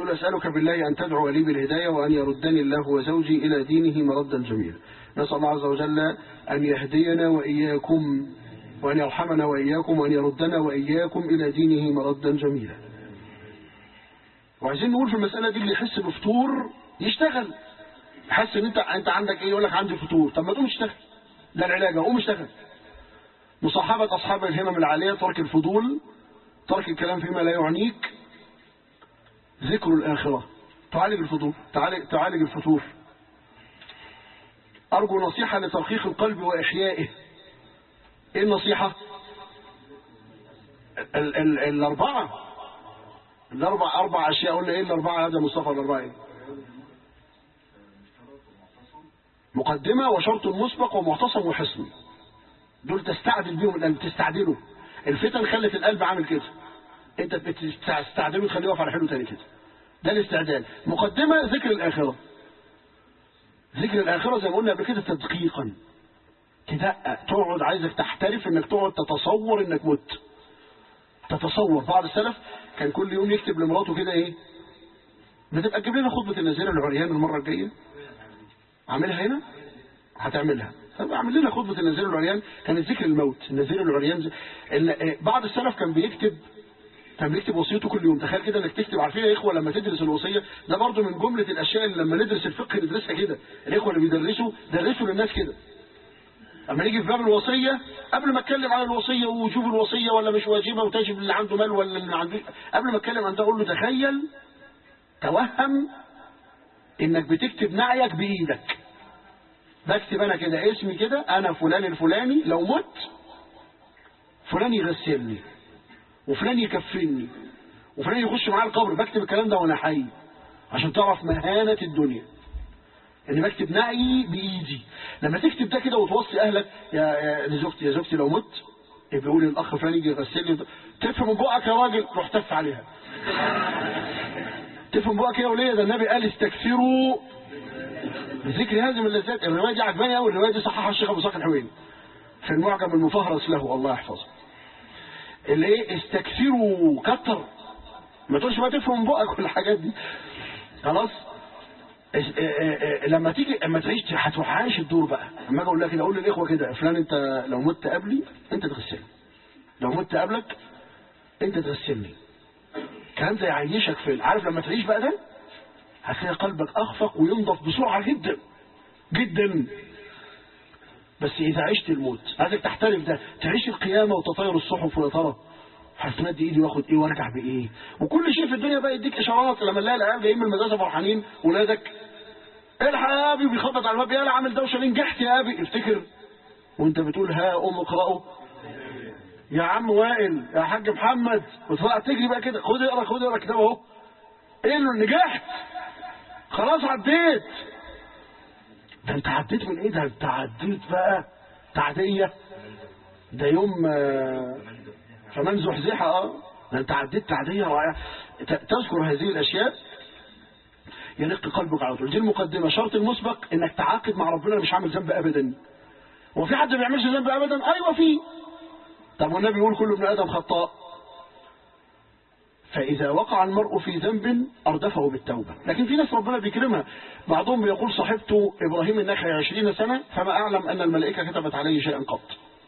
يقول أسألك بالله أن تدعو لي بالهداية وأن يردني الله وزوجي إلى دينه مردا جميلا. نسأل الله عز وجل أن يهدينا وإياكم وأن يرحمنا وإياكم وأن يردنا وإياكم إلى دينه مردا جميلا. وعايزين نقول في المسألة دي اللي يحس بفطور يشتغل. حس ان انت انت عندك ايه، يقول لك عندي فطور، طب ما تقوم اشتغل، ده العلاج، قوم اشتغل. مصاحبة أصحاب الهمم العالية، ترك الفضول، ترك الكلام فيما لا يعنيك، ذكر الآخرة، تعالج الفضول، تعالج, تعالج الفتور. أرجو نصيحة لترقيق القلب وإحيائه. إيه النصيحة؟ ال ال الأربعة الأربع أربع أشياء. قلنا إيه الأربعة؟ هذا مصطفى الأربعة إيه؟ مقدمة وشرط مسبق ومعتصم وحصن. دول تستعدل بيهم القلب، تستعدله. الفتن خلت القلب عامل كده، انت بتستعدله تخليه يقف على حلو تاني كده. ده الاستعداد. مقدمة ذكر الآخرة. ذكر الآخرة زي ما قلنا قبل كده تدقيقا، تدقق، تقعد، عايزك تحترف انك تقعد تتصور انك مت. تتصور. بعض السلف كان كل يوم يكتب لمراته كده ايه، ما تبقى تجيب لنا خطبة النازلة العريان المرة الجاية. عاملها هنا؟ هتعملها. طب اعمل لنا خطبة النازل العريان. كانت ذكر الموت، النازل العريان. زي... بعض السلف كان بيكتب كان بيكتب وصيته كل يوم. تخيل كده انك تكتب. عارفين يا اخوه لما تدرس الوصيه، ده برضه من جمله الاشياء اللي لما ندرس الفقه ندرسها كده. الاخوه اللي بيدرسوا درسوا للناس كده. اما نيجي في باب الوصيه، قبل ما اتكلم عن الوصيه وشوف الوصيه ولا مش واجبه وتجب اللي عنده مال ولا اللي ما عندوش، قبل ما اتكلم عن ده اقول له تخيل، توهم انك بتكتب نعيك بايدك. بكتب انا كده اسمي كده، انا فلان الفلاني، لو مت فلان يغسلني وفلان يكفني وفلان يخش معايا القبر. بكتب الكلام ده وانا حي عشان تعرف مهانة الدنيا، اني بكتب نعي بايدي. لما تكتب ده كده وتوصي اهلك، يا يا زوجتي يا زوجتي لو مت بيقول لي الاخ فلان يجي يغسلني، تفهم من بقك يا راجل، روح تف عليها. تفهم بقك يا وليه، ده النبي قال استكثروا ذكر هذه من اللذات. الروايه دي عجباني قوي، الروايه دي صححها الشيخ ابو صالح الحويني في المعجم المفهرس له، الله يحفظه. اللي ايه، استكثروا، كتر، ما تقولش ما تفهم من بقك والحاجات دي. خلاص. لما تيجي اما تعيش هتوحش الدور بقى. اما اجي اقول لك كده، اقول للاخوه كده، فلان انت لو مت قبلي انت تغسلني، لو مت قبلك انت تغسلني. الكلام ده يعيشك في، عارف لما تعيش بقى ده هتلاقي قلبك اخفق وينضف بسرعه جدا جدا. بس اذا عشت الموت عايزك تحترف ده، تعيش القيامه وتطاير الصحف، ويا ترى هتمد ايدي واخد ايه وارجع بايه. وكل شيء في الدنيا بقى يديك اشارات. لما نلاقي العيال جايين من المدرسه فرحانين، ولادك الحق يا ابي بيخبط على الباب، يلا عامل دوشه ليه، نجحت يا ابي، افتكر وانت بتقول ها ام اقرأوا يا عم وائل يا حاج محمد، وتطلع تجري بقى كده، خد اقرا خد اقرا كتاب اهو، ايه اللي نجحت، خلاص عديت. ده انت عديت من ايه؟ ده انت عديت بقى تعديه، ده يوم فمن زحزح. اه ده انت عديت تعديه رائعه. تذكر هذه الاشياء ينق قلبك على طول. دي المقدمه. شرط المسبق انك تعاقد مع ربنا، مش عامل ذنب ابدا. هو في حد ما بيعملش ذنب ابدا؟ ايوه في. طب والنبي يقول كل ابن ادم خطاء. فاذا وقع المرء في ذنب اردفه بالتوبه. لكن في ناس ربنا بيكرمها. بعضهم بيقول صاحبت ابراهيم النخعي عشرين سنه فما اعلم ان الملائكه كتبت عليه شيئا قط.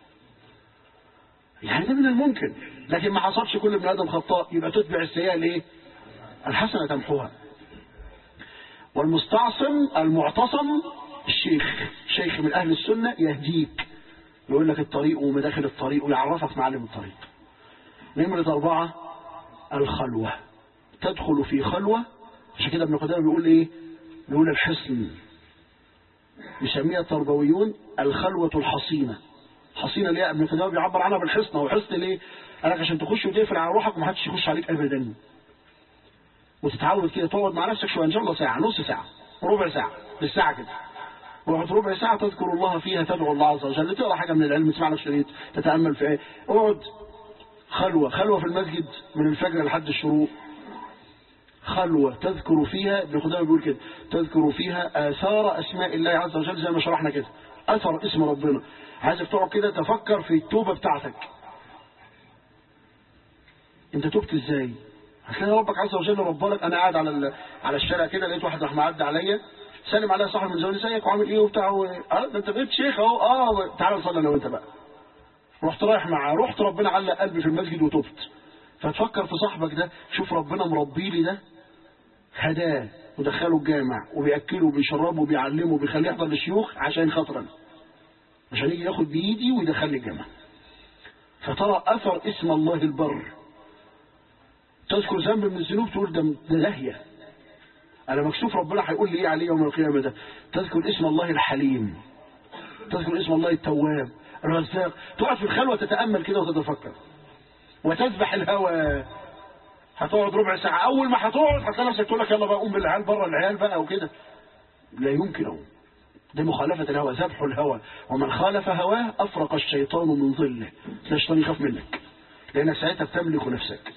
يعني ده من الممكن، لكن ما حصلش كل ابن ادم خطاء. يبقى تتبع السيئه الايه؟ الحسنه تمحوها. والمستعصم المعتصم الشيخ، شيخ من اهل السنه يهديك، يقول لك الطريق ومداخل الطريق ويعرفك معالم الطريق. نمرة أربعة الخلوة. تدخل في خلوة. عشان كده ابن قدامة بيقول ايه؟ بيقول الحصن، يسميها التربويون الخلوة الحصينة. حصينة ليه؟ ابن قدامة بيعبر عنها بالحصنة. والحصن ليه؟ قال لك عشان تخش وتقفل على روحك ومحدش يخش عليك ابدا، وتتعود كده تقعد مع نفسك شويه، ان شاء الله ساعه، نص ساعه، ربع ساعه، بالساعه كده. اقعد ربع ساعه تذكر الله فيها، تدعو الله عز وجل، تقرا حاجه من العلم، تسمع لك شريط، تتامل في ايه. اقعد خلوه، خلوه في المسجد من الفجر لحد الشروق. خلوه تذكر فيها، ابن قدامه بيقول كده، تذكر فيها اثار اسماء الله عز وجل، زي ما شرحنا كده، اثر اسم ربنا. عايزك تقعد كده تفكر في التوبه بتاعتك. انت تبت ازاي؟ هتلاقي ربك عز وجل ربالك. انا قاعد على على الشارع كده، لقيت واحد راح معدي عليا، سلم عليا صاحب من زمان، ازيك وعامل ايه وبتاع و... اه ده انت بقيت شيخ اهو. اه تعالى نصلي انا وانت بقى. رحت رايح معاه، رحت ربنا علق قلبي في المسجد وتبت. فتفكر في صاحبك ده، شوف ربنا مربي لي ده، هداه ودخله الجامع وبياكله وبيشربه وبيعلمه وبيخليه يحضر للشيوخ عشان خاطر انا، عشان يجي ياخد بايدي ويدخلني الجامع. فترى اثر اسم الله البر. تذكر ذنب من الذنوب تقول ده داهيه، انا مكسوف ربنا هيقول لي ايه عليه يوم القيامه ده. تذكر اسم الله الحليم، تذكر اسم الله التواب الرزاق. تقعد في الخلوه تتامل كده وتتفكر، وتذبح الهوى. هتقعد ربع ساعه، اول ما هتقعد هتلاقي نفسك تقول لك يلا بقى قوم بالعيال بره، العيال بقى وكده. لا يمكن. اهو ده مخالفه الهوى، ذبح الهوى. ومن خالف هواه افرق الشيطان من ظله. تلاقي الشيطان يخاف منك لانك ساعتها بتملك نفسك.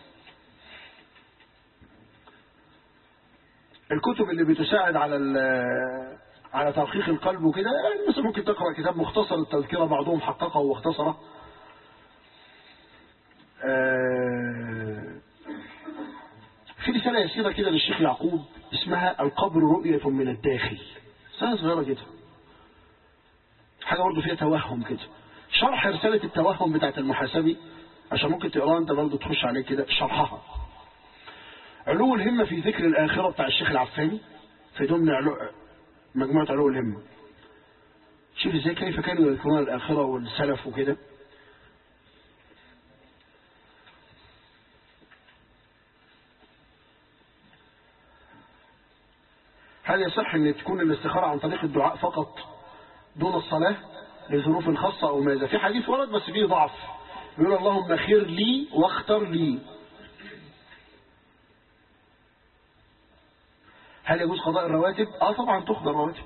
الكتب اللي بتساعد على على ترقيق القلب وكده، يعني مثلا ممكن تقرا كتاب مختصر التذكره، بعضهم حققه واختصره. في رساله يسيره كده للشيخ يعقوب اسمها القبر رؤيه من الداخل، رساله صغيره كده، حاجه برضه فيها توهم كده، شرح رساله التوهم بتاعت المحاسبي، عشان ممكن تقراها انت برضه تخش عليه كده شرحها. علو الهمة في ذكر الآخرة بتاع الشيخ العفاني في ضمن علو مجموعة علو الهمة. شوف ازاي كيف كانوا يذكرون الآخرة والسلف وكده. هل يصح ان تكون الاستخارة عن طريق الدعاء فقط دون الصلاة لظروف خاصة او ماذا؟ في حديث ورد بس فيه ضعف، يقول اللهم خير لي واختر لي. هل يجوز قضاء الرواتب؟ اه طبعا تقضى الرواتب.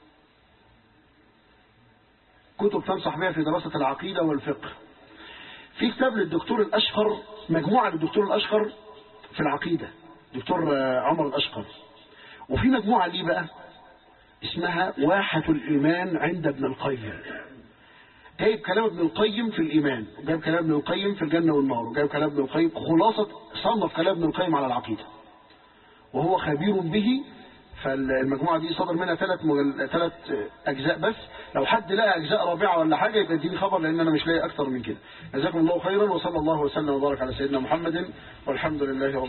كتب تنصح بها في دراسة العقيدة والفقه. في كتاب للدكتور الأشقر، مجموعة للدكتور الأشقر في العقيدة، دكتور عمر الأشقر. وفي مجموعة ليه بقى اسمها واحة الإيمان عند ابن القيم. جايب كلام ابن القيم في الإيمان، وجايب كلام ابن القيم في الجنة والنار، وجايب كلام ابن القيم، خلاصة صنف كلام ابن القيم على العقيدة وهو خبير به. فالمجموعة دي صدر منها ثلاث مجل... ثلاث أجزاء بس. لو حد لقى أجزاء رابعة ولا حاجة يبقى اديني خبر، لأن أنا مش لاقي أكتر من كده. جزاكم الله خيرا، وصلى الله وسلم وبارك على سيدنا محمد، والحمد لله رب